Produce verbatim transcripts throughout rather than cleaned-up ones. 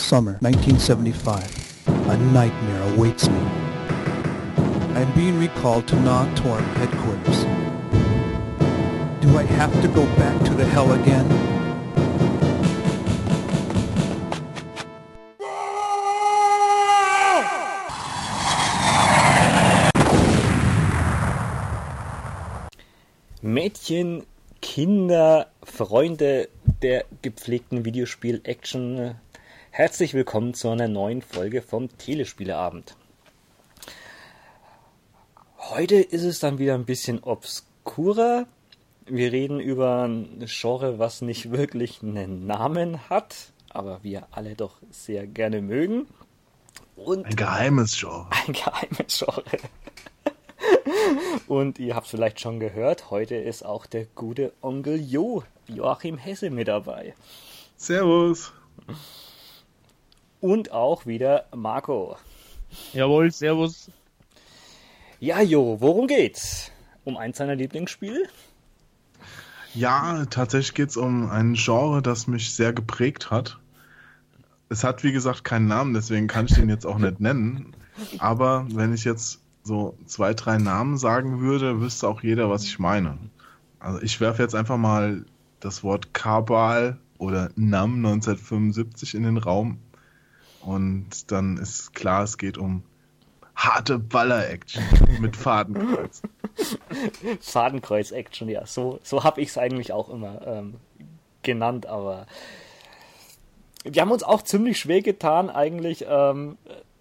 Summer nineteen seventy-five. A nightmare awaits me. I am being recalled to Nautorm headquarters. Do I have to go back to the hell again? Mädchen, Kinder, Freunde der gepflegten Videospiel-Action, herzlich willkommen zu einer neuen Folge vom Telespieleabend. Heute ist es dann wieder ein bisschen obskurer. Wir reden über ein Genre, was nicht wirklich einen Namen hat, aber wir alle doch sehr gerne mögen. Und ein geheimes Genre. Ein geheimes Genre. Und ihr habt vielleicht schon gehört, heute ist auch der gute Onkel Jo, Joachim Hesse, mit dabei. Servus. Und auch wieder Marco. Jawohl, servus. Ja, Jo, worum geht's? Um eins seiner Lieblingsspiele? Ja, tatsächlich geht's um ein Genre, das mich sehr geprägt hat. Es hat, wie gesagt, keinen Namen, deswegen kann ich den jetzt auch nicht nennen. Aber wenn ich jetzt so zwei, drei Namen sagen würde, wüsste auch jeder, was ich meine. Also ich werfe jetzt einfach mal das Wort Kabal oder Nam neunzehnhundertfünfundsiebzig in den Raum und dann ist klar, es geht um harte Baller-Action mit Fadenkreuz. Fadenkreuz-Action, ja, so, so habe ich es eigentlich auch immer ähm, genannt, aber wir haben uns auch ziemlich schwer getan, eigentlich ähm,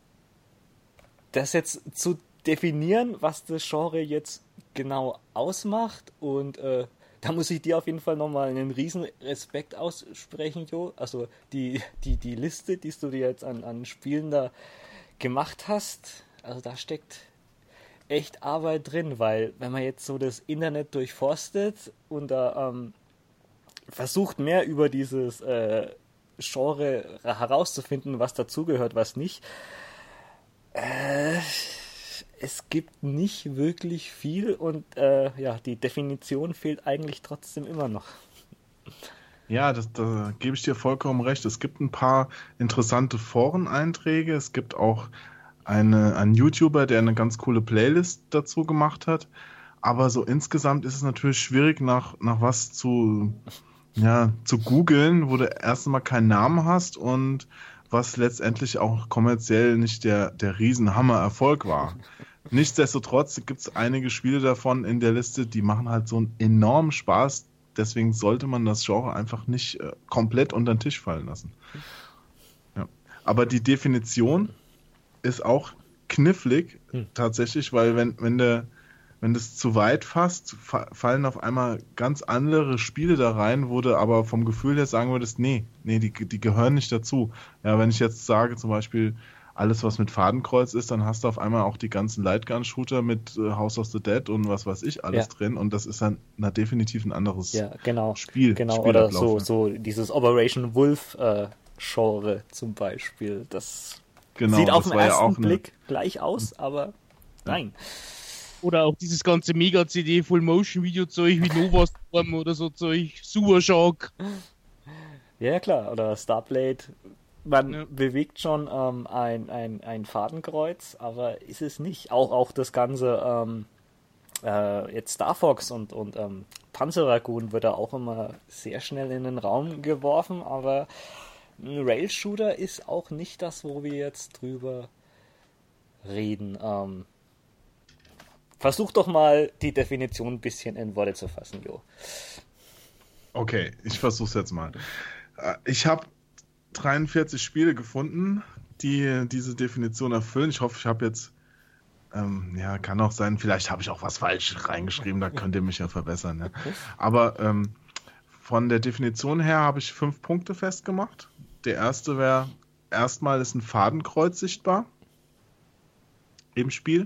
das jetzt zu definieren, was das Genre jetzt genau ausmacht, und äh, da muss ich dir auf jeden Fall nochmal einen riesen Respekt aussprechen, Jo. Also die, die, die Liste, die du dir jetzt an, an Spielen da gemacht hast, also da steckt echt Arbeit drin, weil wenn man jetzt so das Internet durchforstet und da ähm, versucht mehr über dieses äh, Genre herauszufinden, was dazugehört, was nicht, äh, es gibt nicht wirklich viel und äh, ja, die Definition fehlt eigentlich trotzdem immer noch. Ja, das, da gebe ich dir vollkommen recht. Es gibt ein paar interessante Foreneinträge. Es gibt auch eine, einen YouTuber, der eine ganz coole Playlist dazu gemacht hat. Aber so insgesamt ist es natürlich schwierig, nach, nach was zu, ja, zu googeln, wo du erst einmal keinen Namen hast und was letztendlich auch kommerziell nicht der, der Riesenhammer-Erfolg war. Nichtsdestotrotz gibt es einige Spiele davon in der Liste, die machen halt so einen enormen Spaß. Deswegen sollte man das Genre einfach nicht äh, komplett unter den Tisch fallen lassen. Ja. Aber die Definition ist auch knifflig, hm. tatsächlich, weil wenn, wenn der wenn das zu weit fasst, fa- fallen auf einmal ganz andere Spiele da rein, wo du aber vom Gefühl her sagen würdest, nee, nee, die, die gehören nicht dazu. Ja, wenn ich jetzt sage, zum Beispiel, alles, was mit Fadenkreuz ist, dann hast du auf einmal auch die ganzen Lightgun-Shooter mit äh, House of the Dead und was weiß ich alles ja. drin, und das ist dann na, definitiv ein anderes ja, genau, Spiel. Genau, oder so, so dieses Operation Wolf äh, Genre zum Beispiel. Das genau, sieht auf das den war ersten ja auch Blick eine... gleich aus, aber nein. Oder auch dieses ganze Mega-C D Full-Motion-Video-Zeug wie Nova Storm oder so Zeug, Super Shock. Ja, klar, oder Starblade. Man ja. bewegt schon ähm, ein, ein, ein Fadenkreuz, aber ist es nicht. Auch, auch das ganze ähm, äh, jetzt Star Fox und, und ähm, Panzerdragoon wird da auch immer sehr schnell in den Raum geworfen, aber ein Rail-Shooter ist auch nicht das, wo wir jetzt drüber reden. Ähm, versuch doch mal die Definition ein bisschen in Worte zu fassen, Jo. Okay, ich versuch's jetzt mal. Ich habe dreiundvierzig Spiele gefunden, die diese Definition erfüllen. Ich hoffe, ich habe jetzt, ähm, ja, kann auch sein, vielleicht habe ich auch was falsch reingeschrieben, da könnt ihr mich ja verbessern. Ja. Aber ähm, von der Definition her habe ich fünf Punkte festgemacht. Der erste wäre, erstmal ist ein Fadenkreuz sichtbar im Spiel.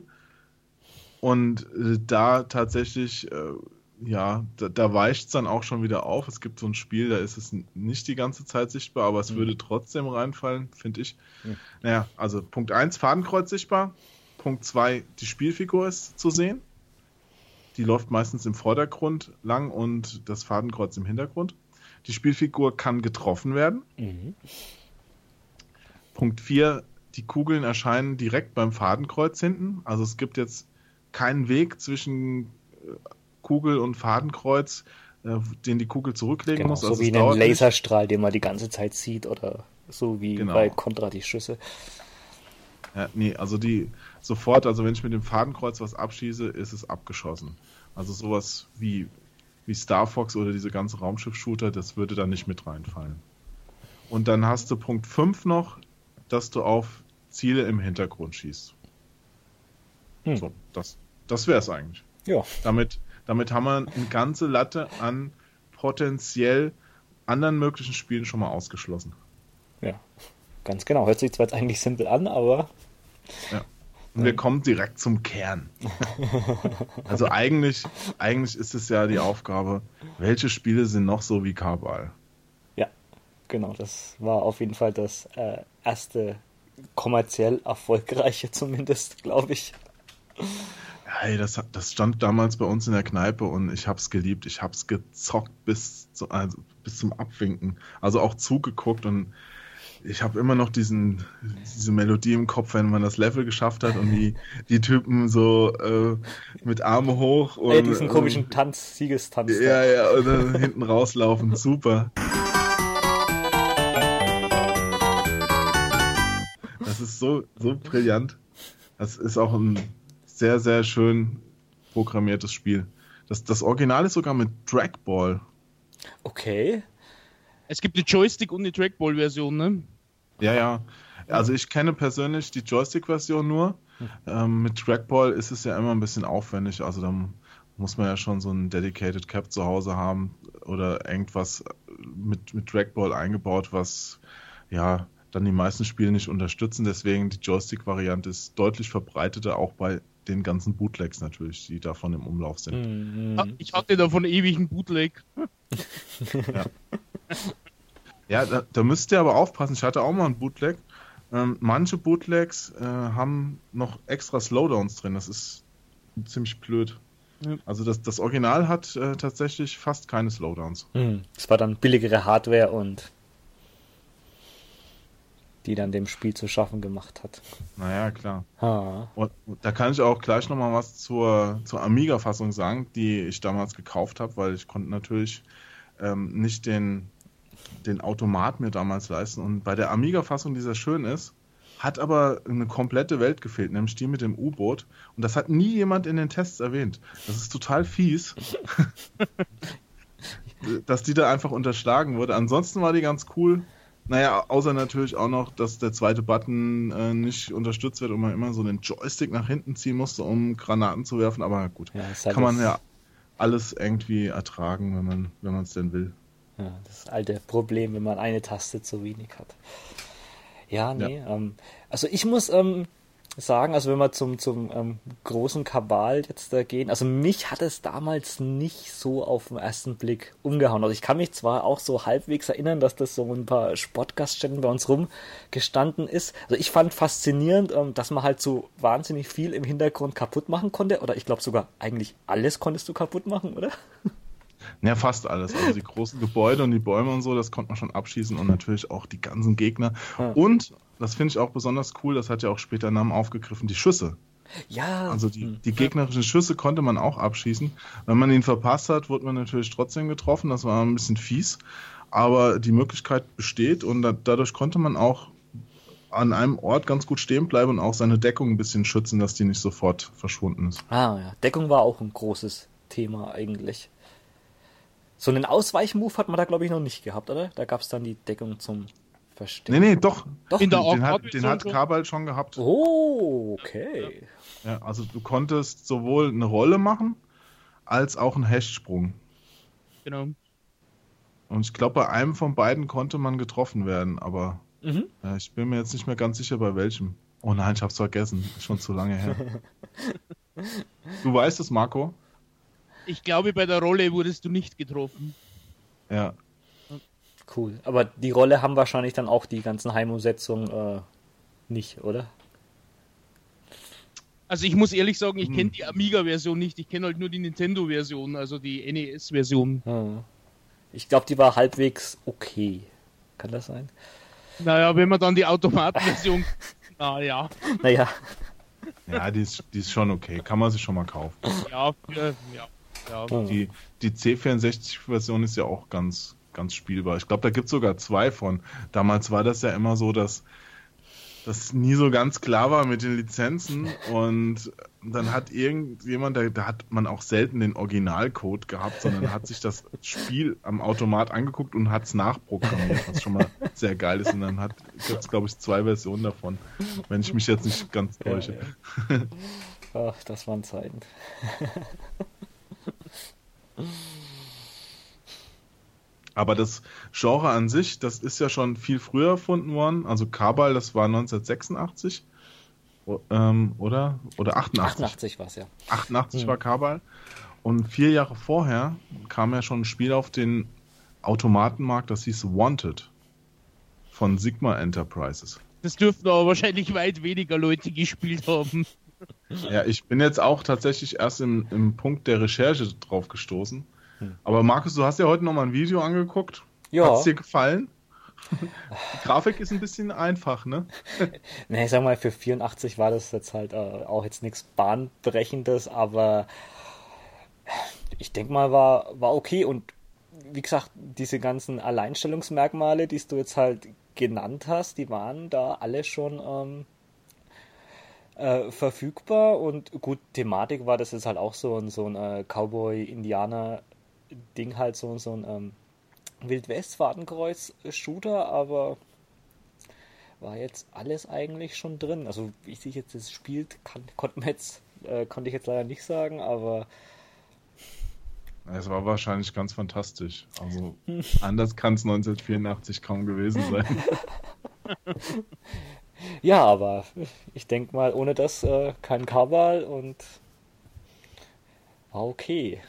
Und äh, da tatsächlich, äh, ja, da, da weicht es dann auch schon wieder auf. Es gibt so ein Spiel, da ist es n- nicht die ganze Zeit sichtbar, aber es mhm. würde trotzdem reinfallen, finde ich. Mhm. Naja, also Punkt eins, Fadenkreuz sichtbar. Punkt zwei, die Spielfigur ist zu sehen. Die läuft meistens im Vordergrund lang und das Fadenkreuz im Hintergrund. Die Spielfigur kann getroffen werden. Mhm. Punkt vier, die Kugeln erscheinen direkt beim Fadenkreuz hinten. Also es gibt jetzt keinen Weg zwischen Kugel und Fadenkreuz, äh, den die Kugel zurücklegen Genau, muss. so Also wie es einen dauert nicht. Laserstrahl, den man die ganze Zeit sieht, oder so wie Genau. bei Contra die Schüsse. Ja, nee, also die sofort, also wenn ich mit dem Fadenkreuz was abschieße, ist es abgeschossen. Also sowas wie, wie Star Fox oder diese ganze Raumschiff-Shooter, das würde da nicht mit reinfallen. Und dann hast du Punkt fünf noch, dass du auf Ziele im Hintergrund schießt. Hm. So, das, das wäre es eigentlich. Ja. Damit, damit haben wir eine ganze Latte an potenziell anderen möglichen Spielen schon mal ausgeschlossen. Ja, ganz genau. Hört sich zwar jetzt eigentlich simpel an, aber Ja. Und wir kommen direkt zum Kern. Also eigentlich, eigentlich ist es ja die Aufgabe, welche Spiele sind noch so wie Kabal? ja, genau. Das war auf jeden Fall das äh, erste kommerziell erfolgreiche zumindest, glaube ich. Hey, das, das stand damals bei uns in der Kneipe und ich hab's geliebt. Ich hab's gezockt bis, zu, also bis zum Abwinken. Also auch zugeguckt und ich habe immer noch diesen, diese Melodie im Kopf, wenn man das Level geschafft hat und die, die Typen so äh, mit Arme hoch und Ey, diesen komischen Tanz, Siegestanz. äh, ja, ja, und dann hinten rauslaufen. Super. Das ist so, so brillant. Das ist auch ein sehr, sehr schön programmiertes Spiel. Das, das Original ist sogar mit Trackball. Okay. Es gibt eine Joystick- und eine Trackball-Version, ne? Ja, ja. Also ich kenne persönlich die Joystick-Version nur. Ähm, mit Trackball ist es ja immer ein bisschen aufwendig. Also da muss man ja schon so ein Dedicated Cap zu Hause haben oder irgendwas mit, mit Trackball eingebaut, was ja dann die meisten Spiele nicht unterstützen. Deswegen die Joystick-Variante ist deutlich verbreiteter, auch bei den ganzen Bootlegs natürlich, die davon im Umlauf sind. Mhm. Ich hatte davon ewig einen Bootleg. Ja, ja da, da müsst ihr aber aufpassen. Ich hatte auch mal einen Bootleg. Ähm, manche Bootlegs äh, haben noch extra Slowdowns drin. Das ist ziemlich blöd. Ja. Also das, das Original hat äh, tatsächlich fast keine Slowdowns. Mhm. Es war dann billigere Hardware und die dann dem Spiel zu schaffen gemacht hat. Naja, klar. Ha. Und, und da kann ich auch gleich nochmal was zur, zur Amiga-Fassung sagen, die ich damals gekauft habe, weil ich konnte natürlich ähm, nicht den, den Automat mir damals leisten. Und bei der Amiga-Fassung, die sehr schön ist, hat aber eine komplette Welt gefehlt, nämlich die mit dem U-Boot. Und das hat nie jemand in den Tests erwähnt. Das ist total fies, dass die da einfach unterschlagen wurde. Ansonsten war die ganz cool. Naja, außer natürlich auch noch, dass der zweite Button äh, nicht unterstützt wird und man immer so den Joystick nach hinten ziehen musste, um Granaten zu werfen. Aber gut, Ja, ist halt kann man das- ja alles irgendwie ertragen, wenn man wenn man es denn will. Ja, das alte Problem, wenn man eine Taste zu wenig hat. Ja, nee. Ja. Ähm, also ich muss ähm, sagen, also wenn wir zum, zum ähm, großen Kabal jetzt da gehen, also mich hat es damals nicht so auf den ersten Blick umgehauen. Also ich kann mich zwar auch so halbwegs erinnern, dass das so ein paar Sportgaststätten bei uns rumgestanden ist. Also ich fand faszinierend, ähm, dass man halt so wahnsinnig viel im Hintergrund kaputt machen konnte. Oder ich glaube sogar eigentlich alles konntest du kaputt machen, oder? Ja, fast alles. Also die großen Gebäude und die Bäume und so, das konnte man schon abschießen und natürlich auch die ganzen Gegner. Ja. Und, das finde ich auch besonders cool, das hat ja auch später Namen aufgegriffen, die Schüsse. Ja. Also die, die gegnerischen Schüsse konnte man auch abschießen. Wenn man ihn verpasst hat, wurde man natürlich trotzdem getroffen. Das war ein bisschen fies. Aber die Möglichkeit besteht und da, dadurch konnte man auch an einem Ort ganz gut stehen bleiben und auch seine Deckung ein bisschen schützen, dass die nicht sofort verschwunden ist. Ah ja, Deckung war auch ein großes Thema eigentlich. So einen Ausweichmove hat man da, glaube ich, noch nicht gehabt, oder? Da gab es dann die Deckung zum Verstecken. Nee, nee, doch. Doch. In der Den hat, Arcade den hat schon. Kabal schon gehabt. Oh, okay. Ja, also du konntest sowohl eine Rolle machen, als auch einen Hechtsprung. Genau. Und ich glaube, bei einem von beiden konnte man getroffen werden, aber Mhm. ja, ich bin mir jetzt nicht mehr ganz sicher, bei welchem. Oh nein, ich hab's vergessen. Ist schon zu lange her. Du weißt es, Marco? Ich glaube, bei der Rolle wurdest du nicht getroffen. Ja. Cool. Aber die Rolle haben wahrscheinlich dann auch die ganzen Heimumsetzungen äh, nicht, oder? Also ich muss ehrlich sagen, ich Hm. kenne die Amiga-Version nicht. Ich kenne halt nur die Nintendo-Version, also die N E S-Version. Hm. Ich glaube, die war halbwegs okay. Kann das sein? Naja, wenn man dann die Automatenversion. Naja. Naja. Ja, die ist, die ist schon okay. Kann man sich schon mal kaufen. Ja, für, ja. ja. Die, die C vierundsechzig-Version ist ja auch ganz, ganz spielbar. Ich glaube, da gibt es sogar zwei von. Damals war das ja immer so, dass das nie so ganz klar war mit den Lizenzen und dann hat irgendjemand, da, da hat man auch selten den Originalcode gehabt, sondern hat sich das Spiel am Automat angeguckt und hat es nachprogrammiert, was schon mal sehr geil ist. Und dann hat es, glaube ich, zwei Versionen davon, wenn ich mich jetzt nicht ganz täusche. Ja, ja. Ach, das waren Zeiten. Aber das Genre an sich, das ist ja schon viel früher erfunden worden. Also Kabal, das war neunzehnhundertsechsundachtzig. Ähm, oder? Oder achtundachtzig. achtundachtzig war es, ja. achtundachtzig Hm. war Kabal. Und vier Jahre vorher kam ja schon ein Spiel auf den Automatenmarkt, das hieß Wanted. Von Sigma Enterprises. Das dürften aber wahrscheinlich weit weniger Leute gespielt haben. Ja, ich bin jetzt auch tatsächlich erst im, im Punkt der Recherche drauf gestoßen. Aber Markus, du hast ja heute nochmal ein Video angeguckt. Ja. Hat es dir gefallen? Die Grafik ist ein bisschen einfach, ne? Ne, ich sag mal, für vierundachtzig war das jetzt halt äh, auch jetzt nichts Bahnbrechendes, aber ich denke mal, war, war okay. Und wie gesagt, diese ganzen Alleinstellungsmerkmale, die du jetzt halt genannt hast, die waren da alle schon ähm, äh, verfügbar. Und gut, Thematik war das jetzt halt auch so ein, so ein äh, Cowboy-Indianer-Ding, halt so, so ein ähm, Wild-West-Fadenkreuz-Shooter, aber war jetzt alles eigentlich schon drin. Also wie sich jetzt das spielt, kann, konnte, man jetzt, äh, konnte ich jetzt leider nicht sagen, aber Es war wahrscheinlich ganz fantastisch. Also anders kann es neunzehnhundertvierundachtzig kaum gewesen sein. ja, aber ich denke mal, ohne das äh, kein Kabal und war okay.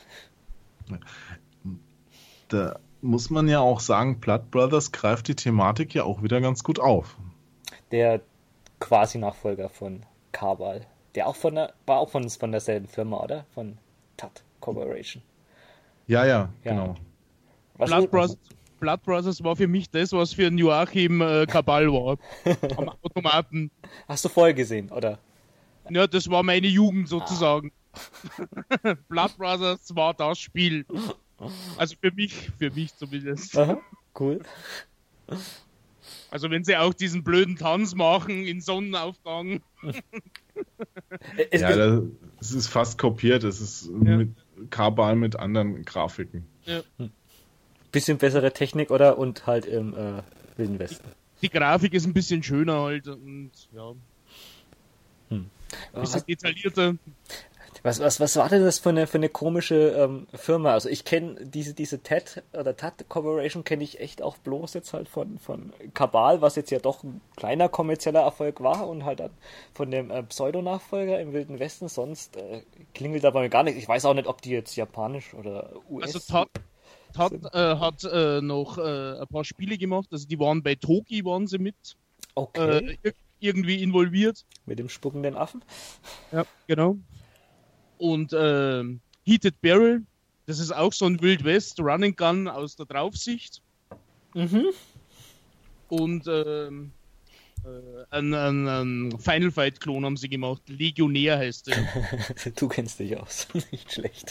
Da muss man ja auch sagen, Blood Brothers greift die Thematik ja auch wieder ganz gut auf. Der quasi Nachfolger von Kabal. Der auch von der, war auch von, von derselben Firma, oder? Von T A T Corporation. Ja, ja, Ja. genau. Was Blood Brothers, Blood Brothers war für mich das, was für ein Joachim äh, Kabal war. Am Automaten. Hast du vorher gesehen, oder? Ja, das war meine Jugend sozusagen. Blood Brothers war das Spiel. Also für mich, für mich zumindest. Aha, cool. Also wenn sie auch diesen blöden Tanz machen in Sonnenaufgang. Es, Ja, das, es ist fast kopiert. Es ist Ja. mit Kabal mit anderen Grafiken. Ja. bisschen bessere Technik, oder? Und halt im äh, Wilden Westen. Die Grafik ist ein bisschen schöner halt und ja, ein bisschen Was, detaillierter. was, was, was war denn das für eine, für eine komische ähm, Firma? Also ich kenne diese, diese T A T oder T A T Corporation kenne ich echt auch bloß jetzt halt von, von Kabal, was jetzt ja doch ein kleiner kommerzieller Erfolg war und halt dann von dem äh, Pseudo-Nachfolger im Wilden Westen. Sonst äh, klingelt da bei mir gar nichts. Ich weiß auch nicht, ob die jetzt japanisch oder U S... Also T A T, T A T äh, hat äh, noch äh, ein paar Spiele gemacht, also die waren bei Toki waren sie mit Okay, äh, ir- irgendwie involviert. mit dem spuckenden Affen. Ja, genau. Und ähm, Heated Barrel, das ist auch so ein Wild West Run and Gun aus der Draufsicht. Mhm. Und ähm, äh, ein, ein, ein Final Fight Klon haben sie gemacht. Legionär heißt der. Du kennst dich aus. Nicht schlecht.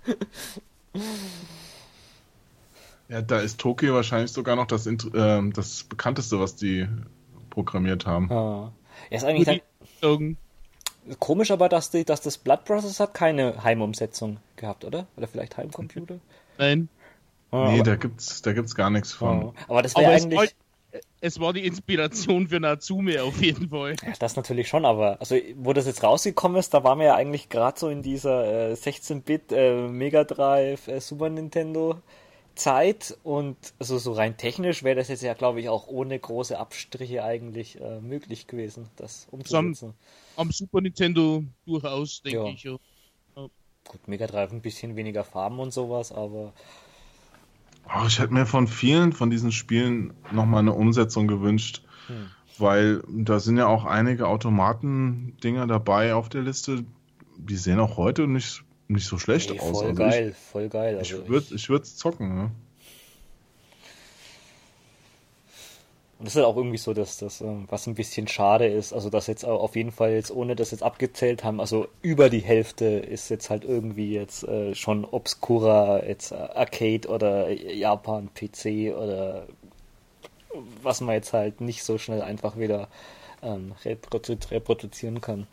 Ja, da ist Tokio wahrscheinlich sogar noch das, Int- ähm, das bekannteste, was die programmiert haben. Ah. Ja, ist eigentlich dann Sagen, komisch, aber dass, die, dass das Blood Brothers hat keine Heimumsetzung gehabt, oder? Oder vielleicht Heimcomputer? Nein. Ah, Nee, aber, da gibt's, da gibt's gar nichts von. ah. aber das wäre Aber es eigentlich... war, es war die Inspiration für Natsume auf jeden Fall. Ja, das natürlich schon, aber also wo das jetzt rausgekommen ist, da waren wir ja eigentlich gerade so in dieser äh, sechzehn-Bit äh, Mega Drive äh, Super Nintendo Zeit und also so rein technisch wäre das jetzt ja, glaube ich, auch ohne große Abstriche eigentlich äh, möglich gewesen, das umzusetzen. Am Super Nintendo durchaus, denke Ja. ich. Ja. Gut, Mega Drive ein bisschen weniger Farben und sowas, aber Oh, ich hätte mir von vielen von diesen Spielen nochmal eine Umsetzung gewünscht, Hm. weil da sind ja auch einige Automaten-Dinger dabei auf der Liste, die sehen auch heute nicht, nicht so schlecht nee, aus. voll Also geil, voll geil. Ich, Also ich würde ich würd's zocken, ne? Und das ist halt auch irgendwie so, dass das, was ein bisschen schade ist, also dass jetzt auf jeden Fall jetzt, ohne das jetzt abgezählt haben, also über die Hälfte ist jetzt halt irgendwie jetzt äh, schon obskurer, jetzt Arcade oder Japan P C oder was man jetzt halt nicht so schnell einfach wieder ähm, reprodu- reproduzieren kann.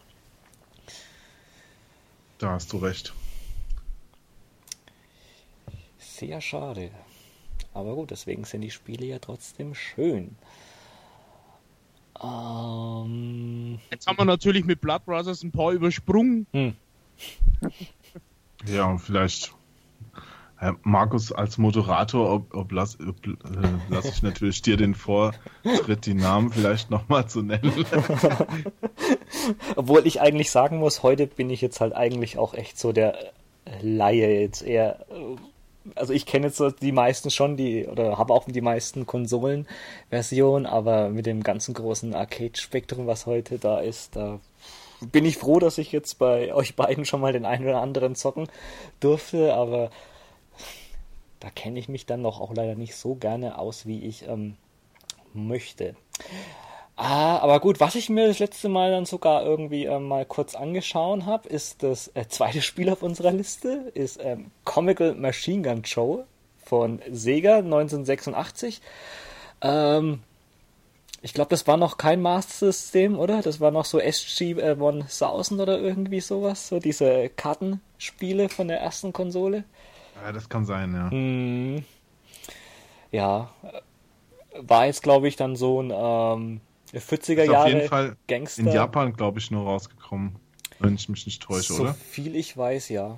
Da hast du recht. Sehr schade. Aber gut, deswegen sind die Spiele ja trotzdem schön. Ähm, Jetzt haben wir natürlich mit Blood Brothers ein paar übersprungen. hm. Ja, und vielleicht äh, Markus als Moderator, ob, ob lass, ob, äh, lass ich natürlich dir den Vortritt, die Namen vielleicht nochmal zu nennen. Obwohl ich eigentlich sagen muss, heute bin ich jetzt halt eigentlich auch echt so der Laie jetzt eher. Also ich kenne jetzt so die meisten schon, die, oder habe auch die meisten Konsolenversionen, aber mit dem ganzen großen Arcade-Spektrum, was heute da ist, da bin ich froh, dass ich jetzt bei euch beiden schon mal den einen oder anderen zocken durfte, aber da kenne ich mich dann noch auch leider nicht so gerne aus, wie ich ähm, möchte. Ah, aber gut, was ich mir das letzte Mal dann sogar irgendwie ähm, mal kurz angeschaut habe, ist das äh, zweite Spiel auf unserer Liste, ist ähm, Comical Machine Gun Joe von Sega neunzehnhundertsechsundachtzig. Ähm, ich glaube, das war noch kein Master System, oder? Das war noch so S G tausend oder irgendwie sowas, so diese Kartenspiele von der ersten Konsole. Ja, das kann sein, ja. Hm. Ja, war jetzt, glaube ich, dann so ein ähm, vierziger Ist Jahre auf jeden Fall Gangster. in Japan, glaube ich, nur rausgekommen, wenn ich mich nicht täusche, so oder? viel ich weiß, ja.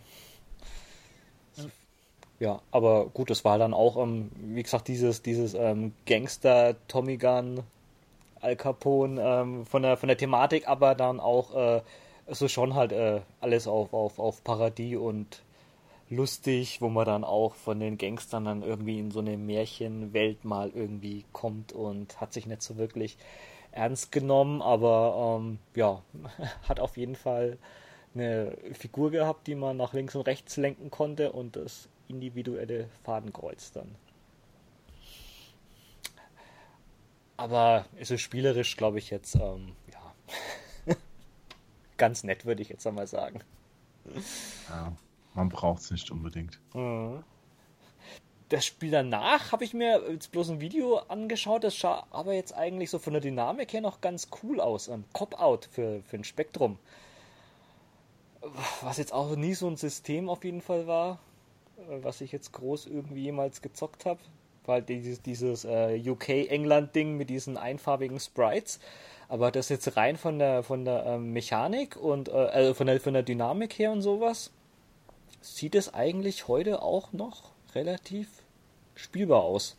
Ja, aber gut, das war dann auch, ähm, wie gesagt, dieses, dieses ähm, Gangster, Tommy Gun, Al Capone ähm, von der von der Thematik, aber dann auch äh, so schon halt äh, alles auf, auf, auf Parodie und lustig, wo man dann auch von den Gangstern dann irgendwie in so eine Märchenwelt mal irgendwie kommt und hat sich nicht so wirklich ernst genommen, aber ähm, ja, hat auf jeden Fall eine Figur gehabt, die man nach links und rechts lenken konnte und das individuelle Fadenkreuz dann. Aber es ist spielerisch, glaube ich, jetzt ähm, ja ganz nett, würde ich jetzt einmal sagen. Ja, man braucht es nicht unbedingt. Mhm. Das Spiel danach habe ich mir jetzt bloß ein Video angeschaut, das sah aber jetzt eigentlich so von der Dynamik her noch ganz cool aus. Ein Cop-Out für, für ein Spektrum. Was jetzt auch nie so ein System auf jeden Fall war, was ich jetzt groß irgendwie jemals gezockt habe. Weil dieses, dieses äh, U K-England-Ding mit diesen einfarbigen Sprites. Aber das jetzt rein von der von der ähm, Mechanik und äh, also von der von der Dynamik her und sowas, sieht es eigentlich heute auch noch relativ spielbar aus.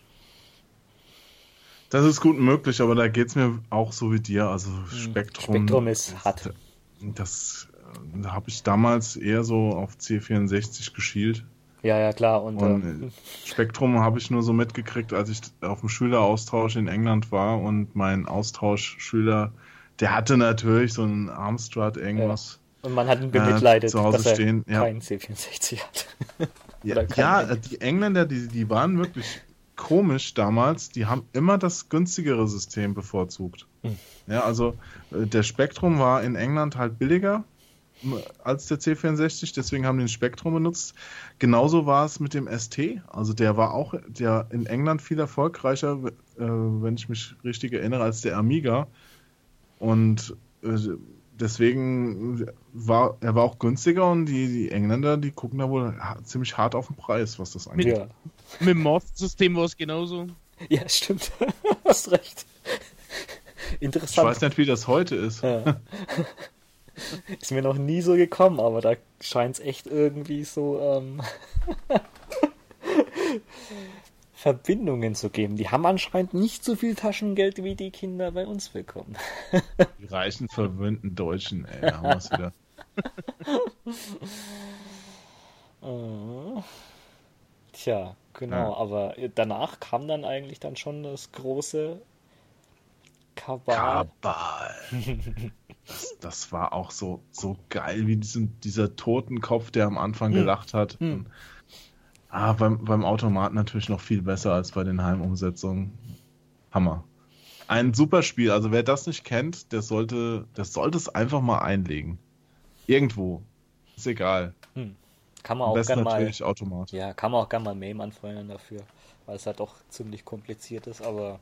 Das ist gut möglich, aber da geht es mir auch so wie dir. Also Spektrum, Spektrum ist hart. Das da habe ich damals eher so auf C vierundsechzig geschielt. Ja, ja, klar. Und, und ähm, Spektrum habe ich nur so mitgekriegt, als ich auf dem Schüleraustausch in England war und mein Austauschschüler, der hatte natürlich so einen Amstrad irgendwas. Ja. Und man hat ihn bemitleidet, äh, zu Hause dass er stehen. Ja. keinen C vierundsechzig hat. Ja, ja, die Engländer, die, die waren wirklich komisch damals. Die haben immer das günstigere System bevorzugt. Hm. Ja, also der Spektrum war in England halt billiger als der C vierundsechzig, deswegen haben die den Spektrum benutzt. Genauso war es mit dem S T. Also der war auch der in England viel erfolgreicher, äh, wenn ich mich richtig erinnere, als der Amiga. Und äh, deswegen war er war auch günstiger und die, die Engländer, die gucken da wohl ziemlich hart auf den Preis, was das angeht. Ja. Mit dem Master-System war es genauso. Ja, stimmt. Hast recht. Interessant. Ich weiß nicht, wie das heute ist. Ja. Ist mir noch nie so gekommen, aber da scheint es echt irgendwie so ähm, Verbindungen zu geben. Die haben anscheinend nicht so viel Taschengeld, wie die Kinder bei uns bekommen. Die reichen, verwöhnten Deutschen, ey, da haben wir es wieder. Oh. Tja, genau, ja. Aber danach kam dann eigentlich dann schon das große Kabal. Kabal. Das, das war auch so, so geil, wie diesen, dieser Totenkopf, der am Anfang hm. gelacht hat. Hm. Und, ah, beim, beim Automaten natürlich noch viel besser als bei den Heimumsetzungen. Hammer. Ein super Spiel. Also wer das nicht kennt, der sollte, der sollte es einfach mal einlegen. Irgendwo. Ist egal. Hm. Kann man Am auch besten gerne mal, natürlich automatisch. ja, kann man auch gerne mal Meme anfeuern dafür, weil es halt doch ziemlich kompliziert ist, aber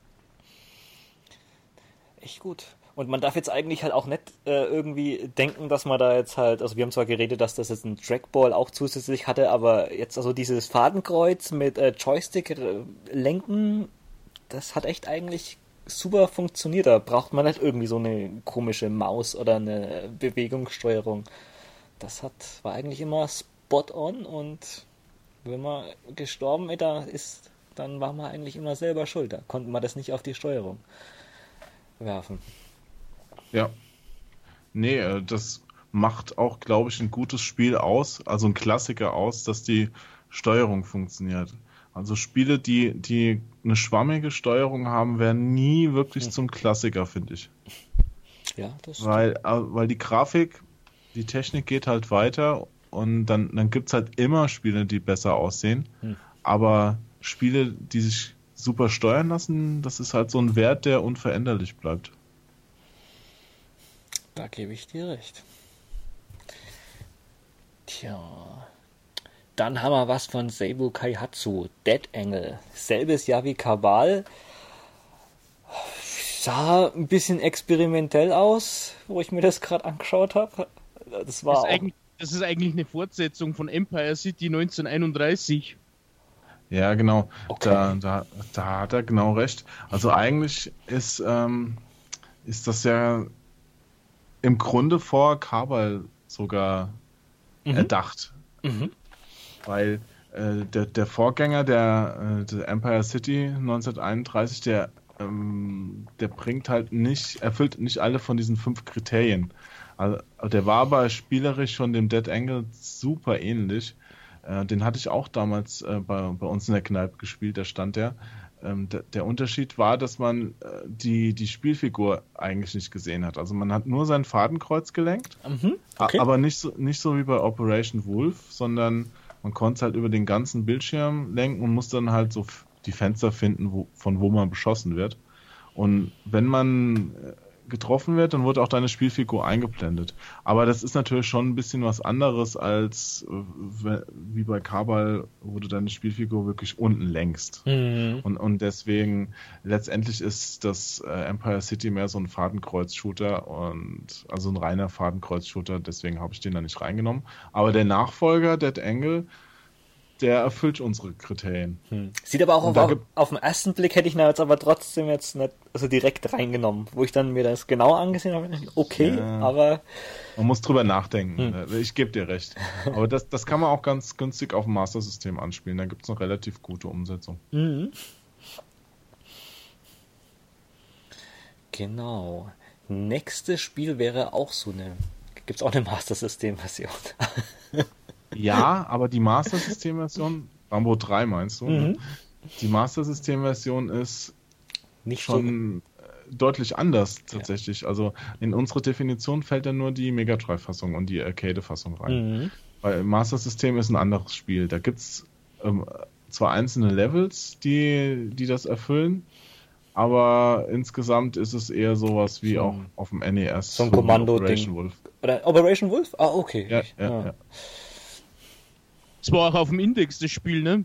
echt gut. Und man darf jetzt eigentlich halt auch nicht äh, irgendwie denken, dass man da jetzt halt, also wir haben zwar geredet, dass das jetzt ein Trackball auch zusätzlich hatte, aber jetzt also dieses Fadenkreuz mit äh, Joystick äh, lenken, das hat echt eigentlich super funktioniert. Da braucht man nicht irgendwie so eine komische Maus oder eine Bewegungssteuerung. Das hat, war eigentlich immer spot on und wenn man gestorben ist, dann war man eigentlich immer selber schuld. Da konnte man das nicht auf die Steuerung werfen. Ja. Nee, äh, das macht auch, glaube ich, ein gutes Spiel aus, also ein Klassiker aus, dass die Steuerung funktioniert. Also Spiele, die, die eine schwammige Steuerung haben, werden nie wirklich Hm. zum Klassiker, finde ich. Ja, das Weil, äh, weil die Grafik, die Technik geht halt weiter und dann, dann gibt es halt immer Spiele, die besser aussehen. Hm. Aber Spiele, die sich super steuern lassen, das ist halt so ein Wert, der unveränderlich bleibt. Da gebe ich dir recht. Tja. Dann haben wir was von Seibu Kaihatsu. Dead Angle. Selbes Jahr wie Kabal. Sah ein bisschen experimentell aus, wo ich mir das gerade angeschaut habe. Das war Das ist, auch... eigentlich, das ist eigentlich eine Fortsetzung von Empire City neunzehnhunderteinunddreißig. Ja, genau. Okay. Da, da, da hat er genau recht. Also eigentlich ist, ähm, ist das ja im Grunde vor Kabal sogar Mhm. erdacht. Mhm. Weil äh, der, der Vorgänger der, äh, der Empire City neunzehnhunderteinunddreißig, der, ähm, der bringt halt nicht, erfüllt nicht alle von diesen fünf Kriterien. Also, der war aber spielerisch schon dem Dead Angle super ähnlich. Äh, den hatte ich auch damals äh, bei, bei uns in der Kneipe gespielt, da stand der. Ähm, der, der Unterschied war, dass man äh, die, die Spielfigur eigentlich nicht gesehen hat. Also man hat nur sein Fadenkreuz gelenkt, Mhm. Okay. a- aber nicht so, nicht so wie bei Operation Wolf, sondern man konnte es halt über den ganzen Bildschirm lenken und musste dann halt so f- die Fenster finden, wo, von wo man beschossen wird. Und wenn man äh, getroffen wird, dann wurde auch deine Spielfigur eingeblendet. Aber das ist natürlich schon ein bisschen was anderes als äh, we- wie bei Kabal, wo du deine Spielfigur wirklich unten lenkst. Mhm. Und, und deswegen, letztendlich ist das äh, Empire City mehr so ein Fadenkreuz-Shooter und also ein reiner Fadenkreuz-Shooter, deswegen habe ich den da nicht reingenommen. Aber der Nachfolger, Dead Angle, der erfüllt unsere Kriterien. Hm. Sieht aber auch Und auf, da auf, gibt- auf den ersten Blick hätte ich ihn jetzt aber trotzdem jetzt nicht also direkt reingenommen, wo ich dann mir das genau angesehen habe. Okay, Ja. aber Man muss drüber nachdenken. Hm. Ich gebe dir recht. Aber das, das kann man auch ganz günstig auf dem Master System anspielen. Da gibt es eine relativ gute Umsetzung. mhm. Genau. Nächstes Spiel wäre auch so eine. Gibt es auch eine Master System Version? Ja, aber die Master System Version, Rambo drei meinst du? ne? Mhm. Die Master System Version ist Nicht so. schon äh, deutlich anders tatsächlich. Also in unsere Definition fällt dann nur die Mega Drive-Fassung und die Arcade-Fassung rein. Mhm. Weil Master System ist ein anderes Spiel. Da gibt es ähm, zwar einzelne Levels, die, die das erfüllen, aber insgesamt ist es eher sowas wie So auch ein- auf dem N E S. so ein wie Kommando-Ding. Operation Wolf. Oder Operation Wolf? Ah, okay. Ja, Ich- ja, ah. ja. Das war auch auf dem Index, das Spiel, ne?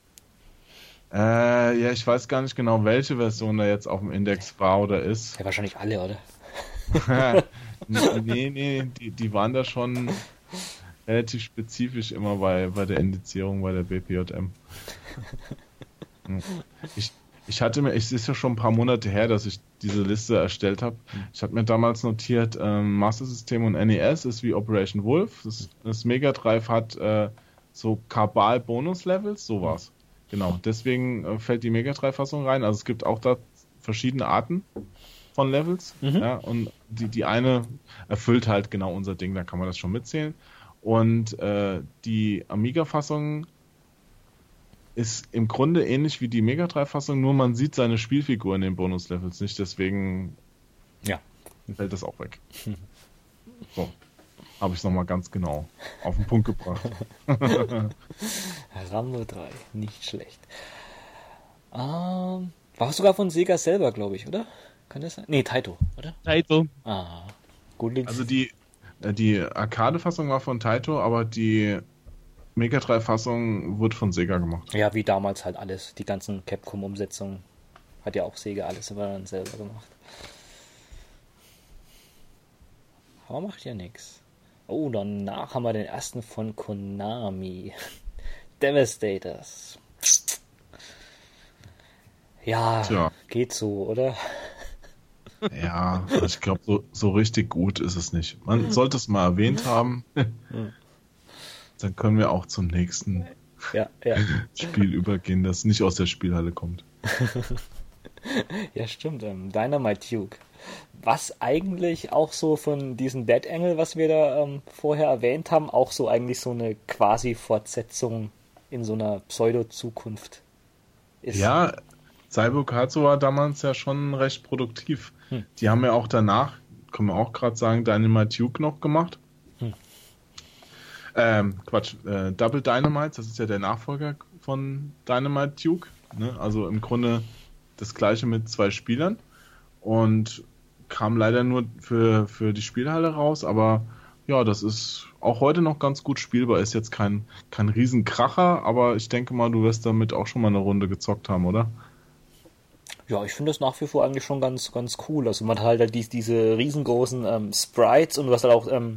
Äh, ja, ich weiß gar nicht genau, welche Version da jetzt auf dem Index war oder ist. Ja, wahrscheinlich alle, oder? nee, nee, die, die waren da schon relativ spezifisch immer bei, bei der Indizierung bei der B P J M. Hm. Ich, ich hatte mir, es ist ja schon ein paar Monate her, dass ich diese Liste erstellt habe. Ich hatte mir damals notiert, ähm, Master System und N E S ist wie Operation Wolf. Das, das Mega Drive hat äh, so Kabal-Bonus-Levels, sowas. Genau, deswegen äh, fällt die Mega Drive-Fassung rein. Also es gibt auch da verschiedene Arten von Levels. Mhm. Ja, und die, die eine erfüllt halt genau unser Ding, da kann man das schon mitzählen. Und äh, die Amiga-Fassung ist im Grunde ähnlich wie die Mega Drive-Fassung, nur man sieht seine Spielfigur in den Bonus-Levels nicht, deswegen Ja. fällt das auch weg. So, habe ich es nochmal ganz genau auf den Punkt gebracht. Rambo drei, nicht schlecht. Ähm, War sogar von Sega selber, glaube ich, oder? Kann das sein? Nee, Taito, oder? Taito. Ah, gut. Also die, die Arcade-Fassung war von Taito, aber die Mega Drive-Fassung wurde von Sega gemacht. Ja, wie damals halt alles. Die ganzen Capcom-Umsetzungen hat ja auch Sega alles immer dann selber gemacht. Aber macht ja nichts. Oh, danach haben wir den ersten von Konami. Devastators. Ja, Tja. geht so, oder? Ja, ich glaube, so, so richtig gut ist es nicht. Man sollte es mal erwähnt haben. Dann können wir auch zum nächsten Ja, ja. Spiel übergehen, das nicht aus der Spielhalle kommt. Ja, stimmt. Ähm, Dynamite Duke. Was eigentlich auch so von diesem Dead Angle, was wir da ähm, vorher erwähnt haben, auch so eigentlich so eine quasi Fortsetzung in so einer Pseudo-Zukunft ist. Ja, Cyborg Hatsu war damals ja schon recht produktiv. Hm. Die haben ja auch danach, können wir auch gerade sagen, Dynamite Duke noch gemacht. Hm. Ähm, Quatsch, äh, Double Dynamite, das ist ja der Nachfolger von Dynamite Duke. Ne? Also im Grunde das gleiche mit zwei Spielern. Und kam leider nur für, für die Spielhalle raus, aber ja, das ist auch heute noch ganz gut spielbar. Ist jetzt kein, kein Riesenkracher, aber ich denke mal, du wirst damit auch schon mal eine Runde gezockt haben, oder? Ja, ich finde das nach wie vor eigentlich schon ganz, ganz cool. Also man hat halt die, diese riesengroßen ähm, Sprites und du hast halt auch, ähm,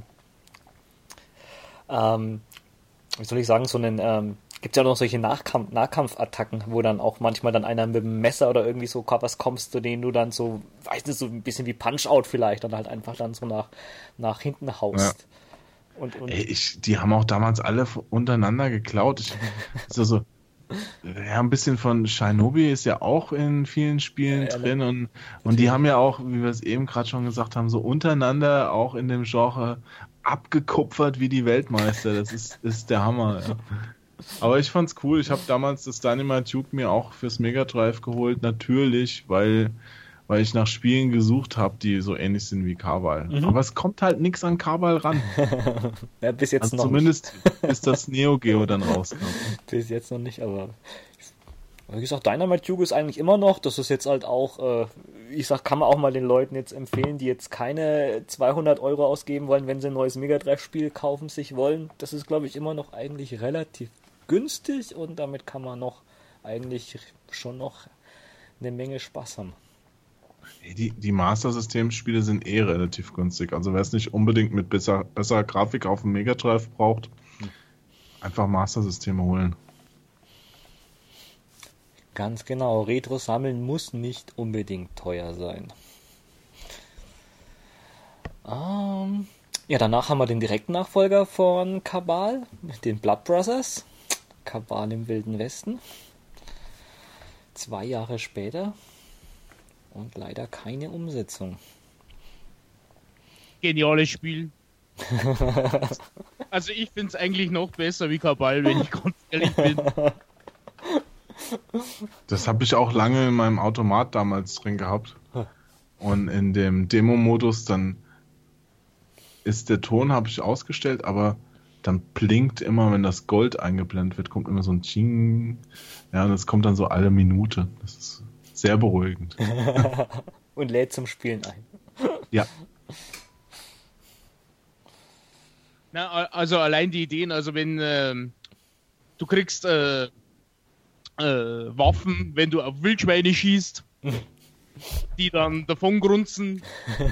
ähm, wie soll ich sagen, so einen, ähm, gibt es ja noch solche Nachkampf, Nahkampfattacken, wo dann auch manchmal dann einer mit dem Messer oder irgendwie so was kommst, zu denen du dann so, weißt du, so ein bisschen wie Punch-Out vielleicht, dann halt einfach dann so nach, nach hinten haust. Ja. Und, und Ey, ich, die haben auch damals alle untereinander geklaut. Ich, so, so, ja, ein bisschen von Shinobi ist ja auch in vielen Spielen Ja, ja, drin und, und die haben ja auch, wie wir es eben gerade schon gesagt haben, so untereinander auch in dem Genre abgekupfert wie die Weltmeister. Das ist, ist der Hammer. Ja. Aber ich fand's cool. Ich habe damals das Dynamite Duke mir auch fürs Mega Drive geholt, natürlich, weil, weil ich nach Spielen gesucht habe, die so ähnlich sind wie Kabal. Mhm. Aber es kommt halt nichts an Kabal ran. Ja, bis jetzt also noch zumindest nicht. bis das Neo Geo dann rauskam. Bis jetzt noch nicht, aber wie gesagt, Dynamite Duke ist eigentlich immer noch, das ist jetzt halt auch, äh, ich sag, kann man auch mal den Leuten jetzt empfehlen, die jetzt keine zweihundert Euro ausgeben wollen, wenn sie ein neues Mega Drive Spiel kaufen sich wollen. Das ist, glaube ich, immer noch eigentlich relativ günstig und damit kann man noch eigentlich schon noch eine Menge Spaß haben. Die, die Master-System-Spiele sind eh relativ günstig. Also wer es nicht unbedingt mit besser, besserer Grafik auf dem Mega Drive braucht, einfach Master-Systeme holen. Ganz genau. Retro sammeln muss nicht unbedingt teuer sein. Ähm, ja, danach haben wir den direkten Nachfolger von Kabal, den Blood Brothers. Kabal im Wilden Westen. Zwei Jahre später. Und leider keine Umsetzung. Geniales Spiel. Also ich finde es eigentlich noch besser wie Kabal, wenn ich ganz ehrlich bin. Das habe ich auch lange in meinem Automat damals drin gehabt. Und in dem Demo-Modus, dann ist der Ton, habe ich ausgestellt, aber dann blinkt immer, wenn das Gold eingeblendet wird, kommt immer so ein Ching. Ja, und das kommt dann so alle Minute. Das ist sehr beruhigend. Und lädt zum Spielen ein. Ja. Na, also allein die Ideen, also wenn ähm, du kriegst äh, äh, Waffen, wenn du auf Wildschweine schießt, die dann davon grunzen.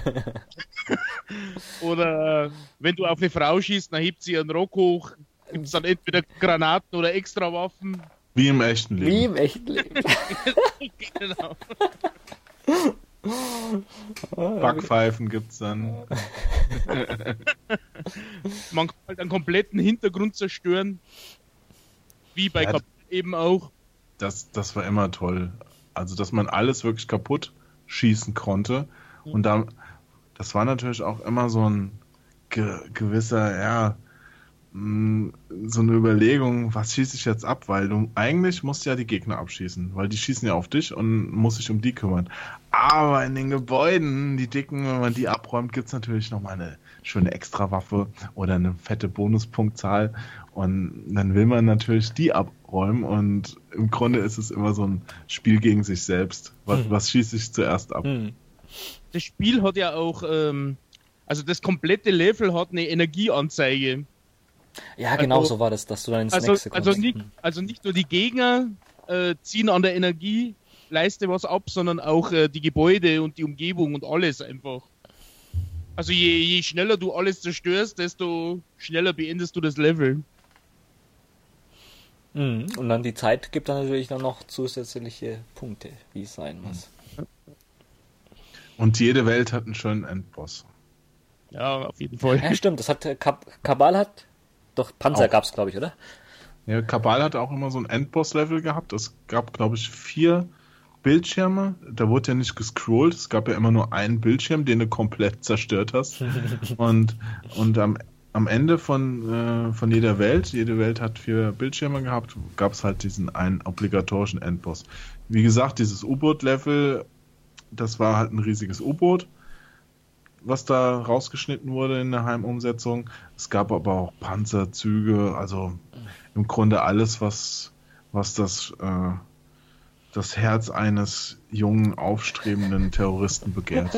Oder äh, wenn du auf eine Frau schießt, dann hebt sie ihren Rock hoch, gibt es dann entweder Granaten oder Extrawaffen. Wie im echten Leben. Wie im echten Leben. Genau. Backpfeifen gibt's dann. Man kann halt einen kompletten Hintergrund zerstören. Wie bei Ja, Kabal eben auch. Das, das war immer toll. Also, dass man alles wirklich kaputt schießen konnte. Und da, das war natürlich auch immer so ein ge gewisser, ja, mh, so eine Überlegung, was schieße ich jetzt ab? Weil du eigentlich musst ja die Gegner abschießen, weil die schießen ja auf dich und muss sich um die kümmern. Aber in den Gebäuden, die dicken, wenn man die abräumt, gibt's natürlich nochmal eine schöne Extrawaffe oder eine fette Bonuspunktzahl. Und dann will man natürlich die abräumen und im Grunde ist es immer so ein Spiel gegen sich selbst. Was, hm. was schießt sich zuerst ab? Hm. Das Spiel hat ja auch, ähm, also das komplette Level hat eine Energieanzeige. Ja, genau also, so war das, dass du dann ins also, nächste kommst. Also nicht, also nicht nur die Gegner äh, ziehen an der Energieleiste was ab, sondern auch äh, die Gebäude und die Umgebung und alles einfach. Also je, je schneller du alles zerstörst, desto schneller beendest du das Level. Mhm. Und dann die Zeit gibt dann natürlich dann noch zusätzliche Punkte, wie es sein muss. Und jede Welt hat einen schönen Endboss. Ja, auf jeden Fall. Ja, stimmt. Das hat Kab- Kabal hat, doch Panzer gab es, glaube ich, oder? Ja, Kabal hat auch immer so ein Endboss-Level gehabt. Es gab, glaube ich, vier Bildschirme. Da wurde ja nicht gescrollt. Es gab ja immer nur einen Bildschirm, den du komplett zerstört hast. und und am, am Ende von, äh, von jeder Welt, jede Welt hat vier Bildschirme gehabt, gab es halt diesen einen obligatorischen Endboss. Wie gesagt, dieses U-Boot-Level, das war halt ein riesiges U-Boot, was da rausgeschnitten wurde in der Heimumsetzung. Es gab aber auch Panzerzüge, also im Grunde alles, was, was das, äh, das Herz eines jungen, aufstrebenden Terroristen begehrt.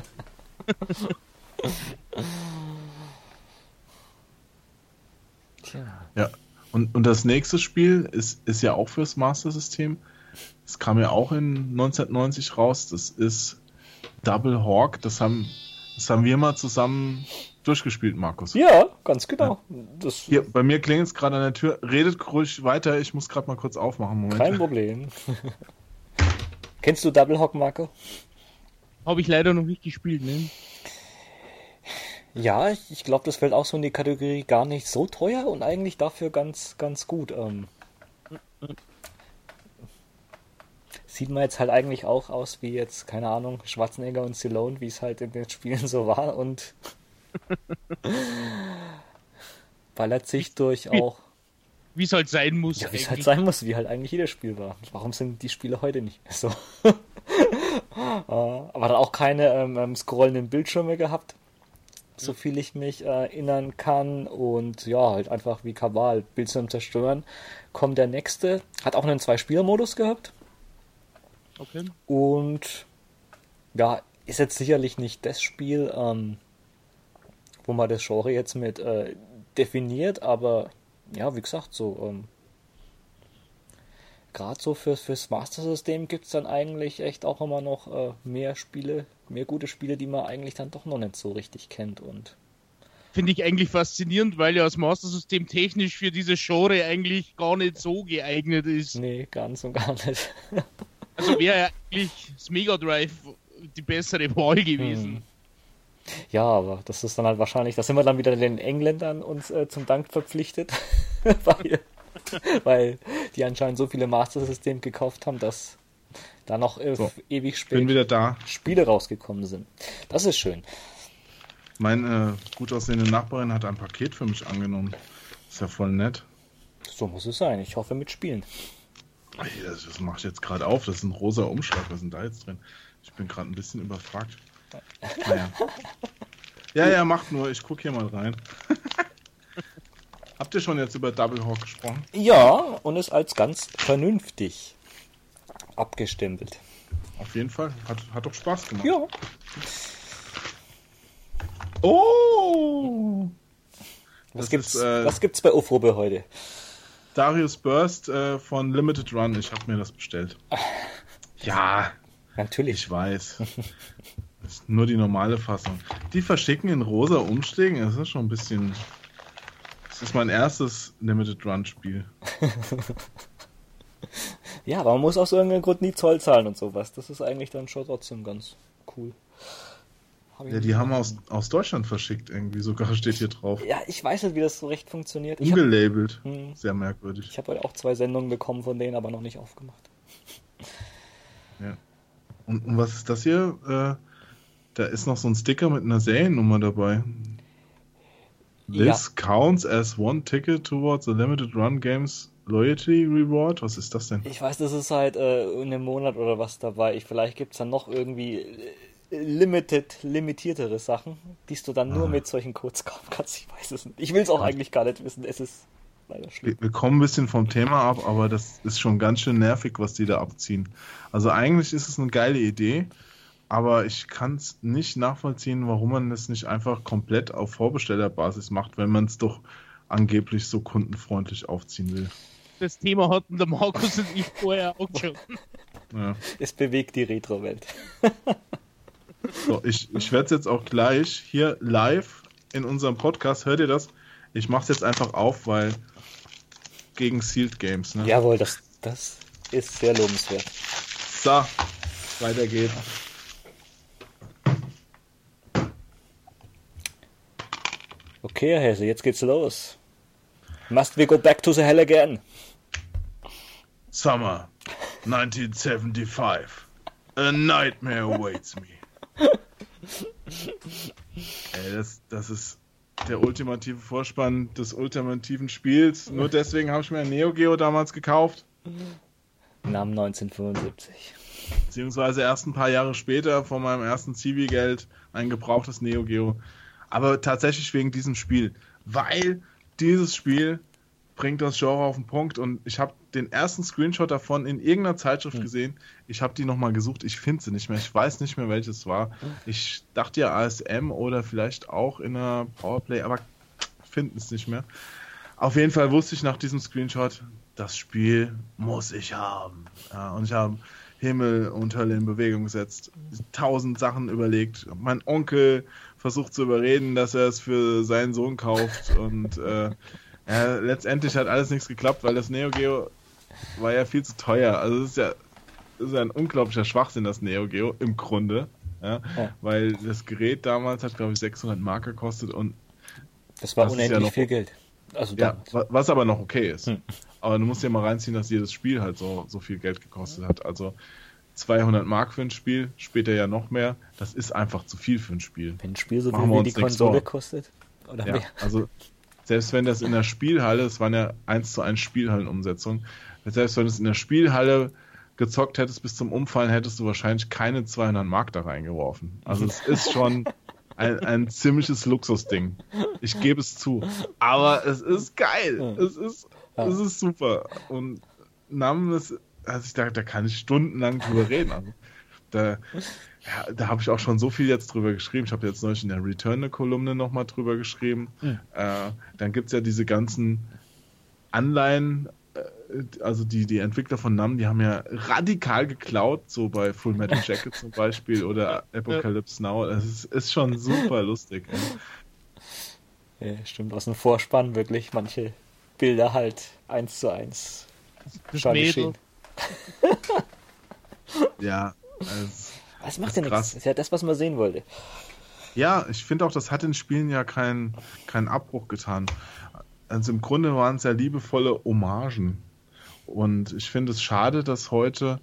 Ja, und, und das nächste Spiel ist, ist ja auch fürs Master System. Es kam ja auch in neunzehnhundertneunzig raus. Das ist Double Hawk. Das haben, das haben wir mal zusammen durchgespielt, Markus. Ja, ganz genau. Ja. Das Hier, bei mir klingelt es gerade an der Tür. Redet ruhig weiter. Ich muss gerade mal kurz aufmachen. Moment. Kein Problem. Kennst du Double Hawk, Marco? Habe ich leider noch nicht gespielt, ne? Ja, ich glaube, das fällt auch so in die Kategorie gar nicht so teuer und eigentlich dafür ganz, ganz gut. Ähm, sieht man jetzt halt eigentlich auch aus wie jetzt, keine Ahnung, Schwarzenegger und Stallone, wie es halt in den Spielen so war und ballert sich durch auch. Wie es halt sein muss. Ja, wie es halt sein muss, wie halt eigentlich jedes Spiel war. Warum sind die Spiele heute nicht mehr so? Aber dann auch keine ähm, scrollenden Bildschirme gehabt, so viel ich mich äh, erinnern kann. Und ja, halt einfach wie Kabal, Bildschirm zerstören. Kommt der nächste. Hat auch einen Zwei-Spieler-Modus gehabt. Okay. Und ja, ist jetzt sicherlich nicht das Spiel, ähm, wo man das Genre jetzt mit äh, definiert, aber ja, wie gesagt, so ähm, gerade so fürs, fürs Master-System gibt es dann eigentlich echt auch immer noch äh, mehr Spiele, mehr gute Spiele, die man eigentlich dann doch noch nicht so richtig kennt. Und finde ich eigentlich faszinierend, weil ja das Master-System technisch für diese Genre eigentlich gar nicht so geeignet ist. Nee, ganz und gar nicht. Also wäre ja eigentlich das Mega Drive die bessere Wahl gewesen. Hm. Ja, aber das ist dann halt wahrscheinlich, da sind wir dann wieder den Engländern uns äh, zum Dank verpflichtet, weil, weil die anscheinend so viele Master-Systeme gekauft haben, dass da noch äh, so, ewig spät bin wieder da. Spiele rausgekommen sind. Das ist schön. Meine äh, gut aussehende Nachbarin hat ein Paket für mich angenommen. Ist ja voll nett. So muss es sein. Ich hoffe mit Spielen. Hey, das, das mache ich jetzt gerade auf. Das ist ein rosa Umschlag. Was ist denn da jetzt drin? Ich bin gerade ein bisschen überfragt. Naja. Ja, ja, macht nur. Ich gucke hier mal rein. Habt ihr schon jetzt über Double Hawk gesprochen? Ja, und ist als ganz vernünftig abgestempelt. Auf jeden Fall. Hat, hat doch Spaß gemacht. Ja. Oh! Was Das gibt's, ist, äh, was gibt's bei Ufrobe heute? Darius Burst äh, von Limited Run. Ich habe mir das bestellt. Ja, Natürlich. ich weiß. Das ist nur die normale Fassung. Die verschicken in rosa Umschlägen. Das ist schon ein bisschen... Das ist mein erstes Limited Run Spiel. Ja, aber man muss aus irgendeinem Grund nie Zoll zahlen und sowas. Das ist eigentlich dann schon trotzdem ganz cool. Ja, die haben aus, aus Deutschland verschickt irgendwie, sogar steht hier drauf. Ja, ich weiß nicht, wie das so recht funktioniert. Ich Ungelabelt. hab, hm, Sehr merkwürdig. ich habe heute auch zwei Sendungen bekommen von denen, aber noch nicht aufgemacht. Ja. Und, und was ist das hier? Äh, da ist noch so ein Sticker mit einer Seriennummer dabei. This Ja. counts as one ticket towards the Limited Run Games Loyalty Reward. Was ist das denn? Ich weiß, das ist halt äh, in einem Monat oder was dabei. Ich, vielleicht gibt es dann noch irgendwie äh, limited, limitiertere Sachen, die du dann nur Ah. mit solchen Codes kaufen kannst. Ich weiß es nicht. Ich will es auch eigentlich gar nicht wissen. Es ist leider schlimm. Wir, wir kommen ein bisschen vom Thema ab, aber das ist schon ganz schön nervig, was die da abziehen. Also eigentlich ist es eine geile Idee, aber ich kann es nicht nachvollziehen, warum man das nicht einfach komplett auf Vorbestellerbasis macht, wenn man es doch angeblich so kundenfreundlich aufziehen will. Das Thema hatten der Markus und ich vorher auch schon. Ja. Es bewegt die Retro-Welt. So, ich ich werde es jetzt auch gleich hier live in unserem Podcast, hört ihr das? Ich mache es jetzt einfach auf, weil gegen Sealed Games, ne? Jawohl, das, das ist sehr lobenswert. So, weiter geht's. Okay, Herr Hesse, jetzt geht's los. Must we go back to the hell again? Summer nineteen seventy-five. A nightmare awaits me. Ey, das, das ist der ultimative Vorspann des ultimativen Spiels. Nur deswegen habe ich mir ein Neo Geo damals gekauft. Namen neunzehnhundertfünfundsiebzig. Beziehungsweise erst ein paar Jahre später von meinem ersten Zivi-Geld ein gebrauchtes Neo Geo. Aber tatsächlich wegen diesem Spiel. Weil dieses Spiel bringt das Genre auf den Punkt und ich habe den ersten Screenshot davon in irgendeiner Zeitschrift gesehen. Ich habe die nochmal gesucht, ich finde sie nicht mehr. Ich weiß nicht mehr, welches war. Ich dachte ja A S M oder vielleicht auch in einer Powerplay, aber finden es nicht mehr. Auf jeden Fall wusste ich nach diesem Screenshot, das Spiel muss ich haben. Ja, und ich habe Himmel und Hölle in Bewegung gesetzt, tausend Sachen überlegt. Mein Onkel versucht zu überreden, dass er es für seinen Sohn kauft und äh, ja, letztendlich hat alles nichts geklappt, weil das Neo Geo war ja viel zu teuer. Also es ist ja, das ist ja ein unglaublicher Schwachsinn, das Neo Geo, im Grunde. Ja, ja. Weil das Gerät damals hat, glaube ich, sechshundert Mark gekostet und das war das unendlich ja noch, viel Geld. Also ja, was aber noch okay ist. Hm. Aber du musst dir mal reinziehen, dass jedes Spiel halt so, so viel Geld gekostet hat. Also zweihundert Mark für ein Spiel, später ja noch mehr. Das ist einfach zu viel für ein Spiel. Wenn ein Spiel so Machen viel wir wie die uns nichts Konsole vor. kostet? Oder Ja, mehr? also selbst wenn das in der Spielhalle, es waren ja eins zu eins Spielhallenumsetzung, selbst wenn du es in der Spielhalle gezockt hättest bis zum Umfallen, hättest du wahrscheinlich keine zweihundert Mark da reingeworfen. Also es ist schon ein, ein ziemliches Luxusding. Ich gebe es zu. Aber es ist geil. Es ist, es ist super. Und Nam ist, also ich dachte, da kann ich stundenlang drüber reden. Also da, ja, da habe ich auch schon so viel jetzt drüber geschrieben. Ich habe jetzt neulich in der Return eine Kolumne nochmal drüber geschrieben. Mhm. Äh, dann gibt es ja diese ganzen Anleihen, äh, also die, die Entwickler von Nam, die haben ja radikal geklaut, so bei Full Metal Jacket zum Beispiel oder Apocalypse Now. Das ist, ist schon super lustig. Ja, stimmt, aus dem Vorspann wirklich manche Bilder halt eins zu eins. Das Mädel. Ja, es, das macht ja nichts. Das ist ja das, was man sehen wollte. Ja, ich finde auch, das hat den Spielen ja keinen keinen Abbruch getan. Also im Grunde waren es ja liebevolle Hommagen. Und ich finde es schade, dass heute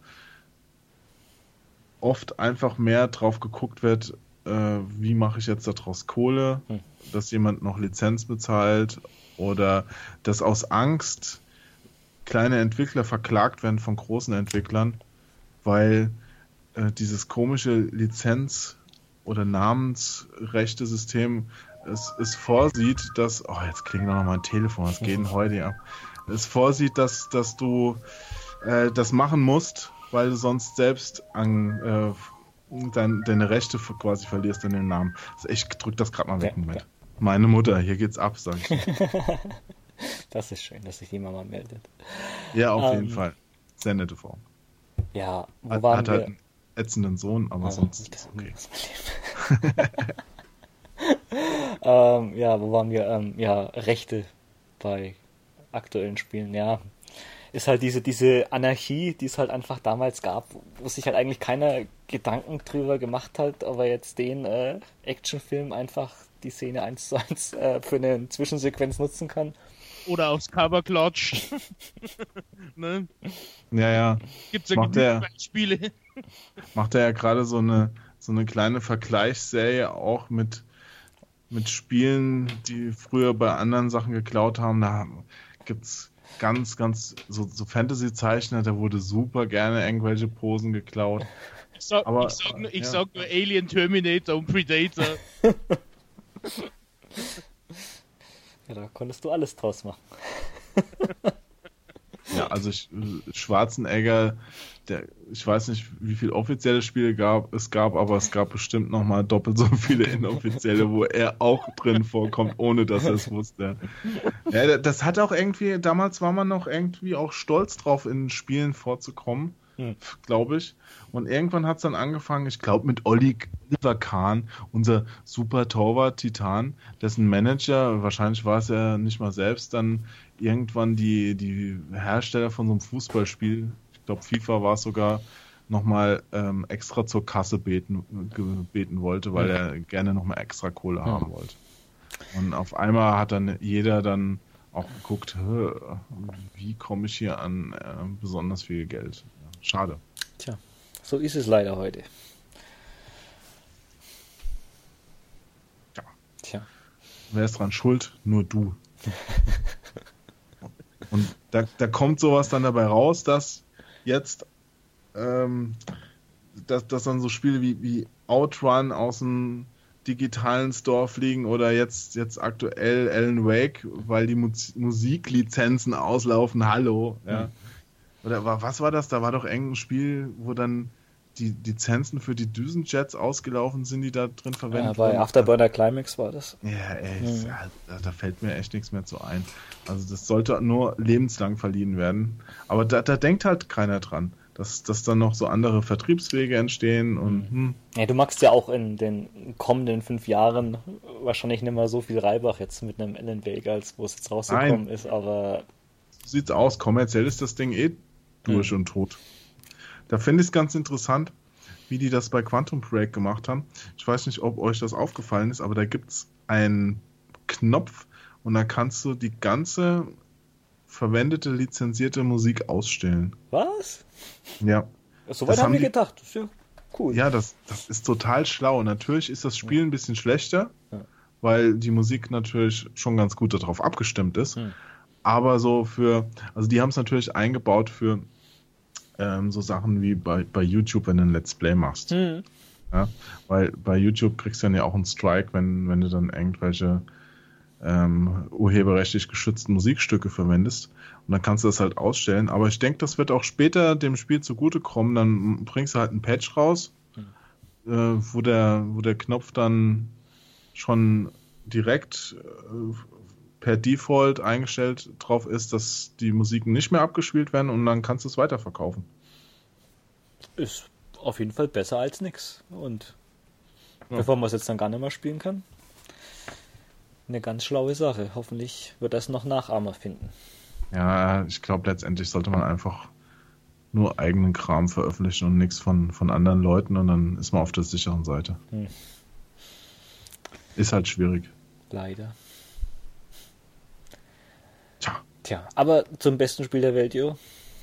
oft einfach mehr drauf geguckt wird, äh, wie mache ich jetzt daraus Kohle, hm. dass jemand noch Lizenz bezahlt oder dass aus Angst kleine Entwickler verklagt werden von großen Entwicklern, weil äh, dieses komische Lizenz- oder Namensrechte-System es, es vorsieht, dass... Oh, jetzt klingelt noch mal mein Telefon, was geht denn heute ab? Es vorsieht, dass, dass du äh, das machen musst, weil du sonst selbst an äh, dein, deine Rechte quasi verlierst in den Namen. Also ich drück das gerade mal weg. Ja, ja. Meine Mutter, hier geht's ab, sag ich. Das ist schön, dass sich die Mama meldet. Ja, auf ähm, jeden Fall. Sehr nette Frau. Ja, wo hat, waren hat wir? halt einen ätzenden Sohn, aber also, sonst ist es okay. ähm, ja, wo waren wir? Ähm, ja, Rechte bei aktuellen Spielen, ja. Ist halt diese, diese Anarchie, die es halt einfach damals gab, wo sich halt eigentlich keiner Gedanken drüber gemacht hat, aber jetzt den äh, Actionfilm einfach die Szene eins zu eins äh, für eine Zwischensequenz nutzen kann. Oder aufs Cover klatscht. Ne? Ja, ja. Gibt's ja genug Beispiele. Macht er ja gerade so eine, so eine kleine Vergleichsserie auch mit, mit Spielen, die früher bei anderen Sachen geklaut haben. Da gibt's ganz, ganz, so, so Fantasy-Zeichner, da wurde super gerne irgendwelche Posen geklaut. Ich sag, Aber, ich sag, nur, ich ja. sag nur Alien, Terminator und Predator. Ja, da konntest du alles draus machen. Ja, also ich, Schwarzenegger, der, ich weiß nicht, wie viele offizielle Spiele gab, es gab, aber es gab bestimmt nochmal doppelt so viele inoffizielle, wo er auch drin vorkommt, ohne dass er es wusste. Ja, das hat auch irgendwie, damals war man noch irgendwie auch stolz drauf, in Spielen vorzukommen, hm. glaube ich. Und irgendwann hat es dann angefangen, ich glaube mit Oliver Kahn, unser super Torwart-Titan, dessen Manager, wahrscheinlich war es ja nicht mal selbst, dann irgendwann die, die Hersteller von so einem Fußballspiel, ich glaube FIFA war es sogar, nochmal ähm, extra zur Kasse beten, gebeten wollte, weil ja. er gerne nochmal extra Kohle ja. haben wollte. Und auf einmal hat dann jeder dann auch geguckt, wie komme ich hier an äh, besonders viel Geld. Ja, schade. Tja, so ist es leider heute. Ja. Tja. Wer ist dran schuld? Nur du. Und da, da kommt sowas dann dabei raus, dass jetzt ähm, dass, dass dann so Spiele wie, wie Outrun aus dem digitalen Store fliegen oder jetzt, jetzt aktuell Alan Wake, weil die Mu- Musiklizenzen auslaufen, hallo. Ja. Oder was war das? Da war doch irgendein Spiel, wo dann die Lizenzen für die Düsenjets ausgelaufen sind, die da drin verwendet wurden. Ja, bei Afterburner Climax war das. Ja, ey, mhm. ja, da, da fällt mir echt nichts mehr zu ein. Also das sollte nur lebenslang verliehen werden. Aber da, da denkt halt keiner dran, dass, dass dann noch so andere Vertriebswege entstehen. Und, hm. Ja, du magst ja auch in den kommenden fünf Jahren wahrscheinlich nicht mehr so viel Reibach jetzt mit einem Alan Wake, als wo es jetzt rausgekommen Nein. ist, aber... So sieht's aus. Kommerziell ist das Ding eh durch mhm. und tot. Da finde ich es ganz interessant, wie die das bei Quantum Break gemacht haben. Ich weiß nicht, ob euch das aufgefallen ist, aber da gibt es einen Knopf und da kannst du die ganze verwendete, lizenzierte Musik ausstellen. Was? Ja. Soweit haben wir die... gedacht. Das ist ja cool. Ja, das, das ist total schlau. Natürlich ist das Spiel ein bisschen schlechter, ja. weil die Musik natürlich schon ganz gut darauf abgestimmt ist. Hm. Aber so für, also die haben es natürlich eingebaut für Ähm, so Sachen wie bei, bei YouTube, wenn du ein Let's Play machst. Mhm. Ja, weil bei YouTube kriegst du dann ja auch einen Strike, wenn, wenn du dann irgendwelche ähm, urheberrechtlich geschützten Musikstücke verwendest. Und dann kannst du das halt ausstellen. Aber ich denke, das wird auch später dem Spiel zugutekommen. Dann bringst du halt einen Patch raus, mhm. äh, wo, der, wo der Knopf dann schon direkt äh, per Default eingestellt drauf ist, dass die Musiken nicht mehr abgespielt werden und dann kannst du es weiterverkaufen. Ist auf jeden Fall besser als nix. Und ja. bevor man es jetzt dann gar nicht mehr spielen kann, eine ganz schlaue Sache. Hoffentlich wird das noch Nachahmer finden. Ja, ich glaube, letztendlich sollte man einfach nur eigenen Kram veröffentlichen und nichts von, von anderen Leuten und dann ist man auf der sicheren Seite. Hm. Ist halt schwierig. Leider. Tja. Tja, aber zum besten Spiel der Welt, Jo.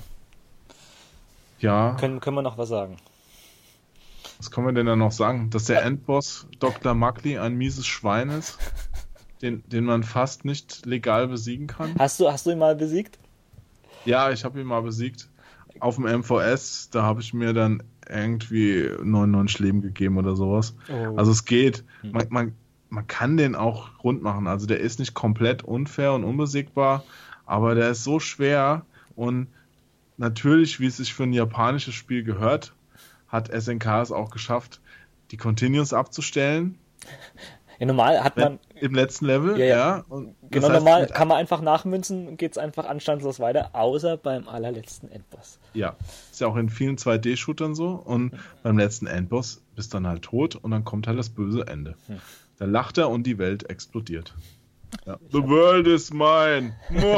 Ja. Können, können wir noch was sagen? Was können wir denn da noch sagen? Dass der Endboss Doktor Mugly ein mieses Schwein ist, den, den man fast nicht legal besiegen kann. Hast du, hast du ihn mal besiegt? Ja, ich habe ihn mal besiegt. Auf dem M V S, da habe ich mir dann irgendwie neunundneunzig Leben gegeben oder sowas. Oh. Also es geht. Man, man, man kann den auch rund machen. Also der ist nicht komplett unfair und unbesiegbar, aber der ist so schwer und natürlich, wie es sich für ein japanisches Spiel gehört, hat S N K es auch geschafft, die Continues abzustellen. Ja, normal hat man... Im letzten Level, ja. ja. ja. Und genau, das heißt, normal kann man einfach nachmünzen und geht es einfach anstandslos weiter, außer beim allerletzten Endboss. Ja, ist ja auch in vielen zwei D-Shootern so und beim letzten Endboss bist du dann halt tot und dann kommt halt das böse Ende. Hm. Da lacht er und die Welt explodiert. Ja. The world is mine!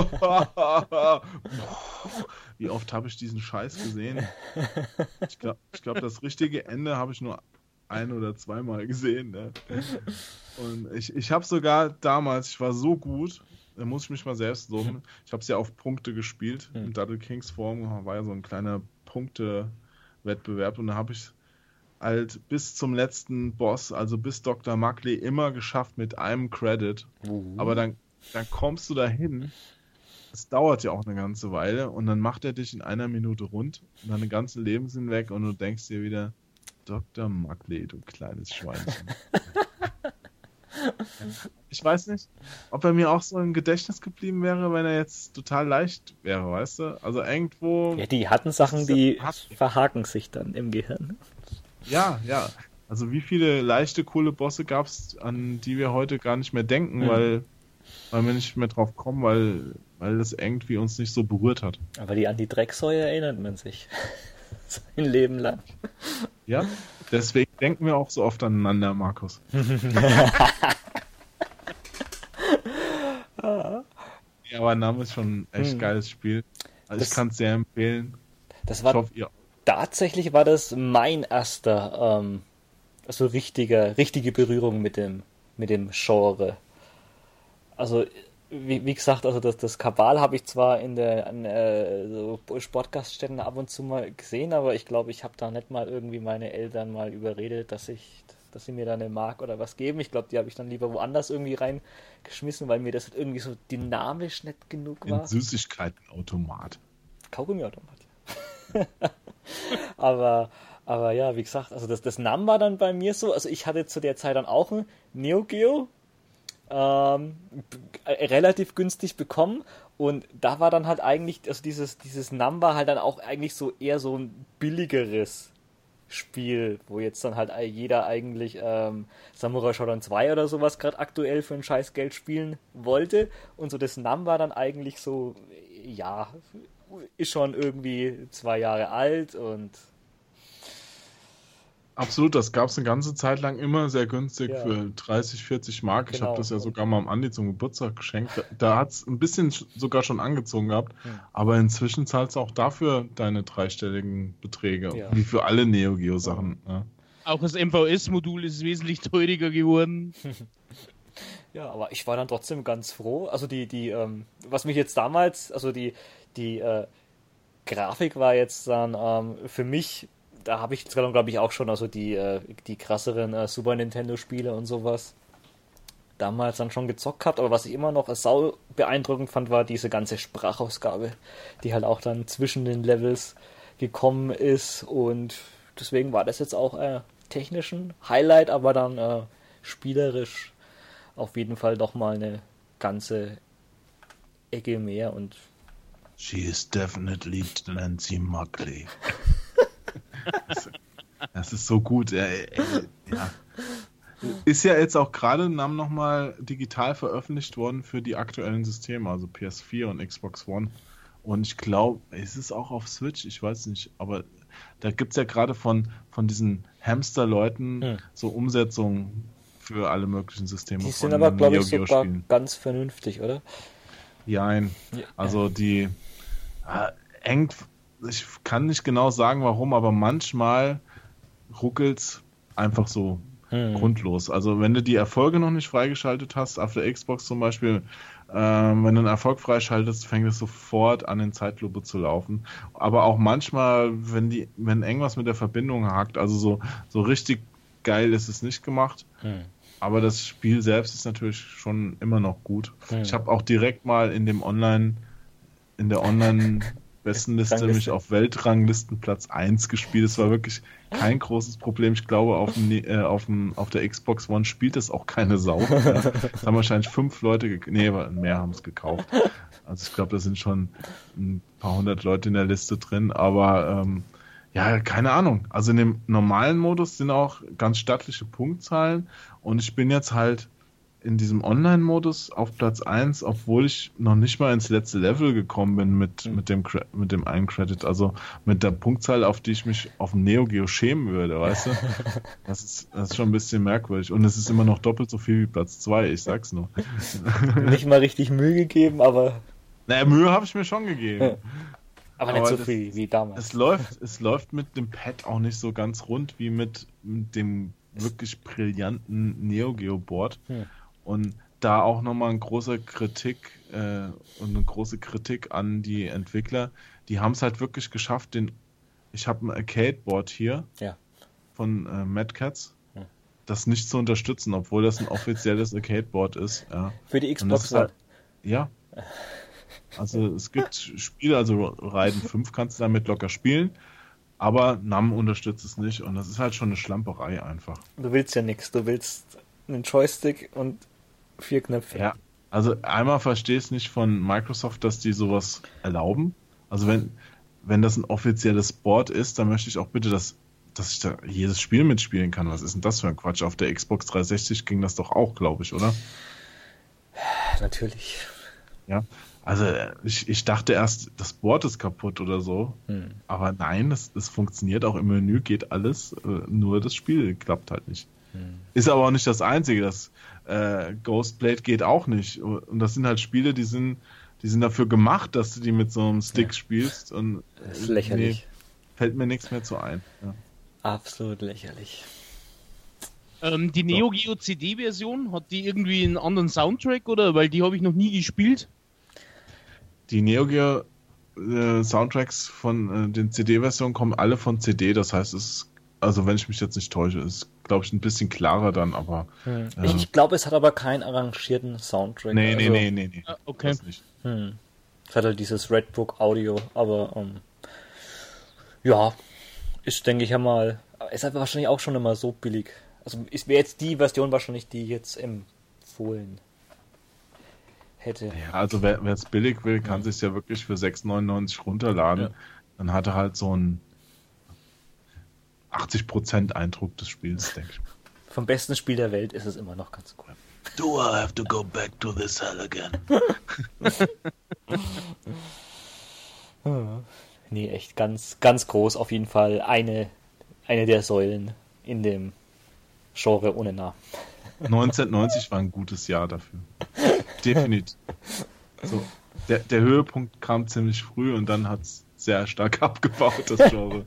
Wie oft habe ich diesen Scheiß gesehen? Ich glaube, ich glaub, das richtige Ende habe ich nur ein- oder zweimal gesehen. Ne? Und ich, ich habe sogar damals, ich war so gut, da muss ich mich mal selbst loben, ich habe es ja auf Punkte gespielt, in Double Kings Form, war ja so ein kleiner Punkte-Wettbewerb und da habe ich halt bis zum letzten Boss, also bis Doktor Mugly, immer geschafft mit einem Credit. Uh. Aber dann, dann kommst du dahin, es dauert ja auch eine ganze Weile und dann macht er dich in einer Minute rund und deine ganzen Leben sind weg und du denkst dir wieder, Doktor Mugly, du kleines Schweinchen. Ich weiß nicht, ob er mir auch so im Gedächtnis geblieben wäre, wenn er jetzt total leicht wäre, weißt du? Also irgendwo... Ja, die hatten Sachen, die verhaken sich dann im Gehirn. Ja, ja. Also wie viele leichte, coole Bosse gab es, an die wir heute gar nicht mehr denken, Mhm. weil, weil wir nicht mehr drauf kommen, weil, weil das irgendwie uns nicht so berührt hat. Aber die an die Drecksäue erinnert man sich. Sein Leben lang. Ja, deswegen denken wir auch so oft aneinander, Markus. Ja, aber Name ist schon ein echt Hm. geiles Spiel. Also Das- ich kann es sehr empfehlen. Das Ich war hoffe, ihr tatsächlich war das mein erster, ähm, also richtiger, richtige Berührung mit dem, mit dem Genre. Also, wie, wie gesagt, also das, das Kabal habe ich zwar in der an, äh, so Sportgaststätten ab und zu mal gesehen, aber ich glaube, ich habe da nicht mal irgendwie meine Eltern mal überredet, dass ich, dass sie mir da eine Mark oder was geben. Ich glaube, die habe ich dann lieber woanders irgendwie reingeschmissen, weil mir das halt irgendwie so dynamisch nicht genug den war. Süßigkeitenautomat. Kaugummiautomat. aber, aber ja, wie gesagt, also das, das Nam war dann bei mir so, also ich hatte zu der Zeit dann auch ein Neo Geo ähm, b- äh, relativ günstig bekommen und da war dann halt eigentlich, also dieses, dieses Nam war halt dann auch eigentlich so eher so ein billigeres Spiel, wo jetzt dann halt jeder eigentlich ähm, Samurai Shodown zwei oder sowas gerade aktuell für ein scheiß Geld spielen wollte und so das Nam war dann eigentlich so, ja, ist schon irgendwie zwei Jahre alt und Absolut, das gab es eine ganze Zeit lang immer sehr günstig Ja. für dreißig, vierzig Mark. Ich Genau. habe das ja sogar mal am Andi zum Geburtstag geschenkt. Da, da hat es ein bisschen sch- sogar schon angezogen gehabt. Hm. Aber inzwischen zahlst du auch dafür deine dreistelligen Beträge. Ja. Wie für alle Neo Geo Sachen. Ja. Auch das M V S-Modul ist wesentlich teurer geworden. ja, aber ich war dann trotzdem ganz froh. Also die, die, ähm, was mich jetzt damals, also die, die äh, Grafik war jetzt dann ähm, für mich, da habe ich glaube ich auch schon, also die, äh, die krasseren äh, Super Nintendo Spiele und sowas damals dann schon gezockt gehabt, aber was ich immer noch sau beeindruckend fand, war diese ganze Sprachausgabe, die halt auch dann zwischen den Levels gekommen ist und deswegen war das jetzt auch äh, technisch ein Highlight, aber dann äh, spielerisch auf jeden Fall doch mal eine ganze Ecke mehr und She is definitely Nancy Muckley. das, das ist so gut. Äh, äh, ja. Ist ja jetzt auch gerade Nam nochmal digital veröffentlicht worden für die aktuellen Systeme, also P S vier und Xbox One. Und ich glaube, ist es auch auf Switch? Ich weiß nicht, aber da gibt es ja gerade von, von diesen Hamster-Leuten Hm. so Umsetzungen für alle möglichen Systeme. die von sind aber, glaube ich, Neo Geo sogar Spielen. ganz vernünftig, oder? Jein. Also die äh, eng, ich kann nicht genau sagen warum, aber manchmal ruckelt's einfach so Hm. grundlos. Also wenn du die Erfolge noch nicht freigeschaltet hast, auf der Xbox zum Beispiel, ähm, wenn du einen Erfolg freischaltest, fängt es sofort an, in Zeitlupe zu laufen. Aber auch manchmal, wenn die, wenn irgendwas mit der Verbindung hakt, also so, so richtig geil ist es nicht gemacht. Hm. Aber das Spiel selbst ist natürlich schon immer noch gut. Hm. Ich habe auch direkt mal in dem Online, in der Online-Bestenliste Rangliste. mich auf Weltranglisten Platz eins gespielt. Es war wirklich kein großes Problem. Ich glaube, auf, dem, äh, auf, dem, auf der Xbox One spielt das auch keine Sau. Ja. Das haben wahrscheinlich fünf Leute, ge- nee, aber mehr haben es gekauft. Also ich glaube, da sind schon ein paar hundert Leute in der Liste drin, aber ähm, ja, keine Ahnung. Also in dem normalen Modus sind auch ganz stattliche Punktzahlen und ich bin jetzt halt in diesem Online-Modus auf Platz eins, obwohl ich noch nicht mal ins letzte Level gekommen bin mit, Mhm. mit, dem, Cre- mit dem einen Credit. Also mit der Punktzahl, auf die ich mich auf dem Neo Geo schämen würde, weißt du? Das ist, das ist schon ein bisschen merkwürdig. Und es ist immer noch doppelt so viel wie Platz zwei, ich sag's nur. Nicht mal richtig Mühe gegeben, aber, Naja, Mühe habe ich mir schon gegeben. aber nicht Aber so das- viel wie damals. Es läuft, es läuft mit dem Pad auch nicht so ganz rund wie mit, mit dem wirklich brillanten Neo Geo Board. Hm. Und Und da auch nochmal ein großer Kritik äh, und eine große Kritik an die Entwickler. Die haben es halt wirklich geschafft, den. Ich habe ein Arcade-Board hier Ja. von äh, Mad Cats, Hm. das nicht zu unterstützen, obwohl das ein offizielles Arcade-Board ist. Ja. Für die Und das Xbox ist One. halt, ja. Also es gibt Spiele, also Raiden fünf kannst du damit locker spielen, aber Nam unterstützt es nicht und das ist halt schon eine Schlamperei einfach. Du willst ja nichts, du willst einen Joystick und vier Knöpfe. Ja, also einmal verstehe ich es nicht von Microsoft, dass die sowas erlauben. Also wenn, wenn das ein offizielles Board ist, dann möchte ich auch bitte, dass, dass ich da jedes Spiel mitspielen kann. Was ist denn das für ein Quatsch? Auf der Xbox dreihundertsechzig ging das doch auch, glaube ich, oder? Natürlich. Ja, also ich, ich dachte erst, das Board ist kaputt oder so. Hm. Aber nein, es, es funktioniert auch im Menü, geht alles, nur das Spiel klappt halt nicht. Hm. Ist aber auch nicht das Einzige. Das äh, Ghostblade geht auch nicht. Und das sind halt Spiele, die sind Die sind dafür gemacht, dass du die mit so einem Stick ja. spielst. Und das ist lächerlich. Nee, fällt mir nichts mehr zu ein. Ja. Absolut lächerlich. Ähm, die Neo Geo C D-Version, hat die irgendwie einen anderen Soundtrack oder? Weil die habe ich noch nie gespielt. Die Neo Geo äh, Soundtracks von äh, den C D-Versionen kommen alle von C D. Das heißt, es ist, also wenn ich mich jetzt nicht täusche, ist, glaube ich, ein bisschen klarer dann, aber... Hm. Äh, ich ich glaube, es hat aber keinen arrangierten Soundtrack. Nee, nee, also, nee, nee, nee. Ah, okay. Das nicht. Hm. Es hat halt dieses Redbook Audio, aber um, ja, ist, denke ich einmal, ist halt wahrscheinlich auch schon immer so billig. Also es wäre jetzt die Version wahrscheinlich, die jetzt empfohlen hätte. Ja, also wer es billig will, kann ja. sich ja wirklich für sechs neunundneunzig runterladen. Ja. Dann hat er halt so einen achtzig Prozent Eindruck des Spiels, denke ich. Vom besten Spiel der Welt ist es immer noch ganz cool. Do I have to go back to this hell again? Nee, echt ganz, ganz groß auf jeden Fall. Eine, eine der Säulen in dem Genre ohne Namen. neunzehnhundertneunzig war ein gutes Jahr dafür. Definitiv. So, der, der Höhepunkt kam ziemlich früh und dann hat es sehr stark abgebaut, das Genre.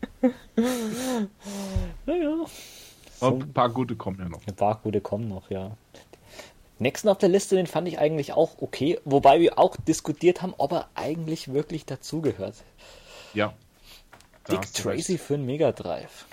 Naja. So, ein paar gute kommen ja noch. Ein paar gute kommen noch, ja. Nächsten auf der Liste, den fand ich eigentlich auch okay, wobei wir auch diskutiert haben, ob er eigentlich wirklich dazugehört. Ja. Dick Tracy für den Mega Drive.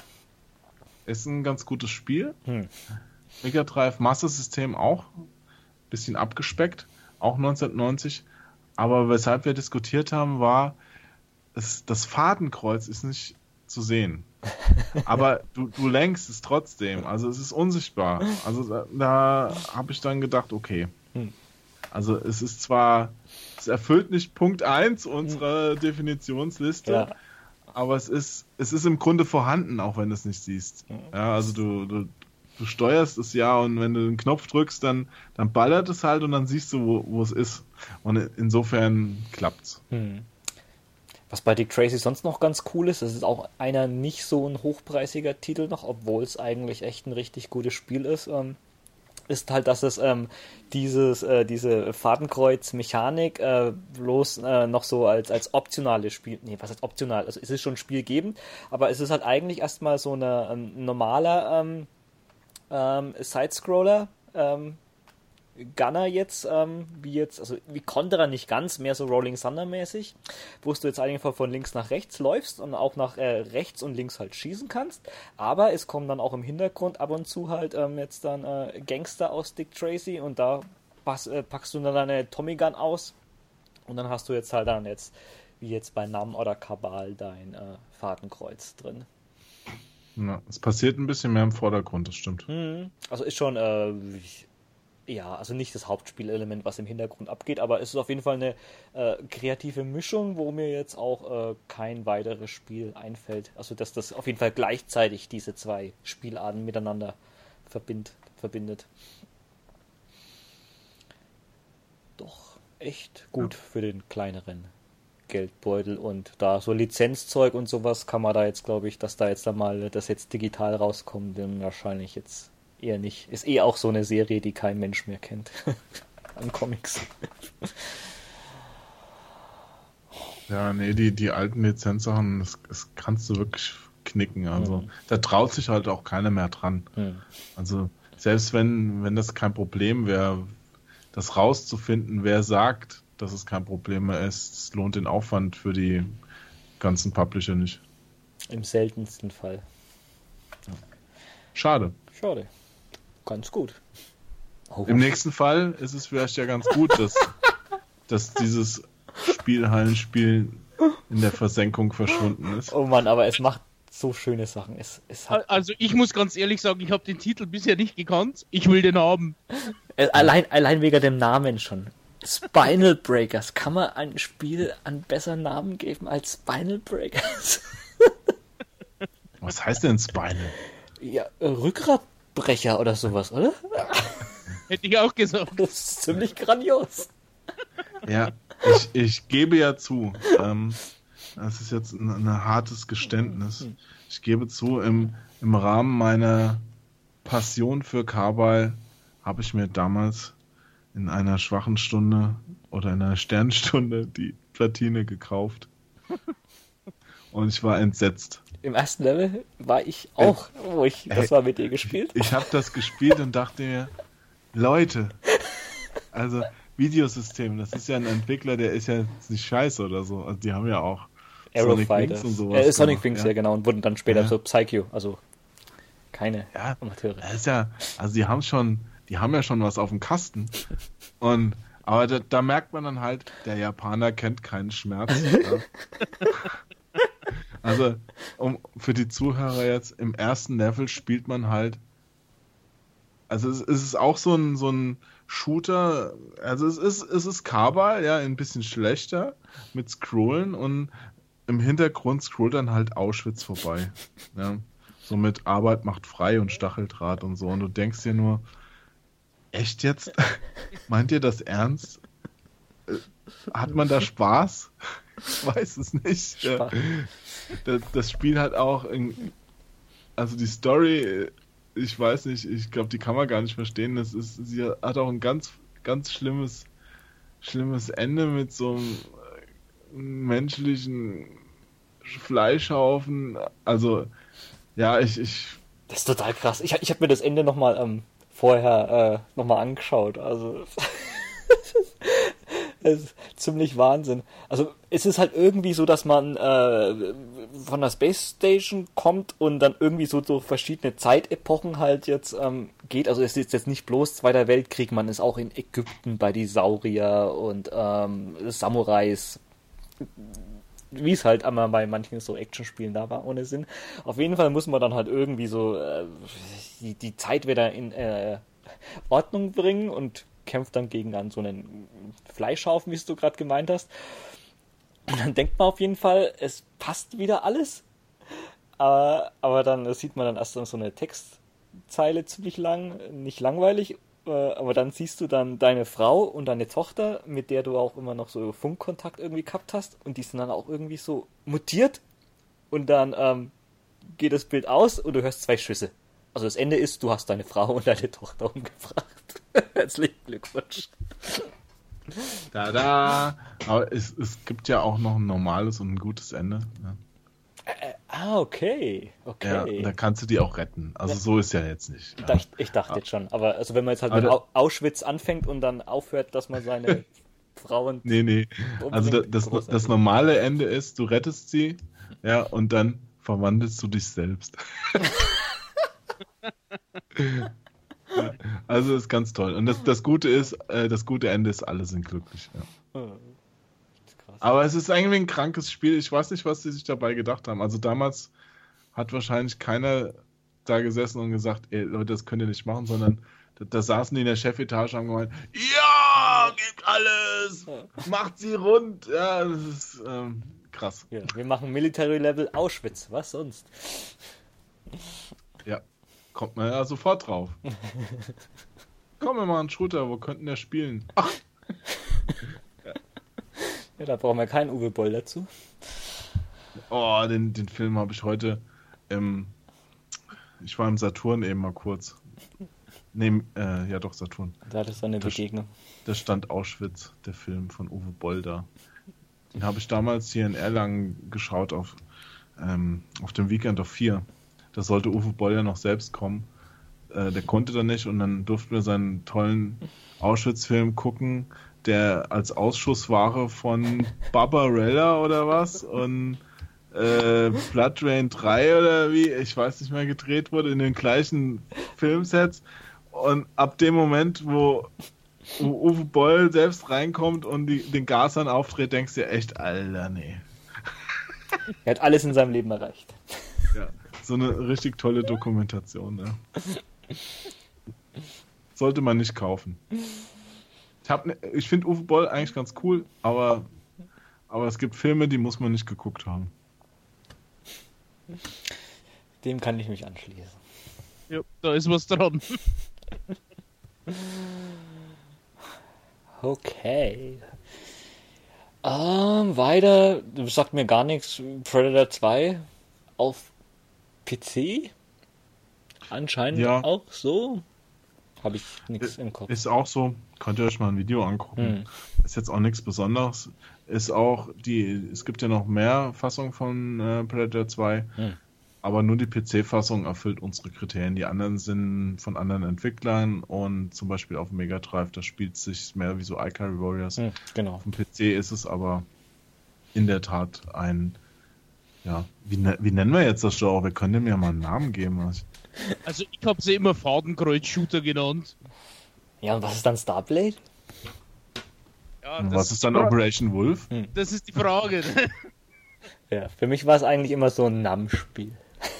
Ist ein ganz gutes Spiel. Hm. Mega Drive Master System auch. Bisschen abgespeckt. Auch neunzehnhundertneunzig. Aber weshalb wir diskutiert haben, war, es, das Fadenkreuz ist nicht zu sehen. Aber du, du lenkst es trotzdem. Also es ist unsichtbar. Also da, da habe ich dann gedacht, okay. Hm. Also es ist zwar, es erfüllt nicht Punkt eins unserer hm. Definitionsliste, ja. aber es ist, es ist im Grunde vorhanden, auch wenn du es nicht siehst. Ja, also du, du, du steuerst es ja und wenn du den Knopf drückst, dann, dann ballert es halt und dann siehst du, wo, wo es ist. Und insofern klappt's. Hm. Was bei Dick Tracy sonst noch ganz cool ist, das ist auch einer nicht so ein hochpreisiger Titel noch, obwohl es eigentlich echt ein richtig gutes Spiel ist, ähm, ist halt, dass es ähm, dieses, äh, diese Fadenkreuz-Mechanik äh, bloß äh, noch so als, als optionales Spiel, nee, was heißt optional, also es ist schon ein Spiel geben, aber es ist halt eigentlich erstmal so eine, ein normaler ähm, ähm, Sidescroller, ähm, Gunner jetzt, ähm, wie jetzt, also wie Contra nicht ganz, mehr so Rolling Thunder mäßig, wo du jetzt einfach von links nach rechts läufst und auch nach äh, rechts und links halt schießen kannst, aber es kommen dann auch im Hintergrund ab und zu halt ähm, jetzt dann äh, Gangster aus Dick Tracy und da pass, äh, packst du dann deine Tommy Gun aus und dann hast du jetzt halt dann jetzt, wie jetzt bei Nam oder Kabal, dein äh, Fadenkreuz drin. Ja, es passiert ein bisschen mehr im Vordergrund, das stimmt. Hm, also ist schon äh, ja, also nicht das Hauptspielelement, was im Hintergrund abgeht, aber es ist auf jeden Fall eine äh, kreative Mischung, wo mir jetzt auch äh, kein weiteres Spiel einfällt. Also dass das auf jeden Fall gleichzeitig diese zwei Spielarten miteinander verbind, verbindet. Doch echt gut ja. Für den kleineren Geldbeutel und da so Lizenzzeug und sowas kann man da jetzt, glaube ich, dass da jetzt dann mal das jetzt digital rauskommt, dann wahrscheinlich jetzt eher nicht. Ist eh auch so eine Serie, die kein Mensch mehr kennt. An Comics. Ja, nee, die, die alten Lizenzsachen, das, das kannst du wirklich knicken. Also Mhm. da traut sich halt auch keiner mehr dran. Hm. Also selbst wenn, wenn das kein Problem wäre, das rauszufinden, wer sagt, dass es kein Problem mehr ist, es lohnt den Aufwand für die ganzen Publisher nicht. Im seltensten Fall. Schade. Schade. Ganz gut. Oh. Im nächsten Fall ist es vielleicht ja ganz gut, dass, dass dieses Spielhallenspiel in der Versenkung verschwunden ist. Oh Mann, aber es macht so schöne Sachen. Es, es hat, Also ich muss ganz ehrlich sagen, ich habe den Titel bisher nicht gekannt. Ich will den haben. äh, allein, allein wegen dem Namen schon. Spinal Breakers. Kann man ein Spiel einen besseren Namen geben als Spinal Breakers? Was heißt denn Spinal? Ja, äh, Rückgratbrecher oder sowas, oder? Hätte ich auch gesagt. Das ist ziemlich grandios. Ja, ich, ich gebe ja zu, ähm, das ist jetzt ein, ein hartes Geständnis. Ich gebe zu, im, im Rahmen meiner Passion für Kabal habe ich mir damals in einer schwachen Stunde oder in einer Sternstunde die Platine gekauft. Und ich war entsetzt. Im ersten Level war ich auch, wo ich das war mit dir gespielt. Ich habe das gespielt und dachte mir, Leute, also Videosystem, das ist ja ein Entwickler, der ist ja nicht scheiße oder so. Also die haben ja auch Arrow Sonic Fighters. Wings und sowas. Äh, Sonic gemacht, Wings, ja. ja genau, und wurden dann später Ja. so Psycho, also keine Ja, Amateure. das ist ja, also die haben schon, die haben ja schon was auf dem Kasten. Und aber da, da merkt man dann halt, der Japaner kennt keinen Schmerz. Ja. Also, um für die Zuhörer jetzt, im ersten Level spielt man halt, also es, es ist auch so ein, so ein Shooter, also es ist, es ist Kabal, ja, ein bisschen schlechter mit Scrollen und im Hintergrund scrollt dann halt Auschwitz vorbei. Ja. So mit Arbeit macht frei und Stacheldraht und so. Und du denkst dir nur, echt jetzt? Meint ihr das ernst? Äh, Hat man da Spaß? Ich weiß es nicht. Ja. Spaß. Das, das Spiel hat auch, in, also die Story, ich weiß nicht, ich glaube, die kann man gar nicht verstehen. Das ist, sie hat auch ein ganz, ganz schlimmes, schlimmes Ende mit so einem menschlichen Fleischhaufen. Also, ja, ich, ich Das ist total krass. Ich, ich habe mir das Ende nochmal ähm, vorher äh, nochmal angeschaut. Also es ist ziemlich Wahnsinn. Also es ist halt irgendwie so, dass man äh, von der Space Station kommt und dann irgendwie so durch verschiedene Zeitepochen halt jetzt ähm, geht. Also es ist jetzt nicht bloß Zweiter Weltkrieg, man ist auch in Ägypten bei die Saurier und ähm, Samurais, wie es halt einmal bei manchen so Actionspielen da war, ohne Sinn. Auf jeden Fall muss man dann halt irgendwie so äh, die, die Zeit wieder in äh, Ordnung bringen und kämpft dann gegen dann so einen Fleischhaufen, wie es du gerade gemeint hast. Und dann denkt man auf jeden Fall, es passt wieder alles. Aber, aber dann sieht man dann erst so eine Textzeile ziemlich lang, nicht langweilig. Aber dann siehst du dann deine Frau und deine Tochter, mit der du auch immer noch so Funkkontakt irgendwie gehabt hast. Und die sind dann auch irgendwie so mutiert. Und dann ähm, geht das Bild aus und du hörst zwei Schüsse. Also das Ende ist, du hast deine Frau und deine Tochter umgebracht. Herzlichen Glückwunsch. Da, aber es, es gibt ja auch noch ein normales und ein gutes Ende. Ja. Äh, ah, okay. Okay. Ja, da kannst du die auch retten. Also Ja. so ist ja jetzt nicht. Da- Ja. Ich, ich dachte jetzt schon. Aber also wenn man jetzt halt Aber mit da- Au- Auschwitz anfängt und dann aufhört, dass man seine Frauen... Nee, nee. Also da, das, Großartig. das normale Ende ist, du rettest sie, ja, und dann verwandelst du dich selbst. Ja, also ist ganz toll. Und das, das Gute ist, äh, das gute Ende ist, alle sind glücklich. Ja. Oh, das ist krass. Aber es ist irgendwie ein krankes Spiel. Ich weiß nicht, was sie sich dabei gedacht haben. Also damals hat wahrscheinlich keiner da gesessen und gesagt, ey Leute, das könnt ihr nicht machen, sondern da, da saßen die in der Chefetage und haben gemeint, ja, geht alles, macht sie rund. Ja, das ist ähm, krass. Ja, wir machen Military Level Auschwitz. Was sonst? Ja, kommt man ja sofort drauf. Komm, wir mal einen Shooter, wo könnten wir spielen? Ach, Ja, da brauchen wir keinen Uwe Boll dazu. oh, den, den Film habe ich heute im, ich war im Saturn eben mal kurz. Nee, äh, ja doch, Saturn. Da hattest du eine Das- Begegnung. Da stand Auschwitz, der Film von Uwe Boll da. Den habe ich damals hier in Erlangen geschaut auf, ähm, auf dem Weekend of vier. Da sollte Uwe Boll ja noch selbst kommen. Äh, der konnte da nicht und dann durften wir seinen tollen Auschwitz-Film gucken, der als Ausschussware von Barbarella oder was und äh, Blood Rain drei oder wie, ich weiß nicht mehr, gedreht wurde in den gleichen Filmsets. Und ab dem Moment, wo wo Uwe Boll selbst reinkommt und die, den Gashahn aufdreht, denkst du dir echt, Alter, nee. Er hat alles in seinem Leben erreicht. Ja. so eine richtig tolle Dokumentation. Ja. Sollte man nicht kaufen. Ich, hab ne, ich finde Uwe Boll eigentlich ganz cool, aber, aber es gibt Filme, die muss man nicht geguckt haben. Dem kann ich mich anschließen. Ja, da ist was dran. Okay. Ähm, weiter, das sagt mir gar nichts. Predator zwei auf P C? Anscheinend Ja. auch so. Habe ich nichts im Kopf. Ist auch so, könnt ihr euch mal ein Video angucken. Hm. Ist jetzt auch nichts Besonderes. Ist auch die, es gibt ja noch mehr Fassungen von äh, Predator zwei, Hm. aber nur die P C-Fassung erfüllt unsere Kriterien. Die anderen sind von anderen Entwicklern und zum Beispiel auf dem Mega Drive, da spielt es sich mehr wie so Ikari Warriors. Hm, genau. Auf dem P C ist es aber in der Tat ein, ja, wie, ne, wie nennen wir jetzt das Genre? Wir können dem ja mal einen Namen geben. Also, Also ich habe sie immer Fadenkreuz-Shooter genannt. Ja, und was ist dann Starblade? Ja, und das was ist dann Operation Wolf? Das ist die Frage. Ja, für mich war es eigentlich immer so ein Nam-Spiel.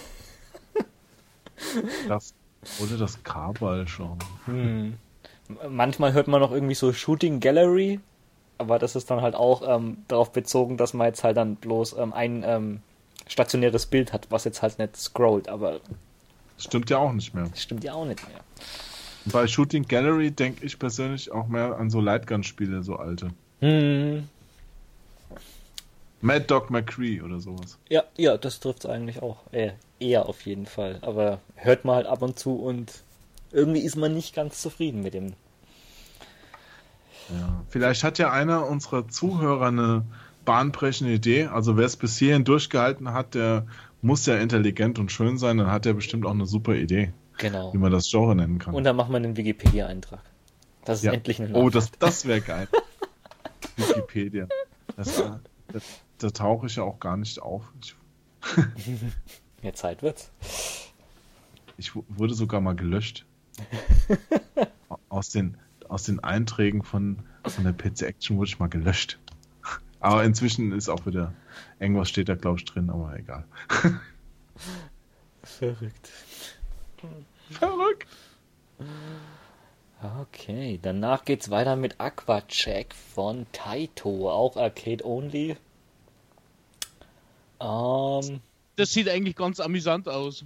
Das, oder das Kabal-Genre. Hm. Manchmal hört man noch irgendwie so Shooting Gallery, aber das ist dann halt auch ähm, darauf bezogen, dass man jetzt halt dann bloß ähm, ein ähm, stationäres Bild hat, was jetzt halt nicht scrollt, aber Stimmt ja auch nicht mehr. das stimmt ja auch nicht mehr. Bei Shooting Gallery denke ich persönlich auch mehr an so Lightgun-Spiele, so alte. Hm. Mad Dog McCree oder sowas. Ja, ja, das trifft es eigentlich auch. Äh, eher auf jeden Fall. Aber hört man halt ab und zu und irgendwie ist man nicht ganz zufrieden mit dem. Ja. Vielleicht hat ja einer unserer Zuhörer eine bahnbrechende Idee. Also wer es bis hierhin durchgehalten hat, der muss ja intelligent und schön sein. Dann hat er bestimmt auch eine super Idee, Genau. wie man das Genre nennen kann. Und dann macht man einen Wikipedia-Eintrag. Das ist ja. endlich eine Oh, das, das wäre geil. Wikipedia. Das, da, da tauche ich ja auch gar nicht auf. Ich, Ja, Zeit wird's. ich wu- wurde sogar mal gelöscht. aus, den, aus den Einträgen von, von der P C Action wurde ich mal gelöscht. Aber inzwischen ist auch wieder irgendwas steht da, glaube ich, drin, aber egal. Verrückt. Verrückt! Okay, danach geht's weiter mit Aquacheck von Taito, auch Arcade Only. Ähm, Das sieht eigentlich ganz amüsant aus.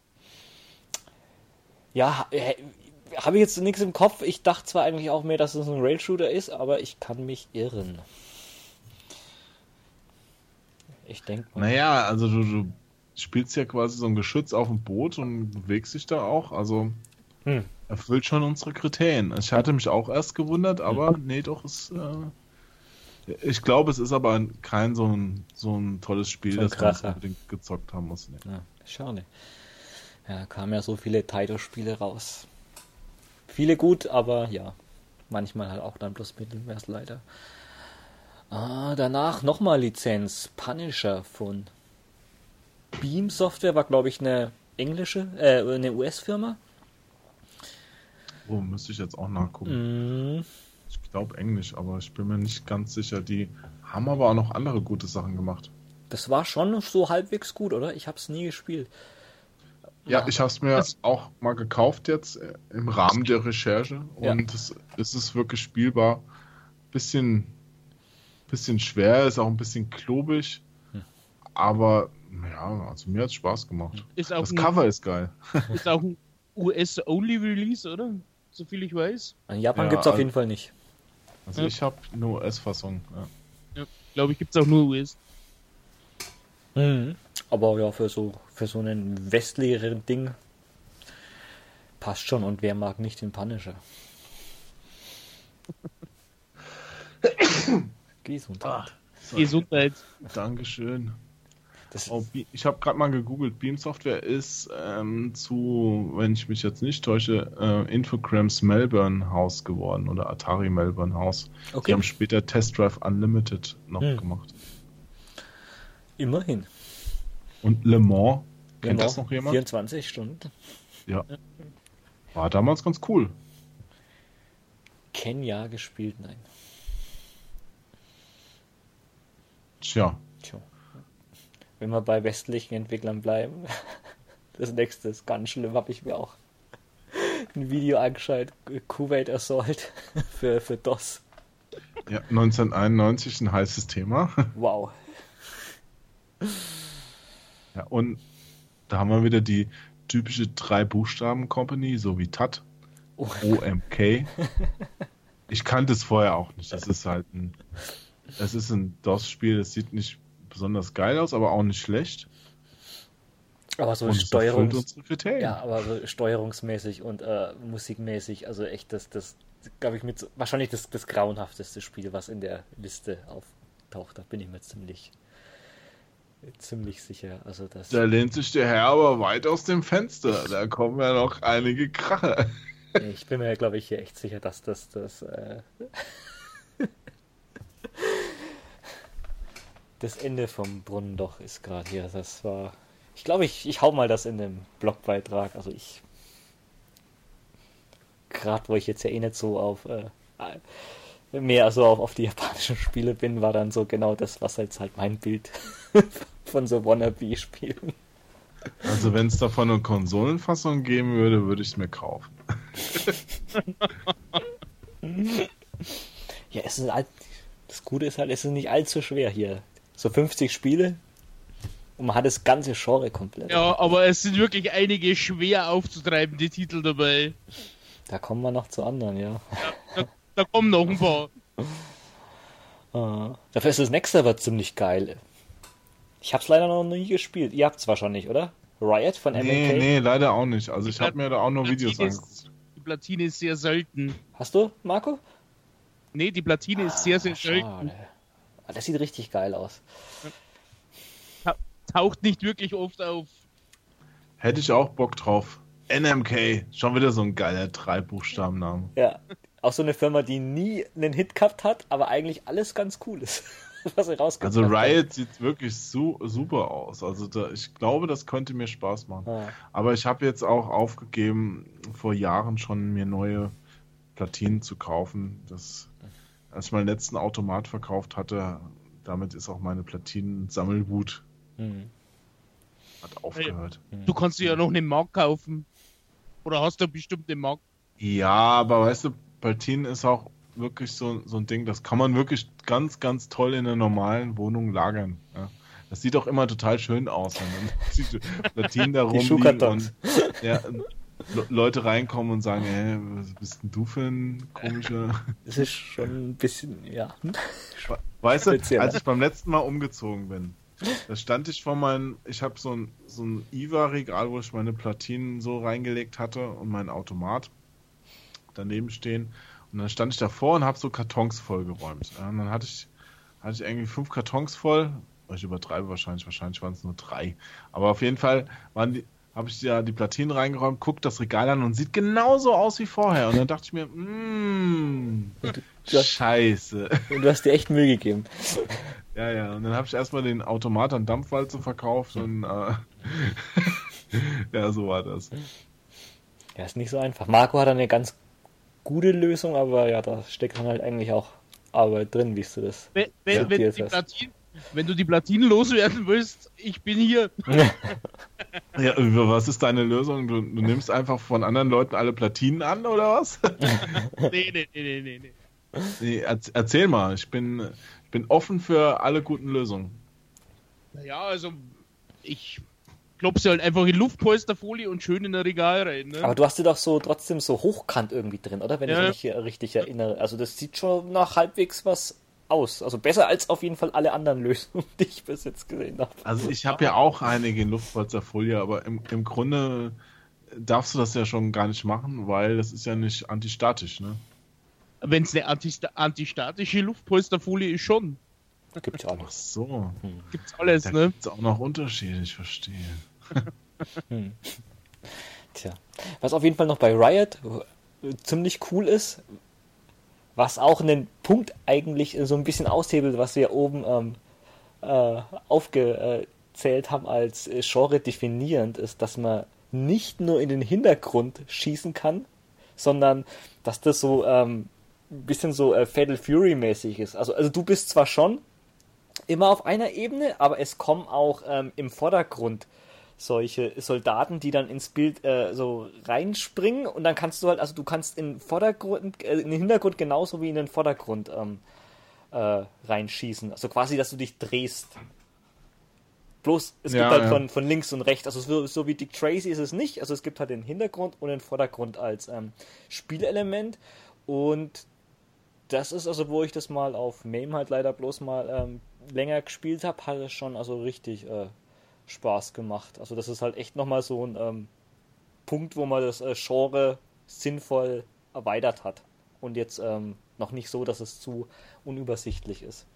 ja, äh, habe ich jetzt nichts im Kopf. Ich dachte zwar eigentlich auch mehr, dass es ein Rail-Shooter ist, aber ich kann mich irren. Ich denke mal. Naja, also du, du spielst ja quasi so ein Geschütz auf dem Boot und bewegst dich da auch, also Hm. erfüllt schon unsere Kriterien. Ich hatte mich auch erst gewundert, aber Hm. nee, doch, es, äh, ich glaube, es ist aber kein so ein, so ein tolles Spiel, So ein das man Kracher. unbedingt gezockt haben muss. Nee. Ja, schade. Ja, kamen ja so viele Taito-Spiele raus. Viele gut, aber ja, manchmal halt auch dann bloß mittelwert leider. Ah, danach nochmal Lizenz. Punisher von Beam Software war, glaube ich, eine englische, äh, eine U S-Firma. Oh, müsste ich jetzt auch nachgucken. Mm, Ich glaube Englisch, aber ich bin mir nicht ganz sicher. Die haben aber auch noch andere gute Sachen gemacht. das war schon so halbwegs gut, oder? Ich habe es nie gespielt. Ja, ich habe es mir auch mal gekauft jetzt äh, im Rahmen der Recherche Ja. und es, es ist wirklich spielbar. Bisschen, bisschen schwer, ist auch ein bisschen klobig, Hm. aber ja, also mir hat es Spaß gemacht. Ist auch Das ein, Cover ist geil. ist auch ein U S-Only-Release, oder? Soviel ich weiß. In Japan Ja, gibt's auf also- jeden Fall nicht. Also Ja. ich habe eine U S-Fassung. Ja. Ja, glaube ich, gibt es auch nur U S. Mhm. Aber ja, für so für so einen westlicheren Ding passt schon. Und wer mag nicht den Punisher? Gesundheit. So, Gesundheit. Dankeschön. Das, Oh, Be- ich habe gerade mal gegoogelt. Beam Software ist ähm, zu, wenn ich mich jetzt nicht täusche, äh, Infogrames Melbourne House geworden oder Atari Melbourne House. Die okay, haben später Test Drive Unlimited noch Hm. gemacht. immerhin. Und Le Mans, kennt Genau, das noch jemand? vierundzwanzig Stunden. Ja. War damals ganz cool. Kenya gespielt, nein. Tja, Tja. Wenn wir bei westlichen Entwicklern bleiben. das nächste ist ganz schlimm, habe ich mir auch ein Video angeschaut. Kuwait Assault für, für DOS. Ja, neunzehnhunderteinundneunzig ein heißes Thema. Wow. Ja, und da haben wir wieder die typische Drei-Buchstaben-Company, so wie T A T, Oh. O M K. Ich kannte es vorher auch nicht. Das ist halt ein, es ist ein DOS-Spiel, das sieht nicht besonders geil aus, aber auch nicht schlecht. Aber so Und es Steuerung. erfüllt unsere Kriterien. Ja, aber so steuerungsmäßig und äh, musikmäßig, also echt das, das glaube ich, mit so, wahrscheinlich das, das grauenhafteste Spiel, was in der Liste auftaucht. Da bin ich mir ziemlich, ziemlich sicher. Also das. Da lehnt sich der Herr aber weit aus dem Fenster. Da kommen ja noch einige Kracher. Ich bin mir, glaube ich, hier echt sicher, dass das das äh, das Ende vom Brunnen doch ist gerade hier. Das war. Ich glaube, ich, ich hau mal das in den Blogbeitrag. Also ich. Gerade wo ich jetzt ja eh nicht so auf äh, mehr so auf, auf die japanischen Spiele bin, war dann so genau das, was jetzt halt mein Bild von so Wannabe-Spielen. Also wenn es davon eine Konsolenfassung geben würde, würde ich es mir kaufen. Ja, es ist halt, das Gute ist halt, es ist nicht allzu schwer hier. So fünfzig Spiele und man hat das ganze Genre komplett. Ja, aber es sind wirklich einige schwer aufzutreibende Titel dabei. Da kommen wir noch zu anderen, ja. Ja, da, da kommen noch ein paar. Ah, dafür ist das nächste aber ziemlich geil. Ich hab's leider noch nie gespielt. Ihr habt's wahrscheinlich, oder? Riot von M M K? Nee, nee, leider auch nicht. Also ich habe mir da auch nur Videos Platine angeguckt. ist, die Platine ist sehr selten. Hast du, Marco? Nee, die Platine ist sehr, sehr selten. Schade. Ah, das sieht richtig geil aus. Ta- Taucht nicht wirklich oft auf. Hätte ich auch Bock drauf. N M K, schon wieder so ein geiler Drei-Buchstaben-Name. Ja, auch so eine Firma, die nie einen Hit gehabt hat, aber eigentlich alles ganz cool ist, was sie rausgebracht Also haben. Riot sieht wirklich su super aus. Also da, ich glaube, das könnte mir Spaß machen. Ah. Aber ich habe jetzt auch aufgegeben, vor Jahren schon mir neue Platinen zu kaufen. Das, als ich meinen letzten Automat verkauft hatte, damit ist auch meine Platinen-Sammelwut Hm. hat aufgehört. Du kannst dir ja noch einen Mark kaufen. Oder hast du bestimmt einen Mark? Ja, aber weißt du, Platinen ist auch wirklich so, so ein Ding, das kann man wirklich ganz, ganz toll in einer normalen Wohnung lagern. Ja. Das sieht auch immer total schön aus, wenn dann die Platinen da rumliegen Schuhkartons. und ja, Le- Leute reinkommen und sagen, ey, was bist denn du für ein komischer... Das ist schon ein bisschen, ja. Weißt du, Spezieller. als ich beim letzten Mal umgezogen bin, da stand ich vor meinem, ich habe so ein, so ein I V A-Regal, wo ich meine Platinen so reingelegt hatte und meinen Automat daneben stehen. Und dann stand ich davor und habe so Kartons vollgeräumt. Ja, und dann hatte ich, hatte ich irgendwie fünf Kartons voll. Ich übertreibe wahrscheinlich, wahrscheinlich waren es nur drei. Aber auf jeden Fall waren die, habe ich ja die Platinen reingeräumt, guckt das Regal an und sieht genauso aus wie vorher. Und dann dachte ich mir, mmm, scheiße. Und du hast dir echt Mühe gegeben. Ja, ja, und dann habe ich erstmal den Automat an Dampfwalze verkauft und äh, ja, so war das. Ja, ist nicht so einfach. Marco hat eine ganz gute Lösung, aber ja, da steckt dann halt eigentlich auch Arbeit drin, wie du das Wenn, wenn, Ja. wenn, Jetzt die hast. Platinen, wenn du die Platinen loswerden willst, ich bin hier. Ja, was ist deine Lösung? Du, du nimmst einfach von anderen Leuten alle Platinen an, oder was? Nee, nee, nee, nee, nee, nee. Nee, erz- erzähl mal, ich bin, ich bin offen für alle guten Lösungen. Naja, also ich klopf sie halt einfach in Luftpolsterfolie und schön in ein Regal rein. Ne? Aber du hast sie doch so trotzdem so hochkant irgendwie drin, oder? Wenn Ja. ich mich hier richtig erinnere. Also das sieht schon nach halbwegs was aus. Also besser als auf jeden Fall alle anderen Lösungen, die ich bis jetzt gesehen habe. Also ich habe ja auch einige in Luftpolsterfolie, aber im, im Grunde darfst du das ja schon gar nicht machen, weil das ist ja nicht antistatisch, ne? Wenn es eine Antista- antistatische Luftpolsterfolie ist, schon. Gibt's ja Ach alles. so, Gibt's alles, da ne? gibt es auch noch Unterschiede, ich verstehe. Hm. Tja. Was auf jeden Fall noch bei Riot äh, ziemlich cool ist, was auch einen Punkt eigentlich so ein bisschen aushebelt, was wir oben ähm, äh, aufgezählt haben als äh, Genre definierend, ist, dass man nicht nur in den Hintergrund schießen kann, sondern dass das so ähm, ein bisschen so äh, Fatal Fury mäßig ist. Also, also du bist zwar schon immer auf einer Ebene, aber es kommen auch ähm, im Vordergrund solche Soldaten, die dann ins Bild äh, so reinspringen und dann kannst du halt, also du kannst in den Vordergrund, äh, in den Hintergrund genauso wie in den Vordergrund ähm, äh, reinschießen. Also quasi, dass du dich drehst. Bloß, es Ja, gibt halt ja. von, von links und rechts, also so, so wie Dick Tracy ist es nicht, also es gibt halt den Hintergrund und den Vordergrund als ähm, Spielelement und das ist also, wo ich das mal auf MAME halt leider bloß mal ähm, länger gespielt habe, hat es schon also richtig äh, Spaß gemacht. Also das ist halt echt nochmal so ein ähm, Punkt, wo man das äh, Genre sinnvoll erweitert hat und jetzt ähm, noch nicht so, dass es zu unübersichtlich ist.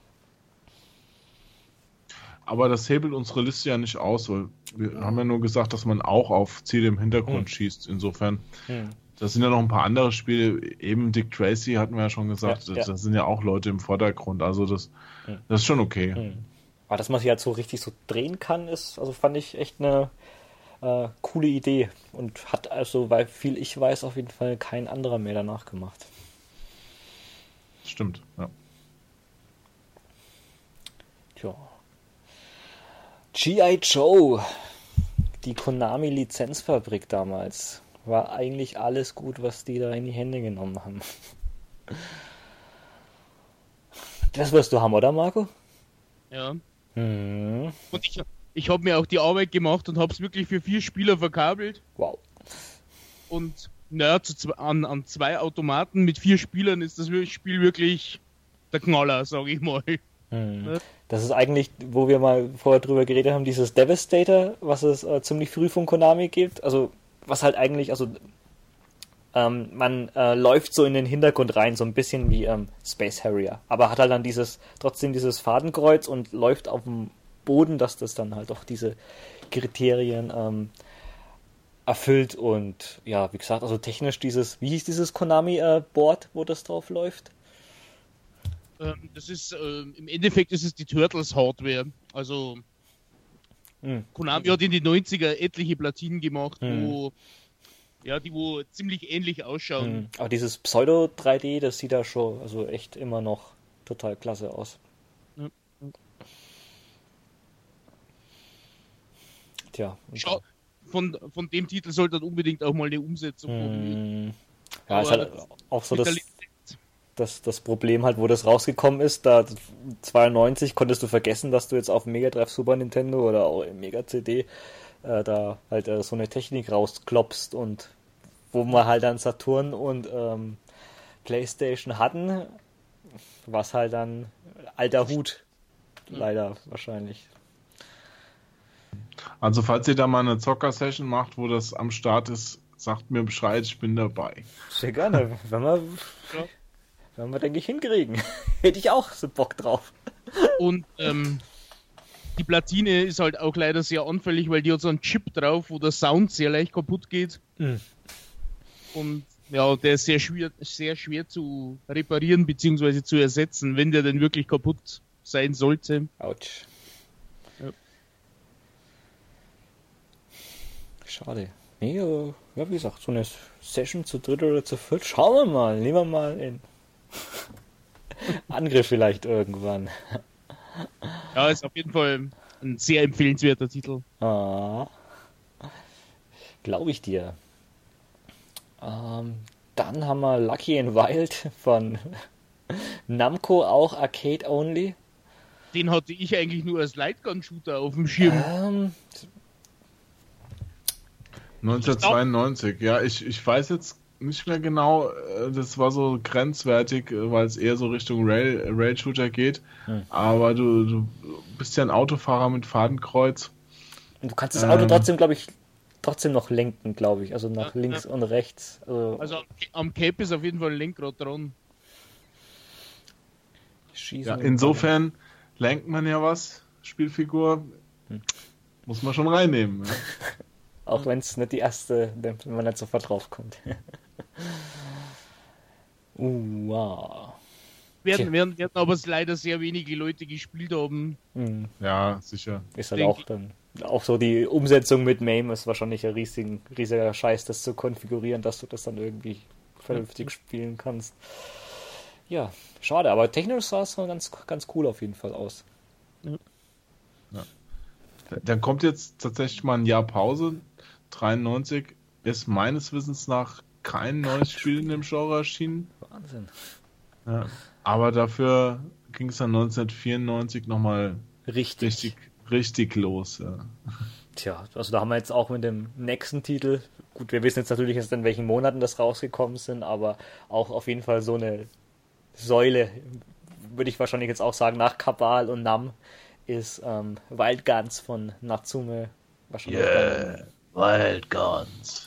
Aber das hebelt unsere Liste ja nicht aus, weil wir haben ja nur gesagt, dass man auch auf Ziele im Hintergrund Hm. schießt. Insofern, Hm. das sind ja noch ein paar andere Spiele. Eben Dick Tracy hatten wir ja schon gesagt, Ja, das, ja. das sind ja auch Leute im Vordergrund. Also das, Hm. das ist schon okay. Hm. Aber dass man sich halt so richtig so drehen kann, ist, also fand ich echt eine äh, coole Idee und hat also, weil viel ich weiß, auf jeden Fall kein anderer mehr danach gemacht. Stimmt, ja. Tja. G I. Joe, die Konami-Lizenzfabrik damals, war eigentlich alles gut, was die da in die Hände genommen haben. Das wirst du haben, oder Marco? Ja. Hm. Und ich, ich habe mir auch die Arbeit gemacht und habe es wirklich für vier Spieler verkabelt. Wow. Und naja, zu, zwe- an, an zwei Automaten mit vier Spielern ist das Spiel wirklich der Knaller, sage ich mal. Hm. Das ist eigentlich, wo wir mal vorher drüber geredet haben, dieses Devastator, was es äh, ziemlich früh von Konami gibt. Also, was halt eigentlich, also, ähm, man äh, läuft so in den Hintergrund rein, so ein bisschen wie ähm, Space Harrier. Aber hat halt dann dieses, trotzdem dieses Fadenkreuz und läuft auf dem Boden, dass das dann halt auch diese Kriterien ähm, erfüllt. Und ja, wie gesagt, also technisch dieses, wie hieß dieses Konami-Board, wo das drauf läuft? Ähm, das ist, ähm, im Endeffekt ist es die Turtles Hardware. Also, Hm. Konami hat in den neunziger etliche Platinen gemacht, Hm. wo, ja, die wo ziemlich ähnlich ausschauen. Mhm. Aber dieses Pseudo drei D, das sieht da schon also echt immer noch total klasse aus. Ja. Tja. und- Schau, von, von dem Titel sollte dann unbedingt auch mal eine Umsetzung kommen. Mhm. Ja, ist Aber halt auch so mit das, der Lizenz- das, das Problem halt, wo das rausgekommen ist, da zweiundneunzig konntest du vergessen, dass du jetzt auf dem Mega Drive Super Nintendo oder auch im Mega C D äh, da halt äh, so eine Technik rausklopst und wo wir halt dann Saturn und ähm, PlayStation hatten, was halt dann alter Hut, leider wahrscheinlich. Also falls ihr da mal eine Zocker-Session macht, wo das am Start ist, sagt mir Bescheid, ich bin dabei. Sehr gerne, wenn wir, Ja. wenn wir denke ich hinkriegen. Hätte ich auch so Bock drauf. Und ähm, die Platine ist halt auch leider sehr anfällig, weil die hat so einen Chip drauf, wo der Sound sehr leicht kaputt geht. Mhm. Und ja, der ist sehr schwer, sehr schwer zu reparieren bzw. zu ersetzen, wenn der denn wirklich kaputt sein sollte. Autsch. Ja. Schade. Nee, äh, ja, wie gesagt, so eine Session zu dritt oder zu viert, schauen wir mal. Nehmen wir mal in Angriff vielleicht irgendwann. Ja, ist auf jeden Fall ein sehr empfehlenswerter Titel. Ah. Glaube ich dir. Ähm, dann haben wir Lucky and Wild von Namco, auch Arcade Only. Den hatte ich eigentlich nur als Lightgun-Shooter auf dem Schirm. Ähm, neunzehnhundertzweiundneunzig, ja, ich, ich weiß jetzt nicht mehr genau, äh, das war so grenzwertig, äh, weil es eher so Richtung Rail, Rail-Shooter geht, Hm. aber du, du bist ja ein Autofahrer mit Fadenkreuz. du kannst das Auto Ähm. trotzdem, glaube ich, trotzdem noch lenken, glaube ich. Also nach Ja, links ja. und rechts. Also, Also am- am Cape ist auf jeden Fall ein Lenkrad dran. schießen. Ja, und- insofern lenkt man ja was, Spielfigur, Hm. muss man schon reinnehmen. Ja. Auch wenn es nicht die erste, wenn man nicht sofort draufkommt. uh, wow. Werden, Tja. werden, werden aber leider sehr wenige Leute gespielt haben. Hm. Ja, sicher. Ist halt Denk auch dann. Auch so die Umsetzung mit MAME ist wahrscheinlich ein riesigen, riesiger Scheiß, das zu konfigurieren, dass du das dann irgendwie vernünftig spielen kannst. Ja, schade, aber technisch sah es ganz, ganz cool auf jeden Fall aus. Ja. Ja. Dann kommt jetzt tatsächlich mal ein Jahr Pause. dreiundneunzig ist meines Wissens nach kein neues Spiel in dem Genre erschienen. Wahnsinn. Ja, aber dafür ging es dann neunzehnhundertvierundneunzig nochmal Richtig. richtig, richtig los. Ja. Tja, also da haben wir jetzt auch mit dem nächsten Titel, gut, wir wissen jetzt natürlich erst, in welchen Monaten das rausgekommen sind, aber auch auf jeden Fall so eine Säule, würde ich wahrscheinlich jetzt auch sagen, nach Kabal und Nam, ist ähm, Wild Guns von Natsume. Wahrscheinlich Yeah, Wild Guns.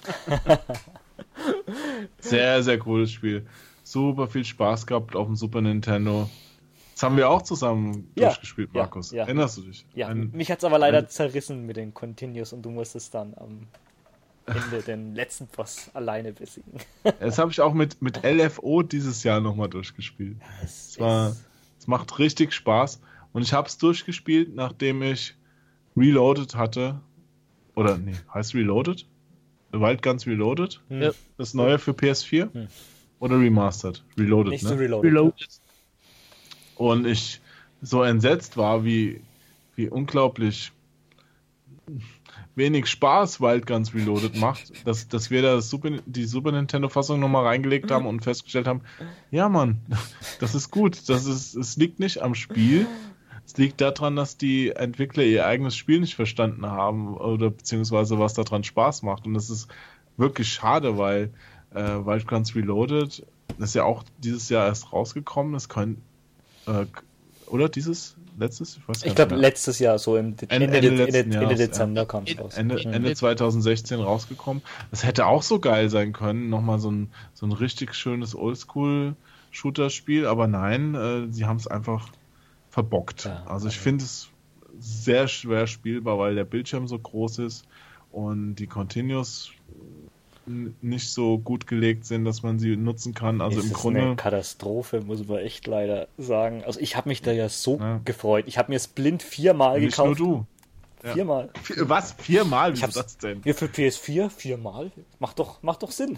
Sehr, sehr cooles Spiel. Super viel Spaß gehabt auf dem Super Nintendo. Das haben wir auch zusammen Ja, durchgespielt, ja, Markus. ja. Erinnerst du dich? Ja, Ein, mich hat es aber leider ein, zerrissen mit den Continues und du musstest dann am Ende den letzten Boss alleine besiegen. Das habe ich auch mit, mit L F O dieses Jahr nochmal durchgespielt. Es war, es macht richtig Spaß. Und ich habe es durchgespielt, nachdem ich Reloaded hatte. Oder, nee, heißt Reloaded? Wild Guns Reloaded? Hm. Das neue für P S vier? Hm. Oder Remastered? Reloaded, Nicht ne? so Reloaded. Reloaded. Und ich so entsetzt war, wie, wie unglaublich wenig Spaß Wild Guns Reloaded macht, dass, dass wir da das Super, die Super Nintendo-Fassung nochmal reingelegt haben und festgestellt haben, ja Mann, das ist gut. Das ist, es liegt nicht am Spiel. Es liegt daran, dass die Entwickler ihr eigenes Spiel nicht verstanden haben oder beziehungsweise was daran Spaß macht. Und das ist wirklich schade, weil äh, Wild Guns Reloaded ist ja auch dieses Jahr erst rausgekommen. Das kann, äh, oder dieses letztes? Ich, weiß gar Ich glaube, nicht mehr. letztes Jahr, so im De- Ende- Ende, Ende Ende, letzten Ende, Jahres, Ende Dezember ja. kam es raus. Ende, Mhm. Ende zweitausendsechzehn rausgekommen. Das hätte auch so geil sein können. Nochmal so ein, so ein richtig schönes Oldschool-Shooter-Spiel. Aber nein, äh, sie haben es einfach verbockt. Ja, also ich also- finde es sehr schwer spielbar, weil der Bildschirm so groß ist und die Continues n- nicht so gut gelegt sind, dass man sie nutzen kann. Also es im ist Grunde... eine Katastrophe, muss man echt leider sagen. Also ich habe mich da ja so Ja. gefreut. Ich habe mir es blind viermal Nicht nur gekauft. du. Ja. Viermal. Vier- Was? Viermal? Ich Wieso hab's- das denn? Ja, für P S vier viermal? Macht doch, macht doch Sinn.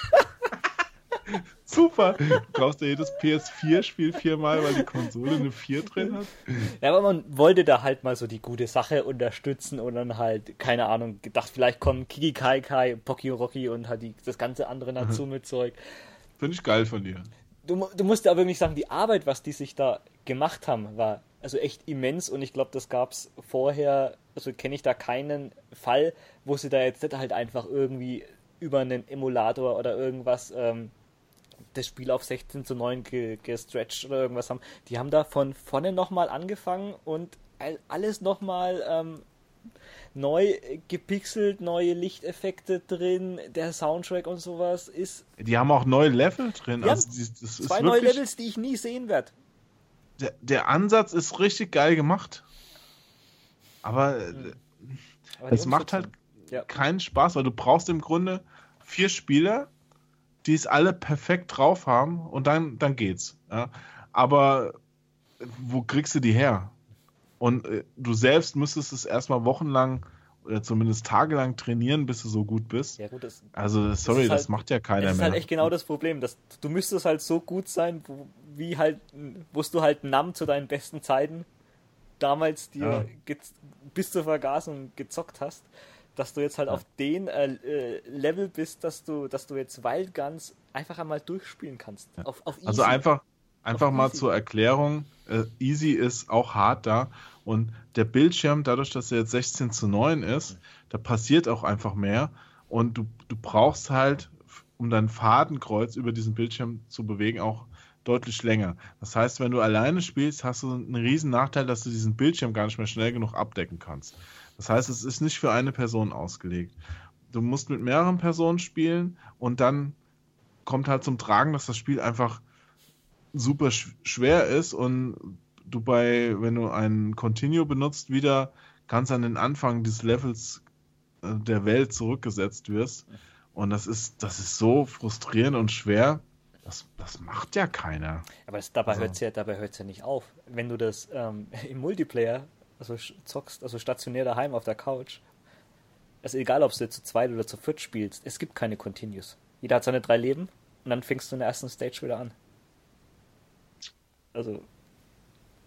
Super! Du brauchst ja jedes P S vier Spiel viermal, weil die Konsole eine vier drin hat. Ja, aber man wollte da halt mal so die gute Sache unterstützen und dann halt, keine Ahnung, gedacht, vielleicht kommen Kiki Kai Kai, Poki Rocky und halt die, das ganze andere Natsume-Zeug. Finde ich geil von dir. Du, mu- du musst aber wirklich sagen, die Arbeit, was die sich da gemacht haben, war also echt immens und ich glaube, das gab's vorher, also kenne ich da keinen Fall, wo sie da jetzt nicht halt einfach irgendwie über einen Emulator oder irgendwas ähm, das Spiel auf sechzehn zu neun ge- gestretcht oder irgendwas haben. Die haben da von vorne nochmal angefangen und all- alles nochmal ähm, neu gepixelt, neue Lichteffekte drin, der Soundtrack und sowas ist Die haben auch neue Level drin. Ja, also die, das ist zwei neue wirklich, Levels, die ich nie sehen werde. der, der Ansatz ist richtig geil gemacht. Aber äh, Aber die es macht halt Umsetzung- ja. keinen Spaß, weil du brauchst im Grunde vier Spieler, die es alle perfekt drauf haben und dann, dann geht's. Ja? Aber wo kriegst du die her? Und äh, du selbst müsstest es erstmal wochenlang oder zumindest tagelang trainieren, bis du so gut bist. Ja, gut, das, Also, sorry, ist das halt- macht ja keiner das ist mehr. halt echt genau das Problem. Dass du müsstest halt so gut sein, wo, wie halt, wusst du halt Nam zu deinen besten Zeiten damals dir Ja. ge- bis zur Vergasung gezockt hast, dass du jetzt halt auf den äh, äh, Level bist, dass du, dass du jetzt Wild Guns einfach einmal durchspielen kannst. Auf, auf easy. Also einfach, einfach Auf mal easy. zur Erklärung, äh, easy ist auch hart da und der Bildschirm, dadurch, dass er jetzt sechzehn zu neun ist, da passiert auch einfach mehr und du, du brauchst halt, um dein Fadenkreuz über diesen Bildschirm zu bewegen, auch deutlich länger. Das heißt, wenn du alleine spielst, hast du einen riesen Nachteil, dass du diesen Bildschirm gar nicht mehr schnell genug abdecken kannst. Das heißt, es ist nicht für eine Person ausgelegt. Du musst mit mehreren Personen spielen und dann kommt halt zum Tragen, dass das Spiel einfach super sch- schwer ist und du bei, wenn du einen Continue benutzt, wieder ganz an den Anfang des Levels äh, der Welt zurückgesetzt wirst. Und das ist, das ist so frustrierend und schwer. Das, das macht ja keiner. Aber das, dabei Also- hört es ja, dabei hört's ja nicht auf. Wenn du das ähm, im Multiplayer also sch- zockst, also stationär daheim auf der Couch, also egal, ob du zu zweit oder zu viert spielst, es gibt keine Continues. Jeder hat seine drei Leben und dann fängst du in der ersten Stage wieder an. Also,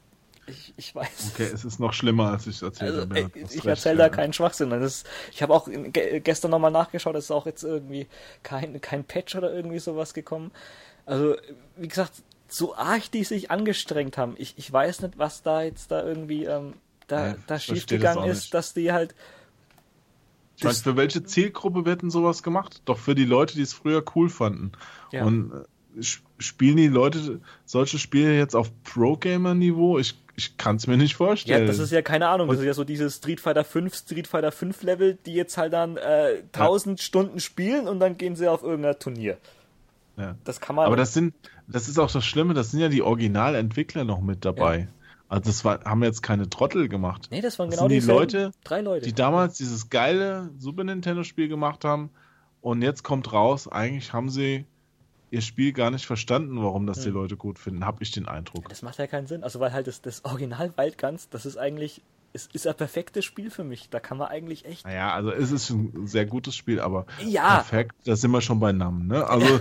Ich, ich weiß. Okay, es ist noch schlimmer, als ich erzählt Also, habe. Ja, ey, ich erzähle da keinen Schwachsinn. Das ist, ich habe auch ge- gestern nochmal nachgeschaut, es ist auch jetzt irgendwie kein, kein Patch oder irgendwie sowas gekommen. Also, wie gesagt, so arg die sich angestrengt haben. Ich, ich weiß nicht, was da jetzt da irgendwie ähm, da, Ja, da ich schief verstehe das gegangen auch ist, nicht. dass die halt. Ich meine, für welche Zielgruppe wird denn sowas gemacht? Doch für die Leute, die es früher cool fanden. Ja. Und äh, sp- spielen die Leute solche Spiele jetzt auf Pro-Gamer-Niveau? Ich, ich kann es mir nicht Ja, vorstellen. das ist ja keine Ahnung, das ist ja so dieses Street Fighter fünf, Street Fighter fünf Level, die jetzt halt dann äh, tausend Stunden spielen und dann gehen sie auf irgendein Turnier. Ja. Das kann man. Aber das sind, das ist auch das Schlimme, das sind ja die Originalentwickler noch mit dabei. Ja. Also das war, haben jetzt keine Trottel gemacht. Nee, das waren Das genau sind die dieselben Leute, drei Leute. die damals dieses geile Super Nintendo-Spiel gemacht haben und jetzt kommt raus, eigentlich haben sie ihr Spiel gar nicht verstanden, warum das die Hm. Leute gut finden, habe ich den Eindruck. Das macht ja keinen Sinn. Also weil halt das, das Original Wild Guns, das ist eigentlich, es ist ein perfektes Spiel für mich. Da kann man eigentlich echt. Naja, also es ist ein sehr gutes Spiel, aber Ja. perfekt, da sind wir schon bei Namen, ne? Also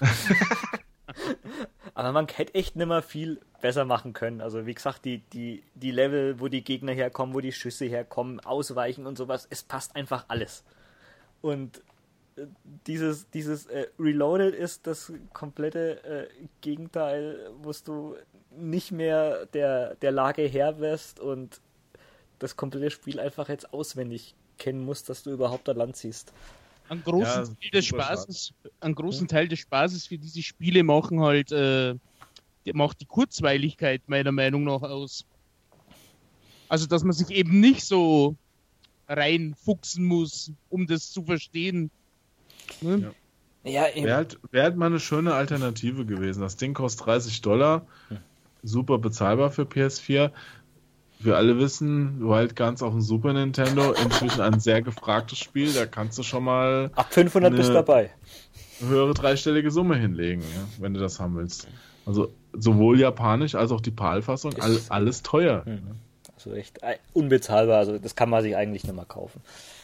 Aber man hätte echt nimmer viel besser machen können. Also wie gesagt, die, die, die Level, wo die Gegner herkommen, wo die Schüsse herkommen, ausweichen und sowas, es passt einfach alles. Und äh, dieses, dieses äh, Reloaded ist das komplette äh, Gegenteil, wo du nicht mehr der, der Lage Herr wirst und das komplette Spiel einfach jetzt auswendig kennen musst, dass du überhaupt an Land ziehst. Einen großen, Ja, Teil des super Spaßes, einen großen Teil des Spaßes für diese Spiele machen halt, äh, die macht die Kurzweiligkeit meiner Meinung nach aus. Also, dass man sich eben nicht so reinfuchsen muss, um das zu verstehen. Ne? Ja, eben. wäre halt, wär halt mal eine schöne Alternative gewesen. Das Ding kostet dreißig Dollar, super bezahlbar für P S vier. Wir alle wissen, Wild Guns auf dem Super Nintendo, inzwischen ein sehr gefragtes Spiel, da kannst du schon mal Ab fünfhundert bist du eine- dabei. eine höhere dreistellige Summe hinlegen, ja, wenn du das haben willst. Also sowohl japanisch als auch die PAL-Fassung, all, Ist- alles teuer. Also echt äh, unbezahlbar, also das kann man sich eigentlich nicht mehr kaufen.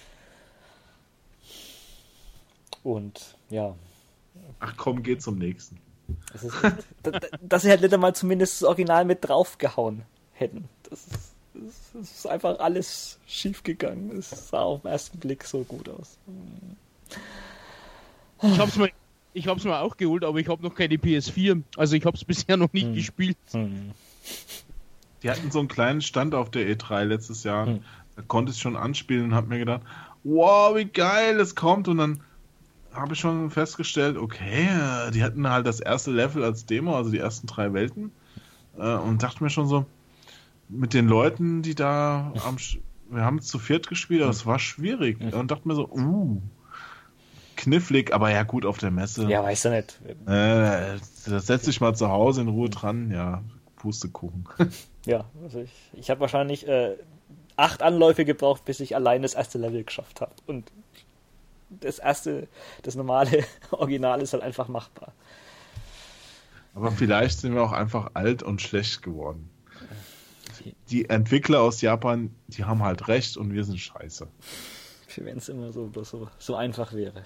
Und ja, Ach komm, geh zum nächsten. das ist echt, dass, dass sie halt nicht einmal zumindest das Original mit draufgehauen hätten. Das ist, das ist einfach alles schief gegangen. Es sah auf den ersten Blick so gut aus. Ich hab's mal, ich hab's mal auch geholt, aber ich habe noch keine P S vier. Also ich hab's bisher noch nicht Hm. gespielt. Hm. Die hatten so einen kleinen Stand auf der E drei letztes Jahr. Hm. Da konnte ich schon anspielen und habe mir gedacht, wow, wie geil es kommt. Und dann habe ich schon festgestellt, okay, äh, die hatten halt das erste Level als Demo, also die ersten drei Welten. Äh, und dachte mir schon so, mit den Leuten, die da am... Sch- wir haben es zu viert gespielt, aber es war schwierig. Und dachte mir so, uh, knifflig, aber ja gut, auf der Messe. Ja, weißt du nicht. Äh, da setz dich mal zu Hause in Ruhe dran, ja, Pustekuchen. Ja, also ich, ich habe wahrscheinlich äh, acht Anläufe gebraucht, bis ich allein das erste Level geschafft habe. Und das erste, das normale Original ist halt einfach machbar. Aber vielleicht sind wir auch einfach alt und schlecht geworden. Die Entwickler aus Japan, die haben halt recht und wir sind scheiße. Wenn es immer so, bloß so, so einfach wäre.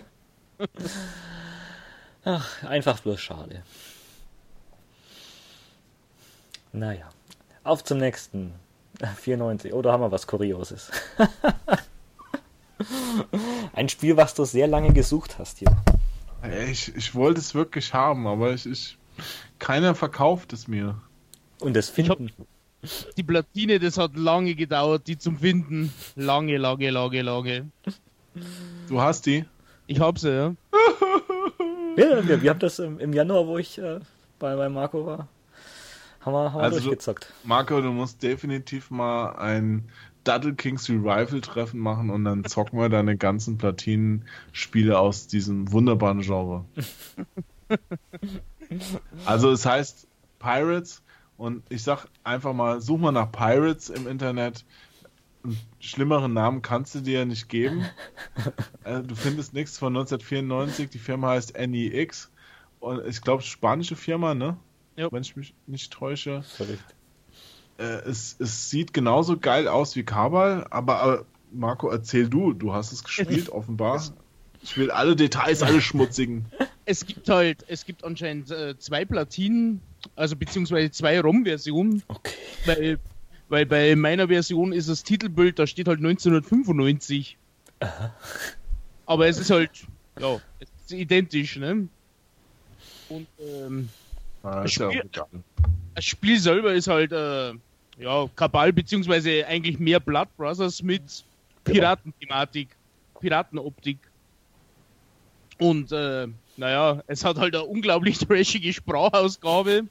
Ach, einfach bloß schade. Naja, auf zum nächsten. vierundneunzig. Oh, da haben wir was Kurioses. Ein Spiel, was du sehr lange gesucht hast, Jo. Ich, ich wollte es wirklich haben, aber ich, ich keiner verkauft es mir. Und das Finden. Die Platine, das hat lange gedauert, die zum Finden. Lange, lange, lange, lange. Du hast die? Ich hab sie, ja. Ja, wir, wir haben das im, im Januar, wo ich äh, bei, bei Marco war, haben wir, haben wir Also du- durchgezockt. Marco, du musst definitiv mal ein Duddle Kings Revival Treffen machen und dann zocken wir deine ganzen Platinenspiele aus diesem wunderbaren Genre. Also es heißt Pirates und ich sag einfach mal, such mal nach Pirates im Internet. Einen schlimmeren Namen kannst du dir ja nicht geben. äh, du findest nichts von neunzehnhundertvierundneunzig, die Firma heißt N E X und ich glaube spanische Firma, ne? Jo. Wenn ich mich nicht täusche. Verrückt. Äh, es, es sieht genauso geil aus wie Kabal, aber äh, Marco, erzähl du, du hast es gespielt offenbar. Ich will alle Details, alle schmutzigen. Es gibt halt, es gibt anscheinend äh, zwei Platinen also beziehungsweise zwei ROM-Versionen. Okay. Weil, weil bei meiner Version ist das Titelbild, da steht halt neunzehnhundertfünfundneunzig. Aha. Aber es ist halt, ja, es ist identisch, ne? Und ähm, Ah, das, ist ja auch Spiel, egal. das Spiel selber ist halt, äh, ja, Kabal, beziehungsweise eigentlich mehr Blood Brothers mit Piratenthematik, Piratenoptik. Und, äh, naja, es hat halt eine unglaublich trashige Sprachausgabe.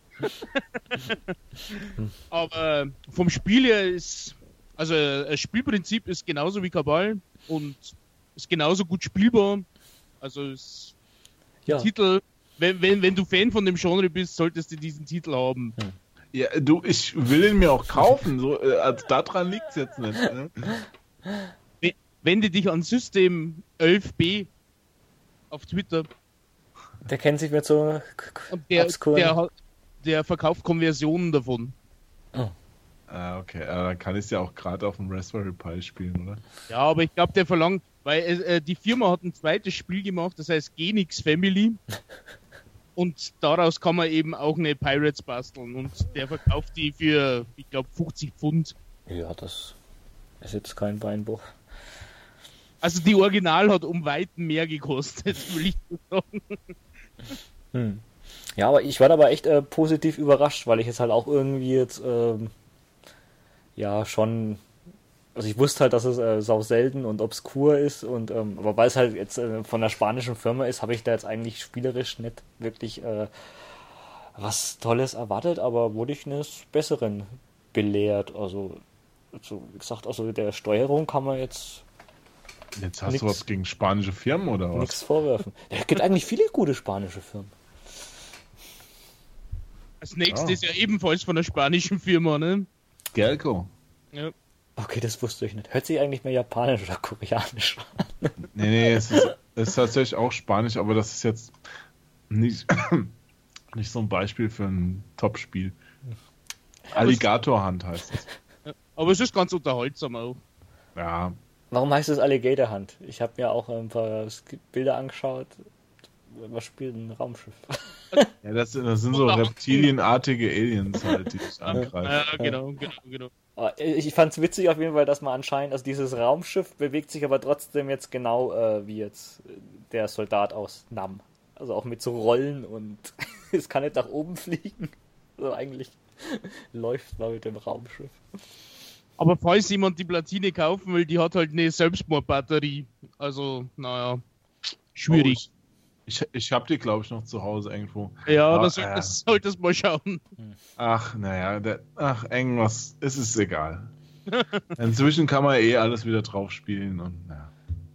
Aber vom Spiel her ist, also das Spielprinzip ist genauso wie Kabal und ist genauso gut spielbar. Also ist Ja. Titel, wenn, wenn, wenn du Fan von dem Genre bist, solltest du diesen Titel haben. Ja, du, ich will ihn mir auch kaufen. So, äh, also daran liegt es jetzt nicht. Ne? We- Wende dich an System elf b auf Twitter. Der kennt sich mit so Und der, obskuren- der, hat- der verkauft Konversionen davon. Ah, okay. Aber dann kann ich es ja auch gerade auf dem Raspberry Pi spielen, oder? Ja, aber ich glaube, der verlangt, weil äh, die Firma hat ein zweites Spiel gemacht, das heißt Genix Family. Und daraus kann man eben auch eine Pirates basteln. Und der verkauft die für, ich glaube, fünfzig Pfund. Ja, das ist jetzt kein Beinbruch. Also die Original hat um Weiten mehr gekostet, will ich so sagen. Hm. Ja, aber ich war dabei echt äh, positiv überrascht, weil ich jetzt halt auch irgendwie jetzt ähm, ja schon, also ich wusste halt, dass es äh, sau selten und obskur ist und ähm, aber weil es halt jetzt äh, von der spanischen Firma ist, habe ich da jetzt eigentlich spielerisch nicht wirklich äh, was Tolles erwartet, aber wurde ich eines Besseren belehrt. Also, also wie gesagt, also der Steuerung kann man jetzt Jetzt hast Nix. du was gegen spanische Firmen, oder was? nichts vorwerfen. Es gibt eigentlich viele gute spanische Firmen. Das nächste Ja. ist ja ebenfalls von der spanischen Firma, ne? Gelco. Ja. Okay, das wusste ich nicht. Hört sich eigentlich mehr japanisch oder koreanisch an. Nee, nee, es ist, es ist tatsächlich auch Spanisch, aber das ist jetzt nicht, nicht so ein Beispiel für ein Top-Spiel. Alligator-Hand heißt es. Aber es ist ganz unterhaltsam auch. Ja, Warum heißt es Alligator Hand? Ich habe mir auch ein paar Sk- Bilder angeschaut. Was spielt ein Raumschiff? ja das, sind- das sind so reptilienartige Aliens halt, die dich angreifen. Ja, genau, genau, genau. Aber Ich fand es witzig auf jeden Fall, dass man anscheinend, also dieses Raumschiff bewegt sich aber trotzdem jetzt genau äh, wie jetzt äh, der Soldat aus Nam. Also auch mit so Rollen und es kann nicht nach oben fliegen. Also eigentlich läuft man mit dem Raumschiff. Aber falls jemand die Platine kaufen will, die hat halt eine Selbstmordbatterie. Also, naja, schwierig. Ich, ich habe die, glaube ich, noch zu Hause irgendwo. Ja, Aber, das, soll, äh, das solltest mal schauen. Ach, naja, der, ach, irgendwas, es ist egal. Inzwischen kann man eh alles wieder drauf spielen und ja.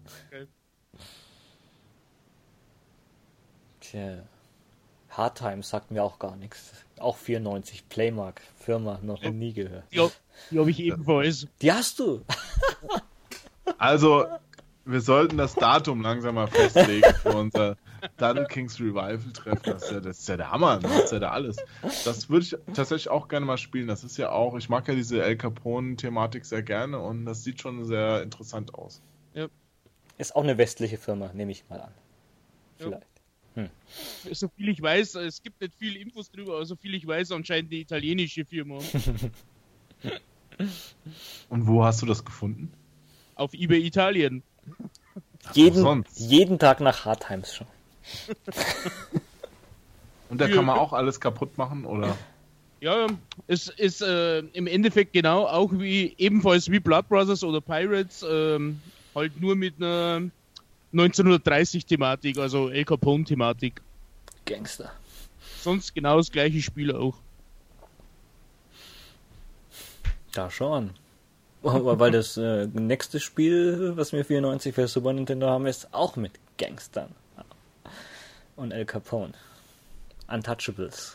Tja. Hard Times sagt mir auch gar nichts. Auch vierundneunzig, Playmark, Firma, noch nie gehört. Ja, die habe ich ebenfalls. Die hast du! Also, wir sollten das Datum langsam mal festlegen für unser Dungeon Kings Revival Treffen. Das ist ja, das ist ja der Hammer, das ist ja der alles. Das würde ich tatsächlich auch gerne mal spielen. Das ist ja auch, ich mag ja diese El Capone-Thematik sehr gerne und das sieht schon sehr interessant aus. Ist auch eine westliche Firma, nehme ich mal an. Ja. Vielleicht. So viel ich weiß, es gibt nicht viel Infos drüber, aber so viel ich weiß, anscheinend die italienische Firma. Und wo hast du das gefunden? Auf eBay Italien. Jeden, sonst? jeden Tag nach Hard Times schon. Und da Ja. kann man auch alles kaputt machen, oder? Ja, es ist äh, im Endeffekt genau auch wie ebenfalls wie Blood Brothers oder Pirates, ähm, halt nur mit einer neunzehnhundertdreißig-Thematik, also El Capone-Thematik. Gangster. Sonst genau das gleiche Spiel auch. Da schon. Aber weil das äh, nächste Spiel, was wir vierundneunzig für Super Nintendo haben, ist auch mit Gangstern. Und El Capone. Untouchables.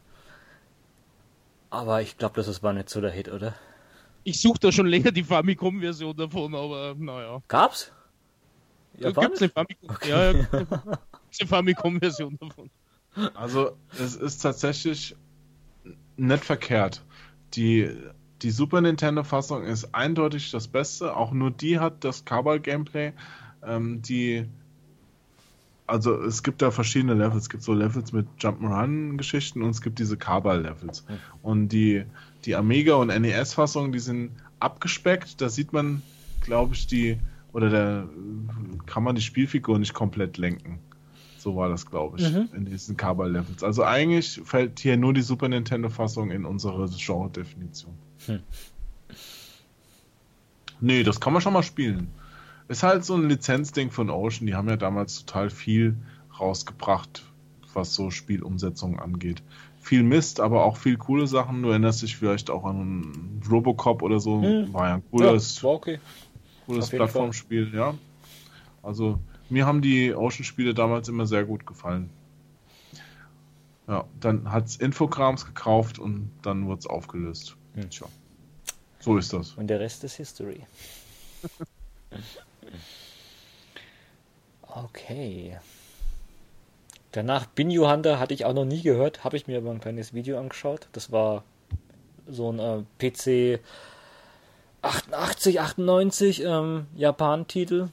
Aber ich glaube, das war nicht so der Hit, oder? Ich suche da schon länger die Famicom-Version davon, aber naja. Gab's? Da gibt's eine Famicom, Okay. ja, ja, gibt's eine Famicom-Version davon. Also, es ist tatsächlich nicht verkehrt. Die, die Super Nintendo-Fassung ist eindeutig das Beste. Auch nur die hat das Kabal-Gameplay. Ähm, die also es gibt da verschiedene Levels. Es gibt so Levels mit Jump'n'Run-Geschichten und es gibt diese Kabal-Levels. Mhm. Und die, die Amiga- und N E S-Fassungen, die sind abgespeckt. Da sieht man, glaube ich, die, oder da kann man die Spielfigur nicht komplett lenken. So war das, glaube ich, mhm. in diesen Kabal-Levels. Also eigentlich fällt hier nur die Super Nintendo-Fassung in unsere Genre-Definition. Hm. Nee, das kann man schon mal spielen. Ist halt so ein Lizenzding von Ocean. Die haben ja damals total viel rausgebracht, was so Spielumsetzungen angeht. Viel Mist, aber auch viel coole Sachen. Du erinnerst dich vielleicht auch an Robocop oder so. Hm. War ja ein cooles, ja, war okay. cooles Plattformspiel, ja. Also mir haben die Ocean-Spiele damals immer sehr gut gefallen. Ja, dann hat's Infograms gekauft und dann wurde es aufgelöst. Hm. Tja. So ist das. Und der Rest ist History. Okay. Danach Binju Hunter hatte ich auch noch nie gehört, habe ich mir aber ein kleines Video angeschaut. Das war so ein äh, P C achtundachtzig, achtundneunzig ähm, Japan-Titel.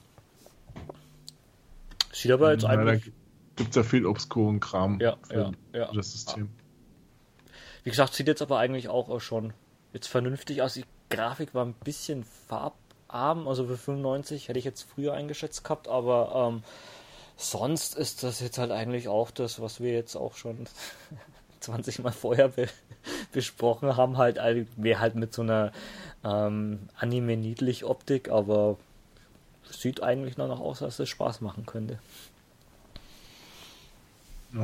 Sieht aber jetzt ja, eigentlich... Da gibt es ja viel obskuren Kram ja, für ja, ja. das System. Wie gesagt, sieht jetzt aber eigentlich auch schon jetzt vernünftig aus. Die Grafik war ein bisschen farbarm, also für fünfundneunzig hätte ich jetzt früher eingeschätzt gehabt, aber ähm, sonst ist das jetzt halt eigentlich auch das, was wir jetzt auch schon zwanzig Mal vorher be- besprochen haben, halt wäre halt mit so einer ähm, Anime-Niedlich-Optik, aber sieht eigentlich noch aus, als es Spaß machen könnte. Ja.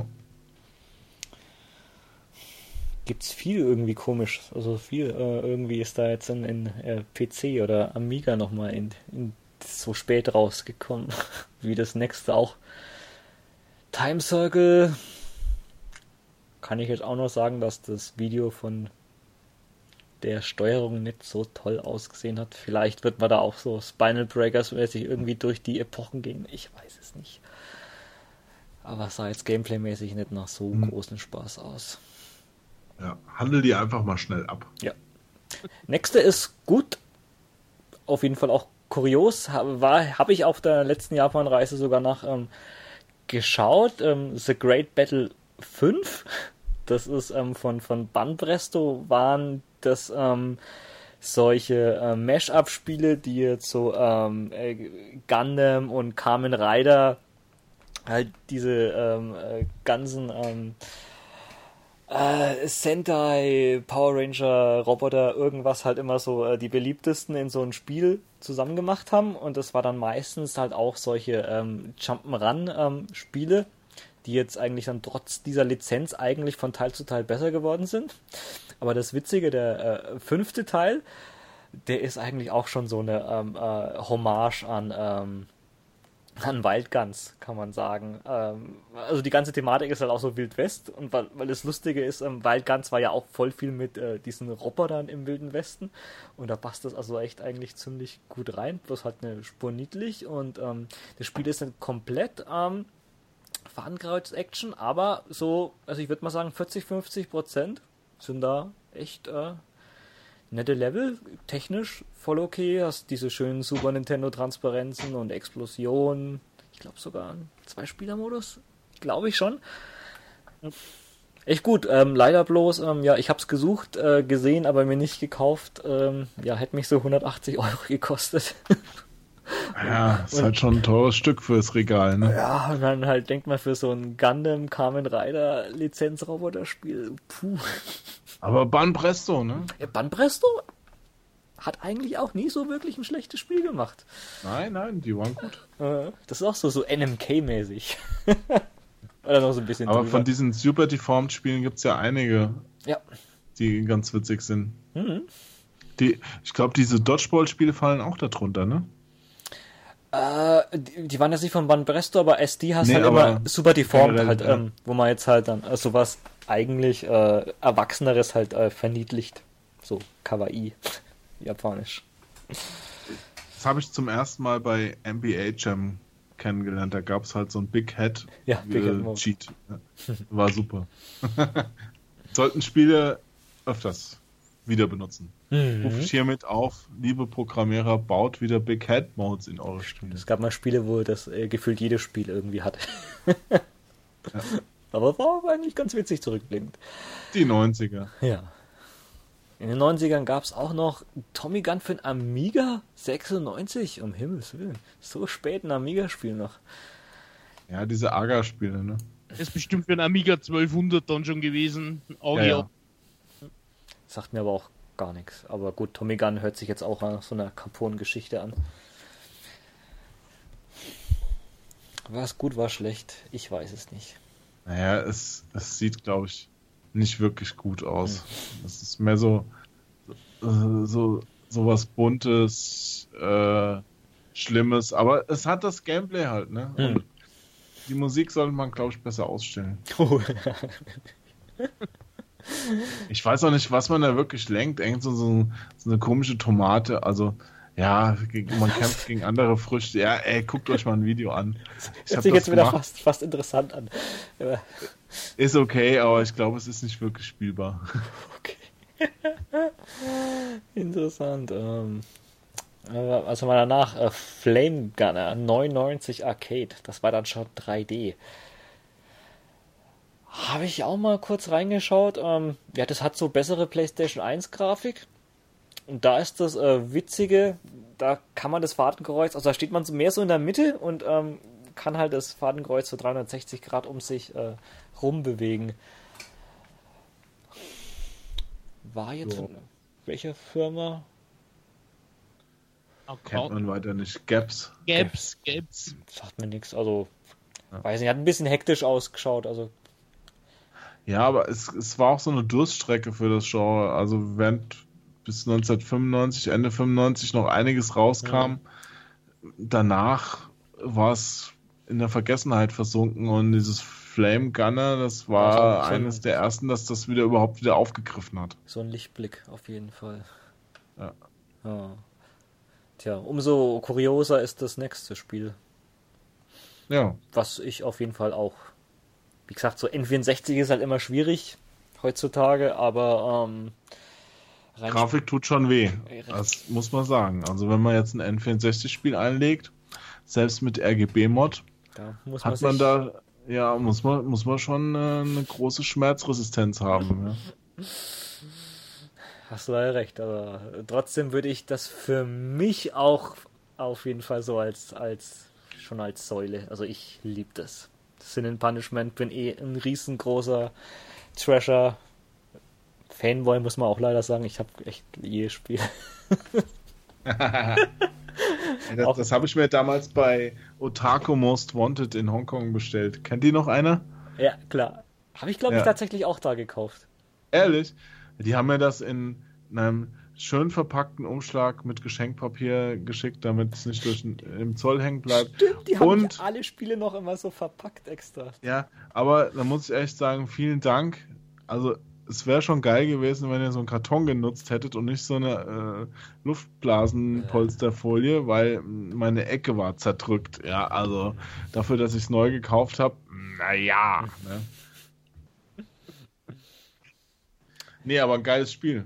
Gibt's viel irgendwie komisch, also viel äh, irgendwie ist da jetzt in, in äh, P C oder Amiga nochmal in, in so spät rausgekommen, wie das nächste auch. Time Circle kann ich jetzt auch noch sagen, dass das Video von der Steuerung nicht so toll ausgesehen hat. Vielleicht wird man da auch so Spinal Breakers mäßig irgendwie durch die Epochen gehen. Ich weiß es nicht. Aber es sah jetzt gameplay-mäßig nicht nach so hm. großen Spaß aus. Ja, handel die einfach mal schnell ab. Ja. Nächste ist gut. Auf jeden Fall auch kurios. War, habe ich auf der letzten Japan-Reise sogar nach ähm, geschaut. Ähm, The Great Battle fünf. Das ist ähm, von, von Banpresto, waren das ähm, solche äh, Mash-up-Spiele, die jetzt so ähm, äh, Gundam und Kamen Rider halt diese ähm, äh, ganzen ähm, äh, Sentai, Power Ranger, Roboter, irgendwas halt immer so äh, die beliebtesten in so ein Spiel zusammen gemacht haben, und das war dann meistens halt auch solche ähm, Jump'n'Run-Spiele, ähm, die jetzt eigentlich dann trotz dieser Lizenz eigentlich von Teil zu Teil besser geworden sind. Aber das Witzige, der äh, fünfte Teil, der ist eigentlich auch schon so eine ähm, äh, Hommage an ähm, an Wild Guns, kann man sagen. Ähm, also die ganze Thematik ist halt auch so Wild West, und weil, weil das Lustige ist, ähm, Wild Guns war ja auch voll viel mit äh, diesen Robotern im Wilden Westen, und da passt das also echt eigentlich ziemlich gut rein, bloß halt eine Spur niedlich, und ähm, das Spiel ist dann komplett ähm, Fadenkreuz-Action, aber so, also ich würde mal sagen vierzig, fünfzig Prozent sind da echt äh, nette Level, technisch voll okay, hast diese schönen Super Nintendo Transparenzen und Explosionen, ich glaube sogar einen Zwei-Spieler-Modus, glaube ich schon. Echt gut, ähm, leider bloß, ähm, ja, ich habe es gesucht, äh, gesehen, aber mir nicht gekauft, ähm, ja, hätte mich so hundertachtzig Euro gekostet. Ja, ist und, halt schon ein teures Stück fürs Regal, ne? Ja, und dann halt denkt man für so ein Gundam Kamen Rider Lizenzroboter-Spiel, puh. Aber Banpresto, ne? Ja, Banpresto hat eigentlich auch nie so wirklich ein schlechtes Spiel gemacht. Nein, nein, die waren gut. Das ist auch so, so N M K-mäßig. Oder noch so ein bisschen Aber drüber. von diesen Super Deformed Spielen gibt es ja einige, ja, die ganz witzig sind. Mhm. Die, ich glaube, diese Dodgeball-Spiele fallen auch darunter, ne? Äh, die, die waren jetzt nicht von Banpresto, aber S D hast nee, halt immer Super Deformed, halt, ja. ähm, wo man jetzt halt dann äh, sowas eigentlich äh, Erwachseneres halt äh, verniedlicht. So Kawaii, japanisch. Das habe ich zum ersten Mal bei N B A Jam kennengelernt. Da gab es halt so ein Big Head, ja, Big äh, Head Cheat. Ja. War super. Sollten Spiele öfters wieder benutzen. Mhm. Rufe ich hiermit auf, liebe Programmierer, baut wieder Big Head Modes in eure Spiele. Es gab mal Spiele, wo das äh, gefühlt jedes Spiel irgendwie hatte. Ja. Aber war eigentlich ganz witzig zurückblickend. Die neunziger. Ja. In den neunzigern gab es auch noch Tommy Gun für den Amiga sechsundneunzig, um Himmels Willen. So spät ein Amiga-Spiel noch. Ja, diese A G A-Spiele, ne? Das ist bestimmt für den Amiga zwölfhundert dann schon gewesen. Audio. Ja, ja. Sagt mir aber auch gar nichts. Aber gut, Tommy Gun hört sich jetzt auch nach so einer Capone-Geschichte an. War es gut, war schlecht? Ich weiß es nicht. Naja, es, es sieht, glaube ich, nicht wirklich gut aus. Es ist mehr so, so, so was Buntes, äh, Schlimmes, aber es hat das Gameplay halt, ne? Hm. Und die Musik sollte man, glaube ich, besser ausstellen. Oh. Ich weiß auch nicht, was man da wirklich lenkt. Irgend so, so, so eine komische Tomate, also ja, man kämpft gegen andere Früchte. Ja, ey, guckt euch mal ein Video an. Ich hört sich jetzt wieder fast, fast interessant an. Ja. Ist okay, aber ich glaube, es ist nicht wirklich spielbar. Okay. Interessant. Ähm, also mal danach, äh, Flame Gunner neunundneunzig Arcade. Das war dann schon drei D. Habe ich auch mal kurz reingeschaut. Ähm, ja, das hat so bessere PlayStation eins Grafik. Und da ist das äh, Witzige, da kann man das Fadenkreuz, also da steht man so mehr so in der Mitte und ähm, kann halt das Fadenkreuz so dreihundertsechzig Grad um sich äh, rumbewegen. War jetzt so. Von welcher Firma? Kennt man weiter nicht. Gaps. Gaps, Gaps. Sagt mir nichts, also ja. Weiß nicht, hat ein bisschen hektisch ausgeschaut, also ja, aber es, es war auch so eine Durststrecke für das Genre, also während bis neunzehnhundertfünfundneunzig, Ende fünfundneunzig noch einiges rauskam. Ja. Danach war es in der Vergessenheit versunken und dieses Flame Gunner, das war das eines der ersten, das das wieder überhaupt wieder aufgegriffen hat. So ein Lichtblick auf jeden Fall. Ja. Ja. Tja, umso kurioser ist das nächste Spiel. Ja. Was ich auf jeden Fall auch, wie gesagt, so N vierundsechzig ist halt immer schwierig heutzutage, aber ähm, Grafik tut schon weh, das muss man sagen. Also wenn man jetzt ein N vierundsechzig-Spiel einlegt, selbst mit R G B-Mod, man hat man da, ja, muss man, muss man schon äh, eine große Schmerzresistenz haben. Ja. Hast du leider recht, aber trotzdem würde ich das für mich auch auf jeden Fall so als, als schon als Säule, also ich liebe das. Sin and Punishment, bin eh ein riesengroßer Trasher Fanboy, muss man auch leider sagen. Ich habe echt jedes Spiel. das das habe ich mir damals bei Otaku Most Wanted in Hongkong bestellt. Kennt ihr noch einer? Ja, klar. Habe ich, glaube ich, ja. tatsächlich auch da gekauft. Ehrlich? Die haben mir das in einem schön verpackten Umschlag mit Geschenkpapier geschickt, damit es nicht durch den, im Zoll hängen bleibt. Stimmt, die haben ja alle Spiele noch immer so verpackt extra. Ja, aber da muss ich echt sagen, vielen Dank. Also es wäre schon geil gewesen, wenn ihr so einen Karton genutzt hättet und nicht so eine äh, Luftblasenpolsterfolie, weil meine Ecke war zerdrückt. Ja, also dafür, dass ich es neu gekauft habe, naja. Ne? Nee, aber ein geiles Spiel.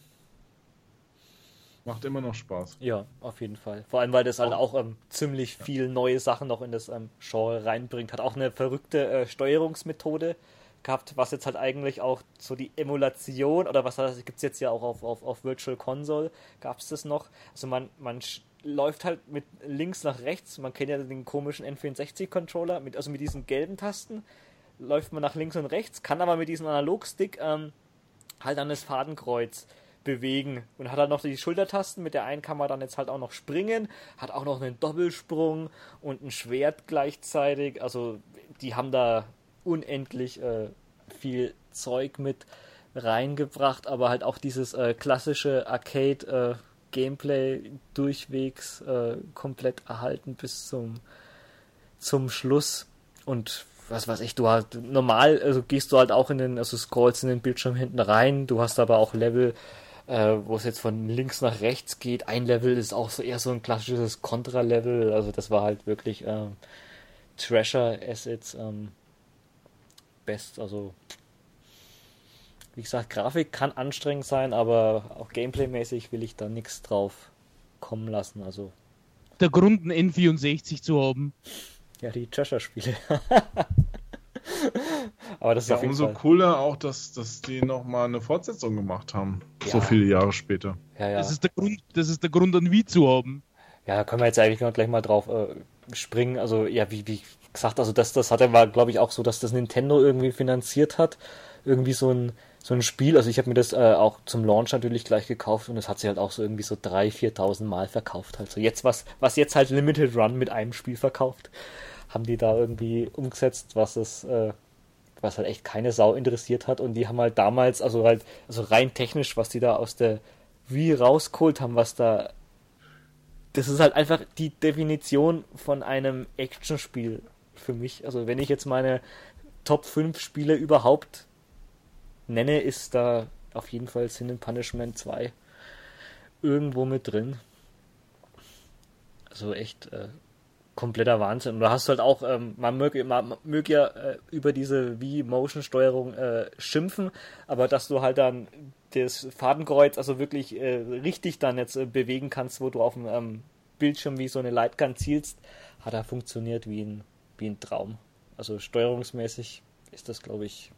Macht immer noch Spaß. Ja, auf jeden Fall. Vor allem, weil das halt auch ähm, ziemlich viel neue Sachen noch in das ähm, Genre reinbringt. Hat auch eine verrückte äh, Steuerungsmethode gehabt, was jetzt halt eigentlich auch so die Emulation, oder was gibt es jetzt ja auch auf, auf, auf Virtual Console, gab es das noch. Also man, man läuft halt mit links nach rechts, man kennt ja den komischen N vierundsechzig-Controller, mit, also mit diesen gelben Tasten, läuft man nach links und rechts, kann aber mit diesem Analogstick ähm, halt dann das Fadenkreuz bewegen und hat halt noch die Schultertasten, mit der einen kann man dann jetzt halt auch noch springen, hat auch noch einen Doppelsprung und ein Schwert gleichzeitig, also die haben da unendlich äh, viel Zeug mit reingebracht, aber halt auch dieses äh, klassische Arcade-Gameplay äh, durchwegs äh, komplett erhalten bis zum zum Schluss. Und was weiß ich, du hast normal, also gehst du halt auch in den, also scrollst in den Bildschirm hinten rein, du hast aber auch Level, äh, wo es jetzt von links nach rechts geht. Ein Level ist auch so eher so ein klassisches Contra-Level, also das war halt wirklich ähm, Treasure Assets ähm, best, also wie gesagt, Grafik kann anstrengend sein, aber auch Gameplay-mäßig will ich da nichts drauf kommen lassen. Also Der Grund, ein N vierundsechzig zu haben. ja, die Cheshire-Spiele. Aber das ist Ja, auf jeden umso Fall. cooler auch, dass, dass die nochmal eine Fortsetzung gemacht haben. Ja. So viele Jahre später. Ja, ja. Das ist der Grund, das ist der Grund, ein Wii zu haben. Ja, da können wir jetzt eigentlich noch gleich mal drauf äh, springen. Also, ja, wie, wie gesagt, also das, das hatte war, glaube ich, auch so, dass das Nintendo irgendwie finanziert hat. Irgendwie so ein, so ein Spiel. Also ich habe mir das äh, auch zum Launch natürlich gleich gekauft und es hat sich halt auch so irgendwie so dreitausend, viertausend Mal verkauft. Also jetzt was, was jetzt halt Limited Run mit einem Spiel verkauft, haben die da irgendwie umgesetzt, was es, äh, was halt echt keine Sau interessiert hat. Und die haben halt damals, also halt, also rein technisch, was die da aus der Wii rausgeholt haben, was da, das ist halt einfach die Definition von einem Actionspiel für mich. Also wenn ich jetzt meine Top fünf Spiele überhaupt nenne, ist da auf jeden Fall Sin and Punishment zwei irgendwo mit drin. Also echt äh, kompletter Wahnsinn. Und da hast du halt auch, ähm, man möge, man möge ja äh, über diese Wii-Motion-Steuerung äh, schimpfen, aber dass du halt dann das Fadenkreuz also wirklich äh, richtig dann jetzt äh, bewegen kannst, wo du auf dem ähm, Bildschirm wie so eine Lightgun zielst, hat er funktioniert wie ein, wie ein Traum. Also steuerungsmäßig ist das, glaube ich,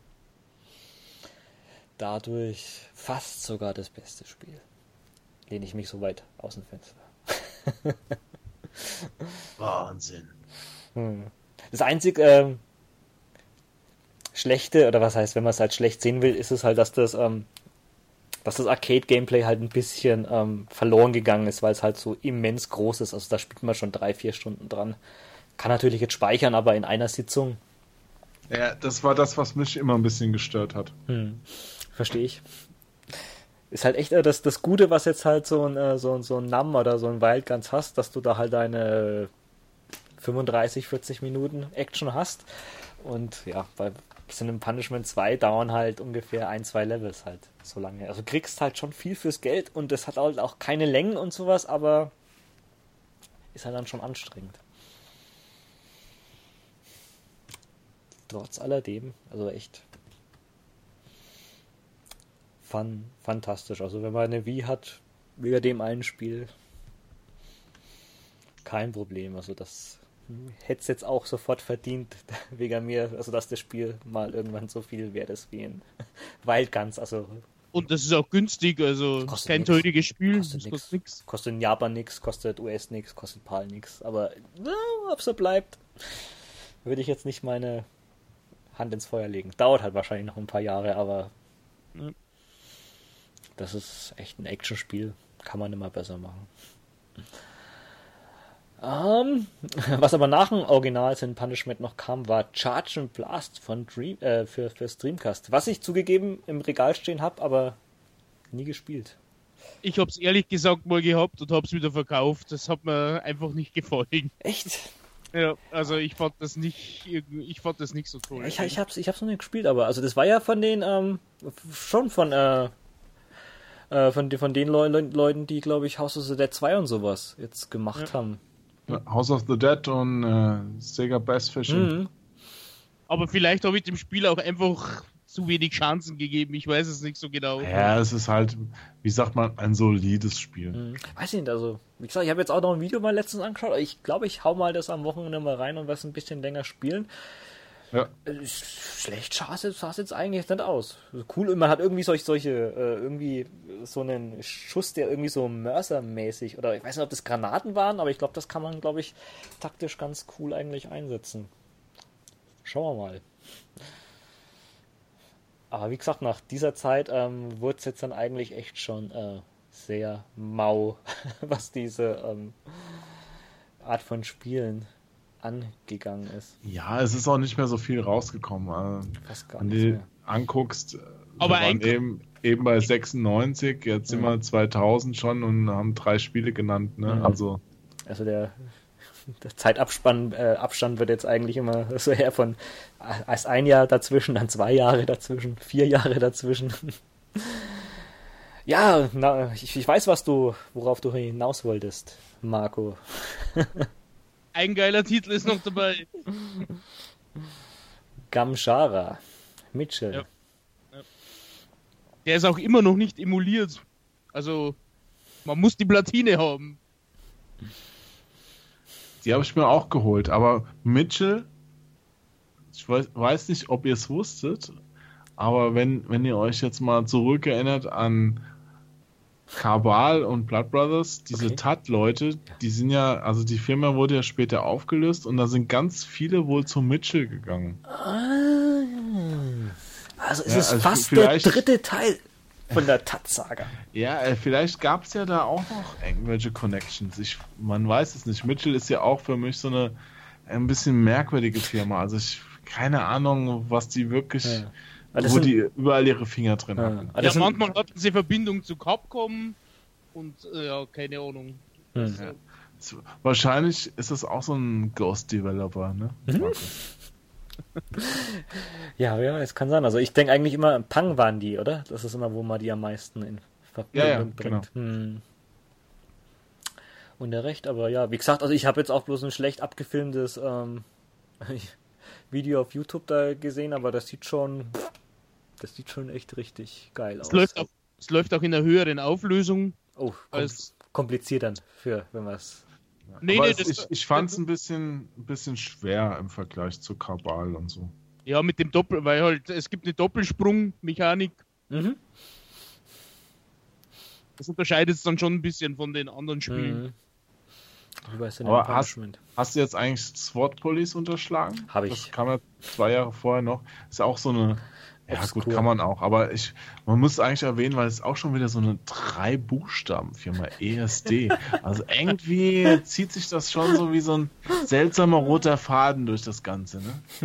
dadurch fast sogar das beste Spiel. Lehne ich mich so weit aus dem Fenster. Wahnsinn. Hm. Das einzig ähm, Schlechte, oder was heißt, wenn man es halt schlecht sehen will, ist es halt, dass das, ähm, dass das Arcade-Gameplay halt ein bisschen ähm, verloren gegangen ist, weil es halt so immens groß ist. Also da spielt man schon drei, vier Stunden dran. Kann natürlich jetzt speichern, aber in einer Sitzung. Ja, das war das, was mich immer ein bisschen gestört hat. Hm. Verstehe ich. Ist halt echt äh, das, das Gute, was jetzt halt so ein, äh, so, so ein N A M oder so ein Wild Guns hast, dass du da halt deine fünfunddreißig, vierzig Minuten Action hast. Und ja, bei Sin and Punishment zwei dauern halt ungefähr ein, zwei Levels halt so lange. Also kriegst halt schon viel fürs Geld und das hat halt auch keine Längen und sowas, aber ist halt dann schon anstrengend. Trotz alledem, also echt fun, fantastisch. Also wenn man eine Wii hat, wegen dem einen Spiel, kein Problem. Also das hätte es jetzt auch sofort verdient, wegen mir, also dass das Spiel mal irgendwann so viel wert ist wie ein Wild Guns. Also Und das ist auch günstig, also Kostet kein nix. teuriges Spiel, Kostet das nix. kostet nichts. kostet in Japan nichts, kostet U S nichts, kostet PAL nichts. Aber na, ob so bleibt, würde ich jetzt nicht meine Hand ins Feuer legen. Dauert halt wahrscheinlich noch ein paar Jahre, aber das ist echt ein Actionspiel. Kann man immer besser machen. Ähm, was aber nach dem Original Sin Punishment noch kam, war Charge and Blast von Dream, äh, für, für Dreamcast. Was ich zugegeben im Regal stehen habe, aber nie gespielt. Ich hab's ehrlich gesagt mal gehabt und hab's wieder verkauft. Das hat mir einfach nicht gefallen. Echt? Ja, also ich fand das nicht, irgendwie- ich fand das nicht so toll. Ich, ich hab's, ich hab's noch nicht gespielt, aber also das war ja von den, ähm, schon von, äh, äh, von, den- von den Leu Leu Leuten, die, glaube ich, House of the Dead zwei und sowas jetzt gemacht Ja. haben. House of the Dead und äh, Sega Bass Fishing. Mhm. Aber vielleicht habe ich dem Spiel auch einfach zu wenig Chancen gegeben. Ich weiß es nicht so genau. Ja, es ist halt, wie sagt man, ein solides Spiel. Mhm. Weiß ich nicht, also, wie gesagt, ich habe jetzt auch noch ein Video mal letztens angeschaut, aber ich glaube, ich hau mal das am Wochenende mal rein und was ein bisschen länger spielen. Ja. Äh, Schlecht sah es jetzt, sah's jetzt eigentlich nicht aus. Cool, und man hat irgendwie solche, solche äh, irgendwie so einen Schuss, der irgendwie so Mörser-mäßig, oder ich weiß nicht, ob das Granaten waren, aber ich glaube, das kann man, glaube ich, taktisch ganz cool eigentlich einsetzen. Schauen wir mal. Aber wie gesagt, nach dieser Zeit ähm, wurde es jetzt dann eigentlich echt schon äh, sehr mau, was diese ähm, Art von Spielen angegangen ist. Ja, es ist auch nicht mehr so viel rausgekommen. Äh, Fast gar Wenn nichts du mehr. anguckst, äh, Aber wir waren eigentlich- eben, eben bei sechsundneunzig, jetzt sind Mhm. wir zweitausend schon und haben drei Spiele genannt. Ne? Mhm. Also Also der, der Zeitabstand äh, Abstand wird jetzt eigentlich immer so her von äh, erst ein Jahr dazwischen, dann zwei Jahre dazwischen, vier Jahre dazwischen. Ja, na, ich, ich weiß, was du, worauf du hinaus wolltest, Marco. Ein geiler Titel ist noch dabei. Gamshara. Mitchell. Ja. Ja. der ist auch immer noch nicht emuliert. Also, man muss die Platine haben. Die habe ich mir auch geholt, aber Mitchell, ich weiß, weiß nicht, ob ihr es wusstet, aber wenn, wenn ihr euch jetzt mal zurückerinnert an Cabal und Blood Brothers, diese Okay. T A T-Leute, die sind ja, also die Firma wurde ja später aufgelöst und da sind ganz viele wohl zu Mitchell gegangen. Also es Ja, ist also fast der vielleicht- dritte Teil von der T A T-Saga. Ja, äh, vielleicht gab es ja da auch noch irgendwelche Connections. Ich, man weiß es nicht. Mitchell ist ja auch für mich so eine ein bisschen merkwürdige Firma. Also ich keine Ahnung, was die wirklich, Ja. Aber das wo sind- die überall ihre Finger drin Ja. hatten. Aber Ja, das sind- manchmal hatten sie Verbindung zu Capcom und äh, ja, keine Ahnung. Hm. Ja. Es- Wahrscheinlich ist es auch so ein Ghost-Developer, ne? Mhm. Markus? Ja, ja, es kann sein. Also ich denke eigentlich immer, Pang waren die, oder? Das ist immer, wo man die am meisten in Verbindung Ja, ja, bringt. Hm. Und der Recht, aber ja, wie gesagt, also ich habe jetzt auch bloß ein schlecht abgefilmtes ähm, Video auf YouTube da gesehen, aber das sieht schon, das sieht schon echt richtig geil aus. Es läuft, auch, es läuft auch in einer höheren Auflösung. Oh, kom Als, kompliziert dann für, wenn man es. nee, Aber nee, es, das, ich ich fand es ein bisschen, ein bisschen schwer im Vergleich zu Cabal und so. ja, mit dem Doppel, weil halt, es gibt eine Doppelsprung-Mechanik. Mhm. Das unterscheidet es dann schon ein bisschen von den anderen Spielen. Mhm. Wie bei Sin Aber and hast- Punishment. Hast du jetzt eigentlich SWAT Police unterschlagen? Hab ich. Das kam ja zwei Jahre vorher noch. Ist ja auch so eine. Ja, Obskur. gut, kann man auch. Aber ich, man muss es eigentlich erwähnen, weil es auch schon wieder so eine Drei-Buchstaben-Firma, E S D. Also irgendwie zieht sich das schon so wie so ein seltsamer roter Faden durch das Ganze, ne?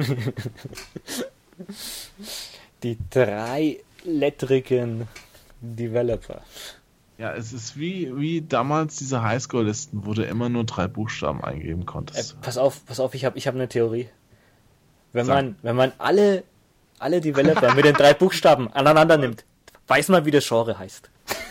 Die dreilettrigen Developer. Ja, es ist wie, wie damals diese Highscore-Listen, wo du immer nur drei Buchstaben eingeben Äh, konntest. pass auf, pass auf, ich habe ich hab eine Theorie. Wenn Sag. man, wenn man alle, alle Developer mit den drei Buchstaben aneinander nimmt, weiß man, wie das Genre heißt.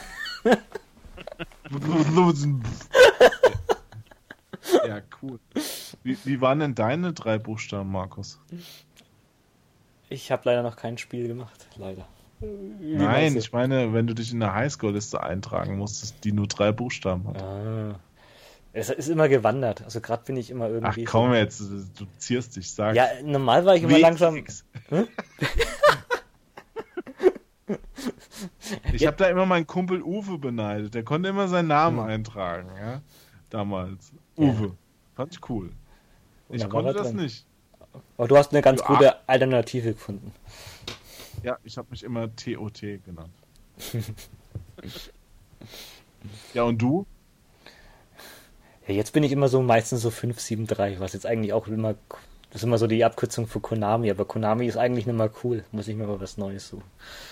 Ja, cool. Wie, wie waren denn deine drei Buchstaben, Markus? Ich habe leider noch kein Spiel gemacht, leider. Wie Nein, meinst du? ich meine, wenn du dich in eine Highscore-Liste eintragen musstest, die nur drei Buchstaben hat. Ah. Es ist immer gewandert. Also gerade bin ich immer Ach irgendwie. komm jetzt, du zierst dich, sag. Ja, normal war ich immer W langsam. X. Ich habe da immer meinen Kumpel Uwe beneidet. Der konnte immer seinen Namen eintragen, ja. Damals. Uwe. Fand ich cool. Ich Da war konnte er das drin. nicht. Aber du hast eine ganz Du gute Alternative gefunden. Ja, ich habe mich immer T O T genannt. Ja, und du? Ja, jetzt bin ich immer so meistens so fünf sieben drei, was jetzt eigentlich auch immer. Das ist immer so die Abkürzung für Konami, aber Konami ist eigentlich nicht mehr cool. Muss ich mir mal was Neues suchen.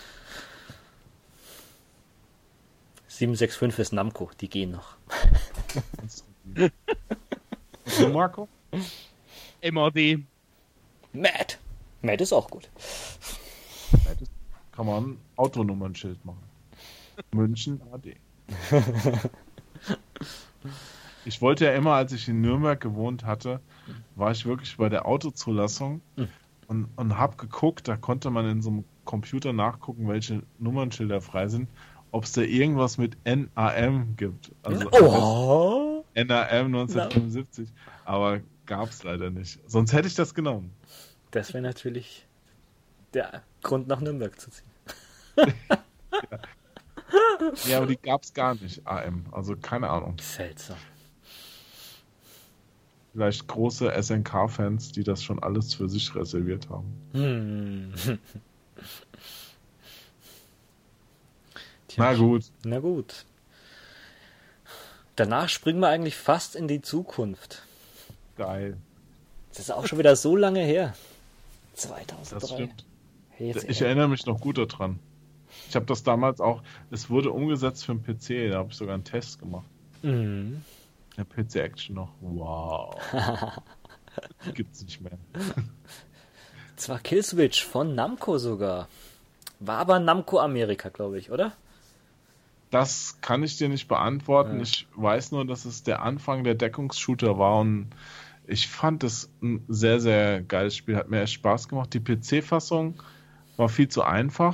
sieben sechs fünf ist Namco, die gehen noch. Und du, Marco? M A D. Mad! Mad ist auch gut. Ja, das kann man ein Autonummernschild machen. München A D. Ich wollte ja immer, als ich in Nürnberg gewohnt hatte, war ich wirklich bei der Autozulassung und, und habe geguckt, da konnte man in so einem Computer nachgucken, welche Nummernschilder frei sind, ob es da irgendwas mit N A M gibt. Also Oh! N A M neunzehnhundertfünfundsiebzig. Aber gab es leider nicht. Sonst hätte ich das genommen. Das wäre natürlich der Grund, nach Nürnberg zu ziehen. Ja, aber die gab es gar nicht, A M. Also keine Ahnung. Seltsam. Vielleicht große S N K-Fans, die das schon alles für sich reserviert haben. Hm. Tja, Na gut. Na gut. Danach springen wir eigentlich fast in die Zukunft. Geil. Das ist auch schon wieder so lange her. zweitausenddrei. Das stimmt. Hey, jetzt, Ich erinnere mich noch gut daran. Ich habe das damals auch, es wurde umgesetzt für einen P C, da habe ich sogar einen Test gemacht. Mhm. Der P C Action noch. Wow. Gibt's nicht mehr. Zwar Killswitch von Namco sogar. War aber Namco Amerika, glaube ich, oder? Das kann ich dir nicht beantworten. Ja. Ich weiß nur, dass es der Anfang der Deckungsshooter war und ich fand es ein sehr, sehr geiles Spiel. Hat mir echt Spaß gemacht. Die P C-Fassung war viel zu einfach,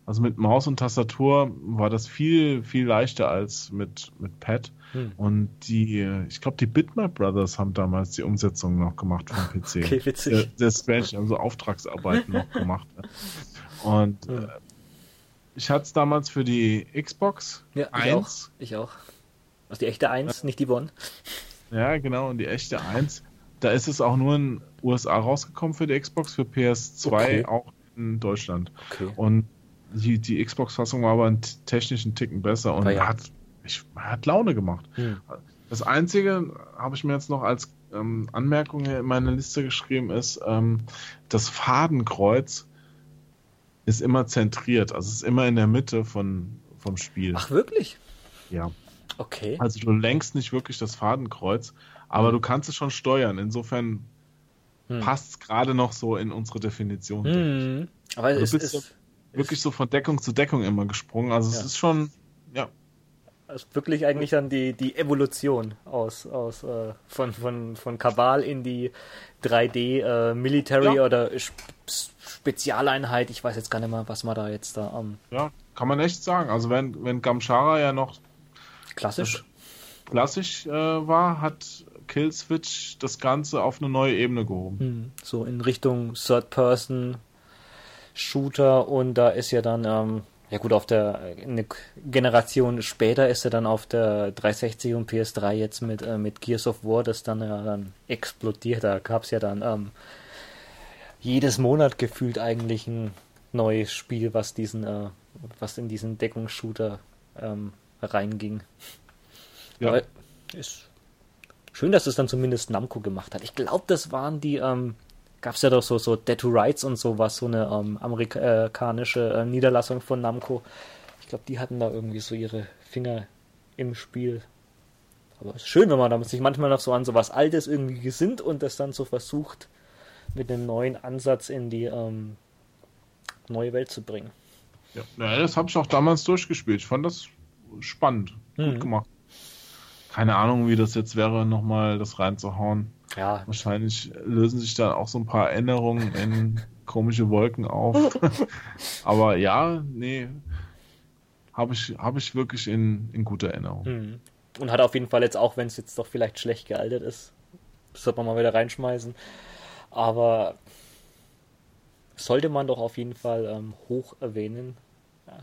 Also mit Maus und Tastatur war das viel, viel leichter als mit, mit Pad. Hm. Und die, ich glaube, die Bitmap Brothers haben damals die Umsetzung noch gemacht vom P C. Okay, witzig. Sehr, sehr strange, also Auftragsarbeiten noch gemacht. Und hm. äh, ich hatte es damals für die Xbox ja, ich eins. Auch. Ich auch. Also die echte eins, ja. Nicht die One. Ja, genau, und die echte eins. Da ist es auch nur in U S A rausgekommen für die Xbox, für P S zwei okay. auch in Deutschland. Okay. Und die, die Xbox-Fassung war aber einen technischen Ticken besser und ja. hat, ich, hat Laune gemacht. Hm. Das Einzige, habe ich mir jetzt noch als ähm, Anmerkung in meine Liste geschrieben, ist, ähm, das Fadenkreuz ist immer zentriert, also es ist immer in der Mitte von, vom Spiel. Ach, wirklich? Ja. Okay. Also du lenkst nicht wirklich das Fadenkreuz, aber hm. du kannst es schon steuern. Insofern hm. passt es gerade noch so in unsere Definition. Hm. Aber also es du bist ist wirklich so von Deckung zu Deckung immer gesprungen. Also ja. es ist schon, ja. Also wirklich eigentlich dann die, die Evolution aus, aus äh, von, von, von Kabal in die drei D äh, Military ja. oder Sp- Spezialeinheit. Ich weiß jetzt gar nicht mehr, was man da jetzt da am... Ähm ja, kann man echt sagen. Also wenn, wenn Gamshara ja noch klassisch, klassisch äh, war, hat Killswitch das Ganze auf eine neue Ebene gehoben. Hm. So in Richtung Third-Person Shooter und da ist ja dann, ähm, ja gut, auf der, eine Generation später ist er dann auf der dreihundertsechzig und P S drei jetzt mit, äh, mit Gears of War, das dann ja dann explodiert. Da gab es ja dann ähm, jedes Monat gefühlt eigentlich ein neues Spiel, was diesen, äh, was in diesen Deckungsshooter ähm, reinging. Ja. Aber ist schön, dass es dann zumindest Namco gemacht hat. Ich glaube, das waren die, ähm, gab es ja doch so, so Dead to Rights und sowas, so eine ähm, amerikanische äh, Niederlassung von Namco. Ich glaube, die hatten da irgendwie so ihre Finger im Spiel. Aber es ist schön, wenn man da sich manchmal noch so an sowas Altes irgendwie gesinnt und das dann so versucht, mit einem neuen Ansatz in die ähm, neue Welt zu bringen. Ja, ja das habe ich auch damals durchgespielt. Ich fand das spannend. Mhm. Gut gemacht. Keine Ahnung, wie das jetzt wäre, nochmal das reinzuhauen. Ja. Wahrscheinlich lösen sich da auch so ein paar Erinnerungen in komische Wolken auf. Aber ja, nee, habe ich, hab ich wirklich in, in guter Erinnerung. Mhm. Und hat auf jeden Fall jetzt auch, wenn es jetzt doch vielleicht schlecht gealtert ist, sollte man mal wieder reinschmeißen. Aber sollte man doch auf jeden Fall ähm, hoch erwähnen. Ja.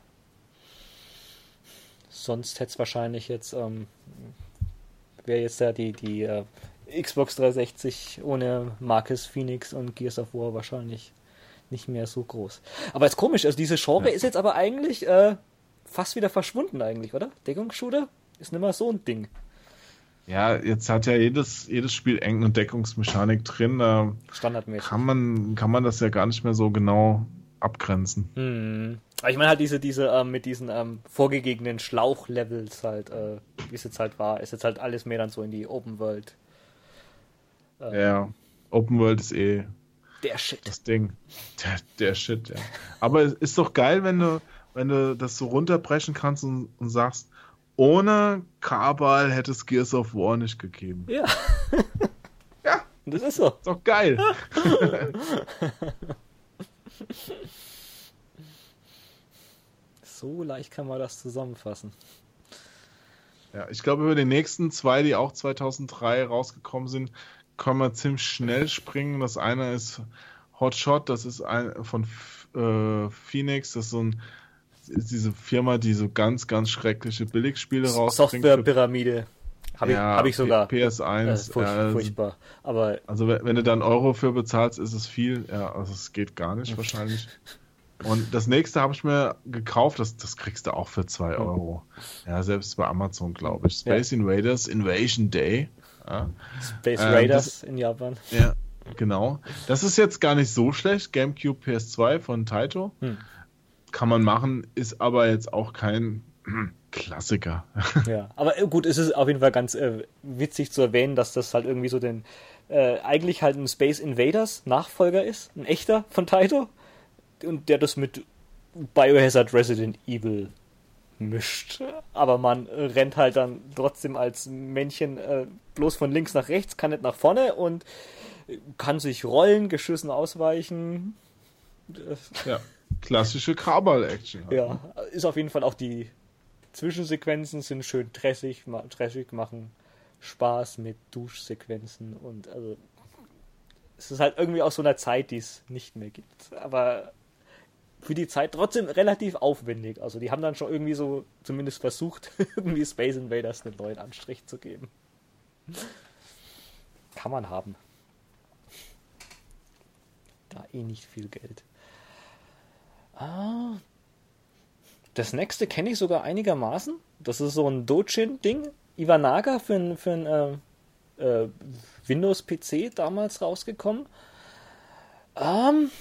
Sonst hätte es wahrscheinlich jetzt, ähm, wäre jetzt ja die, die äh, Xbox dreihundertsechzig ohne Marcus Phoenix und Gears of War wahrscheinlich nicht mehr so groß. Aber jetzt komisch, also diese Genre ja. ist jetzt aber eigentlich äh, fast wieder verschwunden eigentlich, oder? Deckungsshooter ist nicht mehr so ein Ding. Ja, jetzt hat ja jedes, jedes Spiel Eng- und Deckungsmechanik drin. Da Standardmäßig. Kann man, kann man das ja gar nicht mehr so genau abgrenzen. Hm. Aber ich meine halt diese, diese ähm, mit diesen ähm, vorgegebenen Schlauchlevels halt, äh, wie es jetzt halt war, ist jetzt halt alles mehr dann so in die Open World. Äh, ja, Open World ist eh der Shit. Das Ding. Der, der Shit, ja. Aber es ist doch geil, wenn du, wenn du das so runterbrechen kannst und, und sagst, ohne Kabal hätte es Gears of War nicht gegeben. Ja. Ja. Das ist so. Ist doch geil. So leicht kann man das zusammenfassen. Ja, ich glaube, über die nächsten zwei, die auch zweitausenddrei rausgekommen sind, können wir ziemlich schnell springen. Das eine ist Hotshot, das ist ein von äh, Phoenix, das ist so ein ist diese Firma, die so ganz, ganz schreckliche Billigspiele rausbringt. Softwarepyramide. Habe ja, ich, hab ich sogar. P S eins. Äh, furch- ja, furchtbar. Aber also wenn du dann Euro für bezahlst, ist es viel. Ja, also es geht gar nicht wahrscheinlich. Und das nächste habe ich mir gekauft, das, das kriegst du auch für zwei Euro. Ja, selbst bei Amazon, glaube ich. Space ja. Invaders Invasion Day. Ja. Space Raiders ähm, in Japan. Ja, genau. Das ist jetzt gar nicht so schlecht. GameCube P S zwei von Taito. Hm. Kann man machen, ist aber jetzt auch kein Klassiker. Ja, aber gut, es ist auf jeden Fall ganz äh, witzig zu erwähnen, dass das halt irgendwie so den äh, eigentlich halt ein Space Invaders Nachfolger ist, ein echter von Taito, und der das mit Biohazard Resident Evil mischt. Aber man äh, rennt halt dann trotzdem als Männchen äh, bloß von links nach rechts, kann nicht nach vorne und kann sich rollen, Geschüssen ausweichen. Ja. Klassische Krawall-Action. Halt. Ja, ist auf jeden Fall auch die Zwischensequenzen sind schön dressig, ma- dressig machen Spaß mit Duschsequenzen und also es ist halt irgendwie aus so einer Zeit, die es nicht mehr gibt. Aber für die Zeit trotzdem relativ aufwendig. Also die haben dann schon irgendwie so zumindest versucht, irgendwie Space Invaders einen neuen Anstrich zu geben. Kann man haben. Da eh nicht viel Geld. Ah. Das nächste kenne ich sogar einigermaßen. Das ist so ein Dojin-Ding. Iwanaga für ein, für ein äh, äh, Windows-P C damals rausgekommen. Ähm,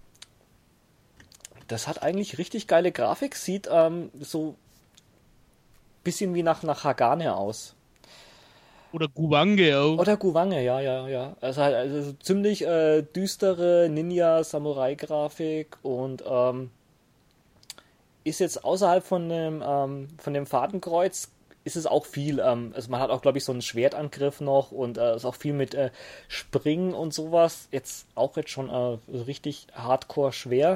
das hat eigentlich richtig geile Grafik. Sieht ähm, so ein bisschen wie nach, nach Hagane aus. Oder Guwange auch. Oder Guwange, ja, ja, ja. Also halt also ziemlich äh, düstere Ninja-Samurai-Grafik und ähm, ist jetzt außerhalb von dem, ähm, von dem Fadenkreuz ist es auch viel. Ähm, also man hat auch, glaube ich, so einen Schwertangriff noch und äh, ist auch viel mit äh, Springen und sowas. Jetzt auch jetzt schon äh, richtig hardcore schwer.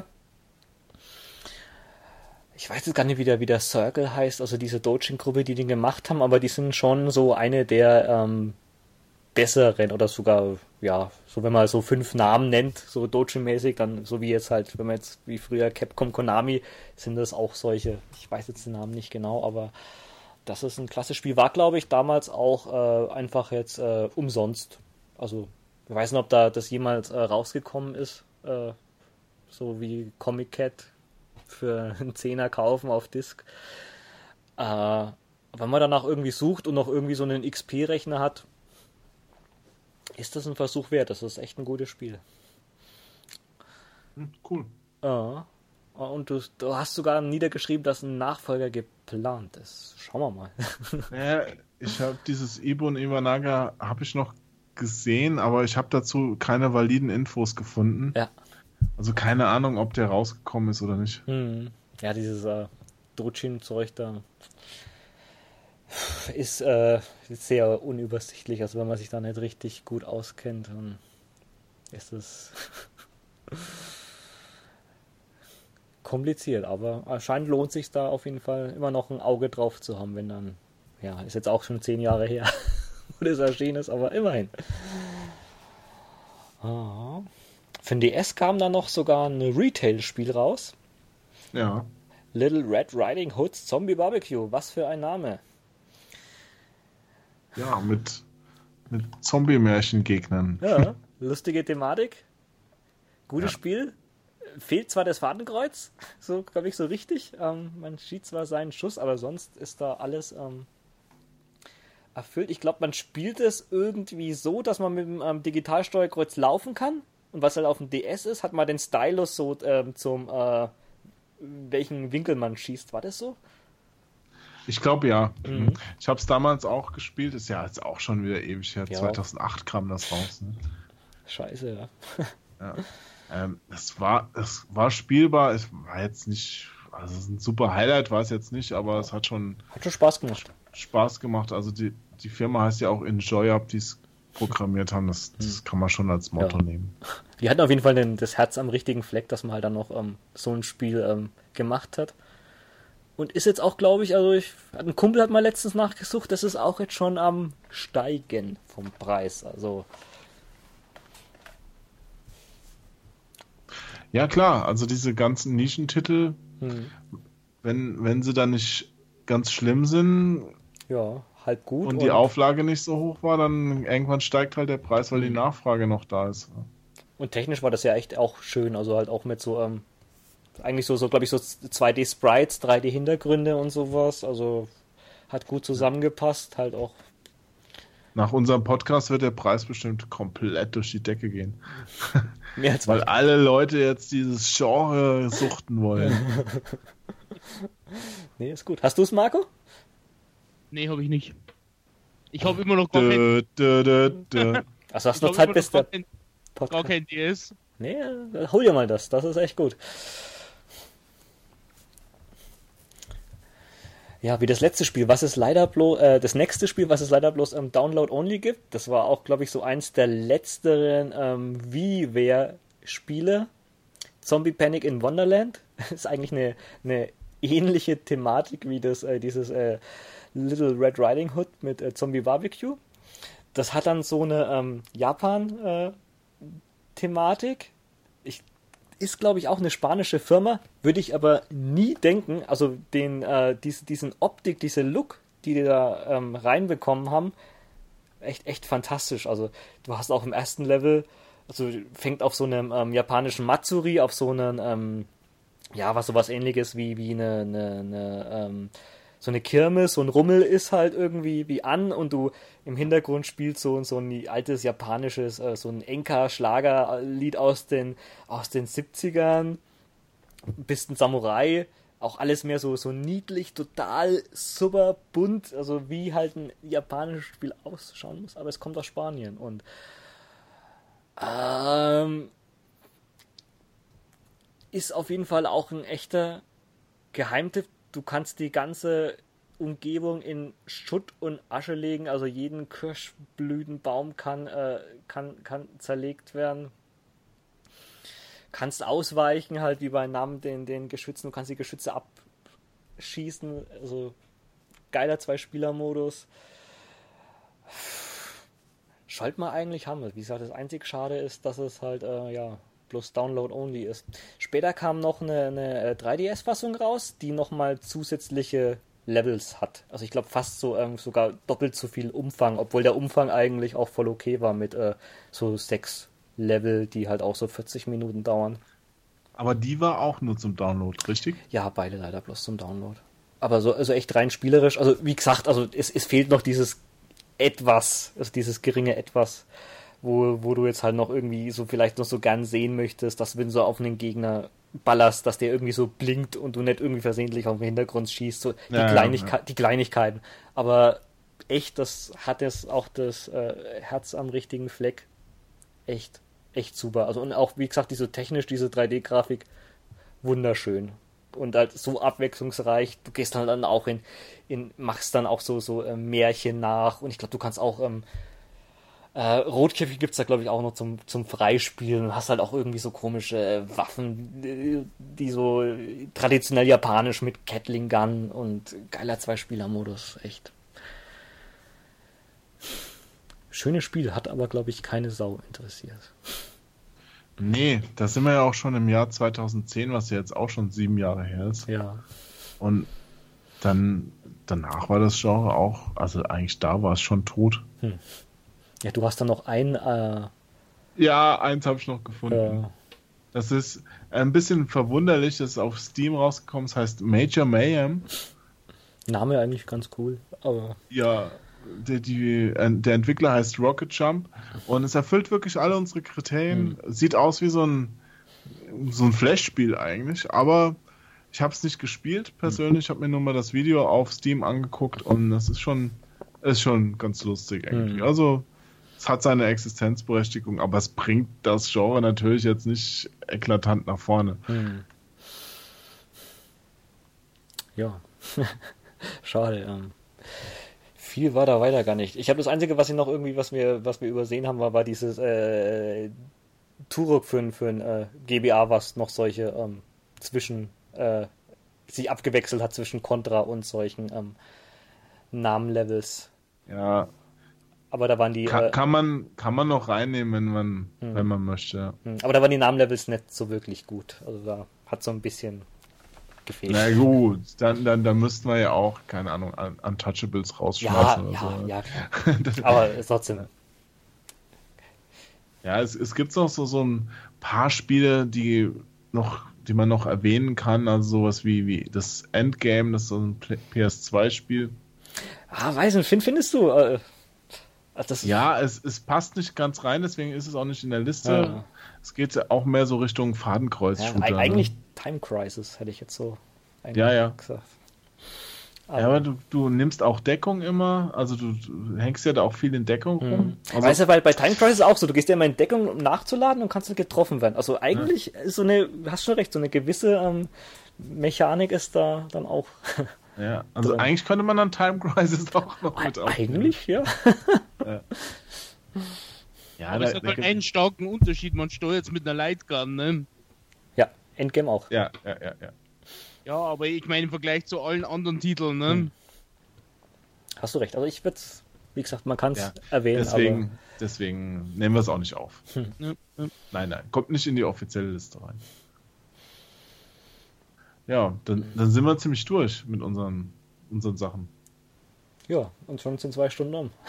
Ich weiß jetzt gar nicht, wie der, wie der Circle heißt, also diese Dojin-Gruppe, die den gemacht haben, aber die sind schon so eine der ähm, besseren oder sogar, ja, so wenn man so fünf Namen nennt, so Dojin-mäßig, dann so wie jetzt halt, wenn man jetzt wie früher Capcom, Konami, sind das auch solche, ich weiß jetzt den Namen nicht genau, aber das ist ein klassisches Spiel, war glaube ich damals auch äh, einfach jetzt äh, umsonst. Also, ich weiß nicht, ob da das jemals äh, rausgekommen ist, äh, so wie Comic Cat für einen Zehner kaufen auf Disc. Äh, wenn man danach irgendwie sucht und noch irgendwie so einen X P-Rechner hat, ist das ein Versuch wert. Das ist echt ein gutes Spiel. Hm, cool. Ja. Und du, du hast sogar niedergeschrieben, dass ein Nachfolger geplant ist. Schauen wir mal. Ja, ich habe dieses Ibun Iwanaga habe ich noch gesehen, aber ich habe dazu keine validen Infos gefunden. Ja. Also keine Ahnung, ob der rausgekommen ist oder nicht. Hm. Ja, dieses äh, Dojin-Zeug da ist äh, sehr unübersichtlich. Also wenn man sich da nicht richtig gut auskennt, dann ist es kompliziert. Aber anscheinend lohnt sich da auf jeden Fall immer noch ein Auge drauf zu haben, wenn dann, ja, ist jetzt auch schon zehn Jahre her, wo das erschienen ist, aber immerhin. Ah. Für den D S kam da noch sogar ein Retail-Spiel raus. Ja. Little Red Riding Hood's Zombie Barbecue. Was für ein Name. Ja, mit, mit Zombie-Märchen-Gegnern. Ja, lustige Thematik. Gutes Ja. Spiel. Fehlt zwar das Fadenkreuz, so glaube ich so richtig. Ähm, man schießt zwar seinen Schuss, aber sonst ist da alles ähm, erfüllt. Ich glaube, man spielt es irgendwie so, dass man mit dem ähm, Digitalsteuerkreuz laufen kann. Und was halt auf dem D S ist, hat man den Stylus so ähm, zum äh, welchen Winkel man schießt. War das so? Ich glaube ja. Mhm. Ich habe es damals auch gespielt. Ist ja jetzt auch schon wieder ewig her. Ja. zweitausendacht kam das raus. Ne? Scheiße, ja. Ja. Ähm, es war, es war spielbar. Es war jetzt nicht, also ein super Highlight war es jetzt nicht, aber es hat schon Hat schon Spaß gemacht. Spaß gemacht. Also die, die Firma heißt ja auch Enjoy-Up, die es programmiert haben. Das, das kann man schon als Motto Ja. nehmen. Die hatten auf jeden Fall den, das Herz am richtigen Fleck, dass man halt dann noch ähm, so ein Spiel ähm, gemacht hat. Und ist jetzt auch, glaube ich, also ich, ein Kumpel hat mal letztens nachgesucht, das ist auch jetzt schon am Steigen vom Preis. Also Ja klar, also diese ganzen Nischentitel, hm, wenn, wenn sie dann nicht ganz schlimm sind ja, halb gut. und die Auflage nicht so hoch war, dann irgendwann steigt halt der Preis, weil die Nachfrage noch da ist. Und technisch war das ja echt auch schön, also halt auch mit so, ähm, eigentlich so, so glaube ich, so zwei D Sprites, drei D Hintergründe und sowas, also hat gut zusammengepasst, halt auch. Nach unserem Podcast wird der Preis bestimmt komplett durch die Decke gehen. Mehr als Weil alle Leute jetzt dieses Genre suchten wollen. Nee, ist gut. Hast du es, Marco? Nee, habe ich nicht. Ich habe immer noch gar kein, Dö, dö, dö, dö. Also hast ich du noch hab Zeit immer bis noch der gar kein, gar Podcast. kein D S. Nee, äh, hol dir mal das. Das ist echt gut. Ja, wie das letzte Spiel, was es leider bloß, äh, das nächste Spiel, was es leider bloß im Download-Only gibt. Das war auch, glaube ich, so eins der letzteren ähm, WiiWare-Spiele. Zombie Panic in Wonderland. Ist eigentlich eine, eine ähnliche Thematik wie das, äh, dieses äh, Little Red Riding Hood mit äh, Zombie Barbecue. Das hat dann so eine ähm, Japan-Thematik. Ich Ist, glaube ich, auch eine spanische Firma, würde ich aber nie denken. Also den, äh, diese, diesen Optik, diese Look, die die da ähm, reinbekommen haben, echt, echt fantastisch. Also du hast auch im ersten Level, also fängt auf so einem ähm, japanischen Matsuri, auf so einen, ähm, ja, was sowas ähnliches wie, wie eine, eine, eine ähm, so eine Kirmes, so ein Rummel ist halt irgendwie wie an und du im Hintergrund spielst so, so ein altes japanisches, äh, so ein Enka-Schlagerlied aus den, aus den siebzigern, bist ein Samurai, auch alles mehr so, so niedlich, total super bunt, also wie halt ein japanisches Spiel ausschauen muss, aber es kommt aus Spanien und ähm, ist auf jeden Fall auch ein echter Geheimtipp. Du kannst die ganze Umgebung in Schutt und Asche legen, also jeden Kirschblütenbaum kann, äh, kann, kann zerlegt werden. Kannst ausweichen, halt wie bei Namen den, den Geschützen, du kannst die Geschütze abschießen, also geiler Zwei-Spieler-Modus. Sollte man eigentlich haben. Wie gesagt, das einzig Schade ist, dass es halt, äh, ja, bloß Download-only ist. Später kam noch eine, eine drei D S-Fassung raus, die nochmal zusätzliche Levels hat. Also ich glaube fast so ähm, sogar doppelt so viel Umfang, obwohl der Umfang eigentlich auch voll okay war mit äh, so sechs Level, die halt auch so vierzig Minuten dauern. Aber die war auch nur zum Download, richtig? Ja, beide leider bloß zum Download. Aber so also echt rein spielerisch. Also wie gesagt, also es, es fehlt noch dieses Etwas, also dieses geringe Etwas, wo, wo du jetzt halt noch irgendwie so vielleicht noch so gern sehen möchtest, dass wenn du so auf einen Gegner ballerst, dass der irgendwie so blinkt und du nicht irgendwie versehentlich auf den Hintergrund schießt, so die, ja, Kleinigke- ja. die Kleinigkeiten. Aber echt, das hat jetzt auch das äh, Herz am richtigen Fleck. Echt, echt super. Also und auch, wie gesagt, diese technisch, diese drei D-Grafik, wunderschön. Und halt so abwechslungsreich. Du gehst dann, dann auch in, in, machst dann auch so, so äh, Märchen nach und ich glaube, du kannst auch ähm, Äh, Rotkäppchen gibt es da, glaube ich, auch noch zum, zum Freispielen. Du hast halt auch irgendwie so komische äh, Waffen, die so traditionell japanisch mit Gatling Gun und geiler Zwei-Spieler-Modus. Echt. Schönes Spiel, hat aber, glaube ich, keine Sau interessiert. Nee, da sind wir ja auch schon im Jahr zweitausendzehn, was ja jetzt auch schon sieben Jahre her ist. Ja. Und dann danach war das Genre auch, also eigentlich da war es schon tot. Hm. Ja, du hast dann noch ein... Äh, ja, eins habe ich noch gefunden. Äh, das ist ein bisschen verwunderlich, das ist auf Steam rausgekommen, das heißt Major Mayhem. Name eigentlich ganz cool, aber... Ja, die, die, der Entwickler heißt Rocket Jump und es erfüllt wirklich alle unsere Kriterien. Hm. Sieht aus wie so ein, so ein Flash-Spiel eigentlich, aber ich habe es nicht gespielt persönlich, ich habe mir nur mal das Video auf Steam angeguckt und das ist schon, ist schon ganz lustig irgendwie. Hm. Also es hat seine Existenzberechtigung, aber es bringt das Genre natürlich jetzt nicht eklatant nach vorne. Hm. Ja, schade. Ähm. Viel war da weiter gar nicht. Ich habe das Einzige, was ich noch irgendwie, was wir, was wir übersehen haben, war, war dieses äh, Turok für ein, für ein äh, G B A, was noch solche ähm, zwischen äh, sich abgewechselt hat zwischen Contra und solchen ähm, Namenlevels. Ja. Aber da waren die. Kann, äh, kann man kann man noch reinnehmen, wenn man hm. wenn man möchte. Hm. Aber da waren die Namenlevels nicht so wirklich gut. Also da hat so ein bisschen gefehlt. Na gut, dann, dann, dann müssten wir ja auch, keine Ahnung, Untouchables rausschmeißen. Ja, oder ja, so. ja, klar. Aber trotzdem. Ja, es, es gibt noch so, so ein paar Spiele, die noch, die man noch erwähnen kann, also sowas wie, wie das Endgame, das ist so ein P S zwei Spiel. Ah, weiß nicht, find, findest du? Äh, das ja, es, es passt nicht ganz rein, deswegen ist es auch nicht in der Liste. Ja. Es geht auch mehr so Richtung Fadenkreuz-Shooter. Ja, eigentlich Time Crisis, hätte ich jetzt so ja, ja. gesagt. Aber, ja, aber du, du nimmst auch Deckung immer, also du, du hängst ja da auch viel in Deckung rum. Mhm. Also, weißt du, weil bei Time Crisis auch so, du gehst ja immer in Deckung, um nachzuladen und kannst dann getroffen werden. Also eigentlich ja. ist so eine, du hast schon recht, so eine gewisse ähm, Mechanik ist da dann auch. Ja, also drin. Eigentlich könnte man dann Time Crisis auch noch mit aufnehmen. Eigentlich, ja. ja. Ja, aber da, es hat halt einen starken Unterschied, man steuert jetzt mit einer Lightgun, ne? Ja. Endgame auch. Ja, ja, ja, ja. Ja, aber ich meine im Vergleich zu allen anderen Titeln, ne? Hm. Hast du recht. Also ich würde, wie gesagt, man kann es Ja, erwähnen, Deswegen, aber deswegen nehmen wir es auch nicht auf. Ja, ja. Nein, nein, kommt nicht in die offizielle Liste rein. Ja, dann, dann sind wir ziemlich durch mit unseren, unseren Sachen. ja, und schon sind zwei Stunden um.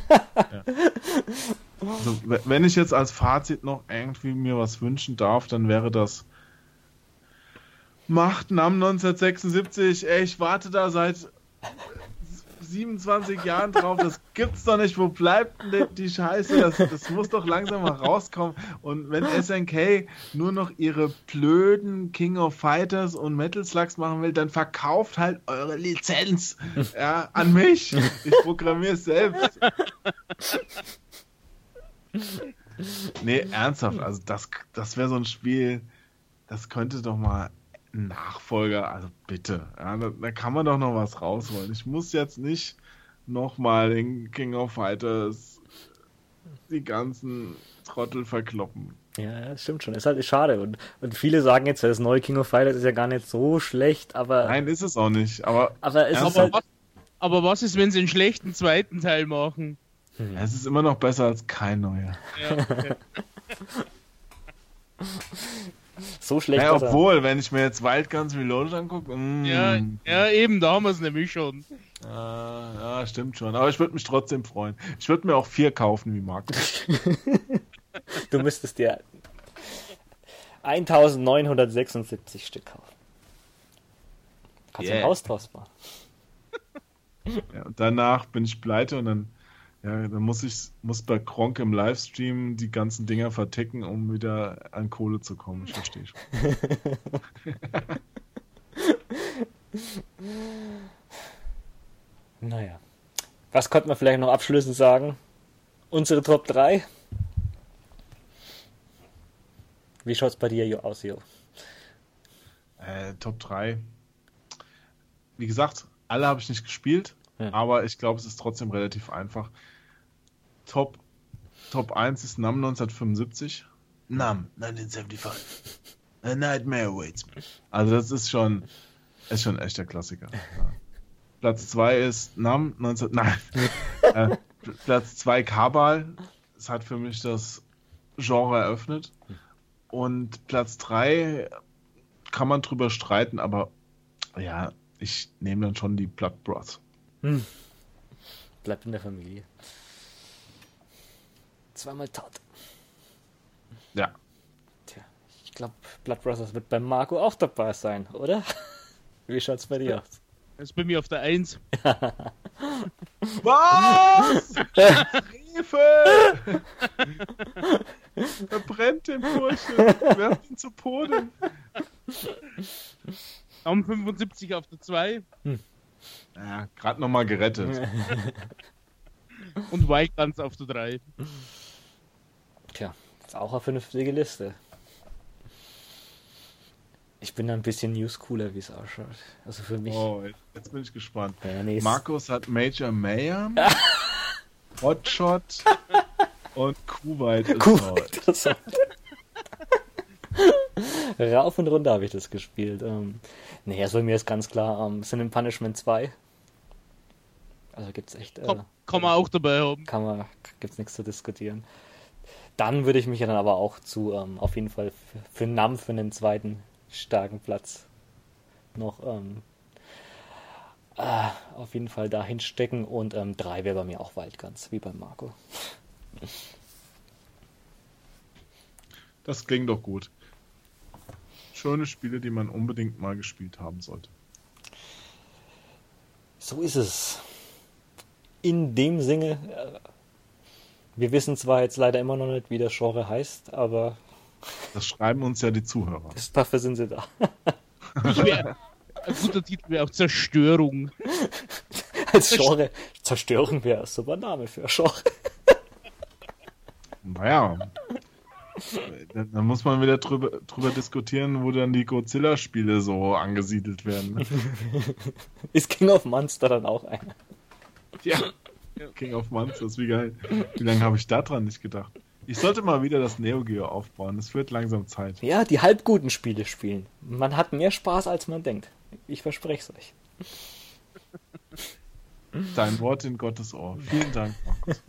Also, w- wenn ich jetzt als Fazit noch irgendwie mir was wünschen darf, dann wäre das Macht Nam neunzehnhundertsechsundsiebzig. Ey, ich warte da seit siebenundzwanzig Jahren drauf. Das gibt's doch nicht. Wo bleibt denn die, die Scheiße? Das, das muss doch langsam mal rauskommen. Und wenn S N K nur noch ihre blöden King of Fighters und Metal Slugs machen will, dann verkauft halt eure Lizenz ja, an mich. Ich programmiere es selbst. Nee, ernsthaft. Also das, das wäre so ein Spiel, das könnte doch mal ein Nachfolger, also bitte. Ja, da, da kann man doch noch was rausholen. Ich muss jetzt nicht nochmal den King of Fighters die ganzen Trottel verkloppen. Ja, das stimmt schon. Ist halt schade. Und, und viele sagen jetzt, das neue King of Fighters ist ja gar nicht so schlecht, aber, Nein, ist es auch nicht. Aber aber es ist ernsthaft, halt. Aber was, aber was ist, wenn sie einen schlechten zweiten Teil machen? es ist immer noch besser als kein neuer. Ja, okay. So schlecht. Ja, dass er- obwohl, wenn ich mir jetzt Wild Guns Reloaded angucke, mm, ja, ja, eben, da haben wir es nämlich schon. ja, ja, stimmt schon. Aber ich würde mich trotzdem freuen. Ich würde mir auch vier kaufen, wie Markus. Du müsstest dir eintausendneunhundertsechsundsiebzig Stück kaufen. Kannst du Yeah. ein Haus draus machen. Ja, und danach bin ich pleite und dann, ja, dann muss ich muss bei Kronk im Livestream die ganzen Dinger verticken, um wieder an Kohle zu kommen. Ich verstehe schon. Naja. Was konnte man vielleicht noch abschließend sagen? Unsere Top drei? Wie schaut's bei dir Jo- aus, Jo? Äh, Top drei. Wie gesagt, alle habe ich nicht gespielt, Ja. aber ich glaube, es ist trotzdem relativ einfach. Top, Top eins ist Nam neunzehnhundertfünfundsiebzig. Nam neunzehnhundertfünfundsiebzig. A Nightmare Awaits Me. Also das ist schon, ist schon ein echter Klassiker. Ja. Platz zwei ist Nam neunzehn, nein. äh, Platz zwei Kabal. Es hat für mich das Genre eröffnet. Und Platz drei kann man drüber streiten, aber ja, ich nehme dann schon die Blood Broth. Hm. Bleibt in der Familie. Zweimal tot. Ja. Tja, ich glaube, Blood Brothers wird beim Marco auch dabei sein, oder? Wie schaut's bei dir aus? Das ist bei mir auf der eins. Was? Frevel! Verbrennt den Burschen! Werft ihn zu Boden! Am fünfundsiebzig auf der zwei Ja, gerade nochmal gerettet. und Wild Guns auf der drei. Tja, ist auch eine vernünftige Liste. Ich bin da ein bisschen newschooler, wie es ausschaut. Also für mich. Oh, jetzt bin ich gespannt. Ja, nee, es- Markus hat Major Mayhem, Hotshot und Kuwait ist Cool, raus. interessant. Rauf und runter habe ich das gespielt. Ähm, nee, also mir ist ganz klar, ähm, Sin and Punishment zwei. Also gibt's echt, äh, Kann, kann man auch dabei haben. kann man, gibt's nichts zu diskutieren. Dann würde ich mich ja dann aber auch zu, ähm, auf jeden Fall für, für Nam für einen zweiten starken Platz noch ähm, äh, auf jeden Fall dahin stecken und ähm, drei wäre bei mir auch Wild Guns, wie bei Marco. Das klingt doch gut. Schöne Spiele, die man unbedingt mal gespielt haben sollte. So ist es. In dem Sinne, äh, wir wissen zwar jetzt leider immer noch nicht, wie das Genre heißt, aber Das schreiben uns ja die Zuhörer. das, dafür sind sie da. Ich wär, ein guter Titel wäre auch Zerstörung. Als Genre Zerstörung wäre ein super Name für ein Genre. Naja. Dann dann muss man wieder drüber, drüber diskutieren, wo dann die Godzilla-Spiele so angesiedelt werden. Ist King of Monster dann auch einer? Ja. King of Monsters, wie geil. Wie lange habe ich da dran nicht gedacht? Ich sollte mal wieder das Neo Geo aufbauen. Es wird langsam Zeit. Ja, die halbguten Spiele spielen. Man hat mehr Spaß, als man denkt. Ich verspreche es euch. Dein Wort in Gottes Ohr. Vielen Dank, Markus.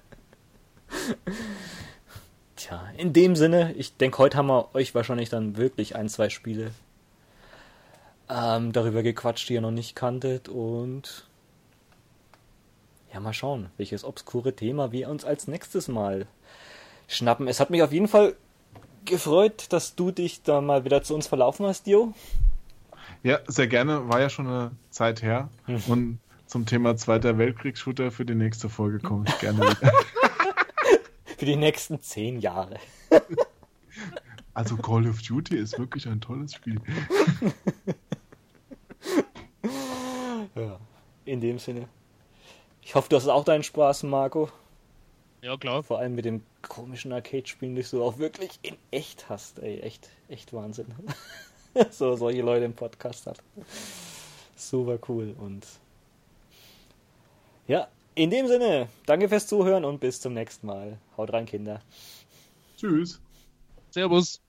Tja, in dem Sinne, ich denke, heute haben wir euch wahrscheinlich dann wirklich ein, zwei Spiele ähm, darüber gequatscht, die ihr noch nicht kanntet. Und ja, mal schauen, welches obskure Thema wir uns als nächstes Mal schnappen. Es hat mich auf jeden Fall gefreut, dass du dich da mal wieder zu uns verlaufen hast, Dio. Ja, sehr gerne. War ja schon eine Zeit her. Hm. Und zum Thema Zweiter Weltkriegs-Shooter für die nächste Folge komme ich gerne wieder. Für die nächsten zehn Jahre. Also Call of Duty ist wirklich ein tolles Spiel. Ja, in dem Sinne. Ich hoffe, du hast auch deinen Spaß, Marco. Ja, klar. Vor allem mit dem komischen Arcade-Spielen, die du auch wirklich in echt hast. Ey, echt, echt Wahnsinn. So solche Leute im Podcast hat. Super cool. Und ja, in dem Sinne, danke fürs Zuhören und bis zum nächsten Mal. Haut rein, Kinder. Tschüss. Servus.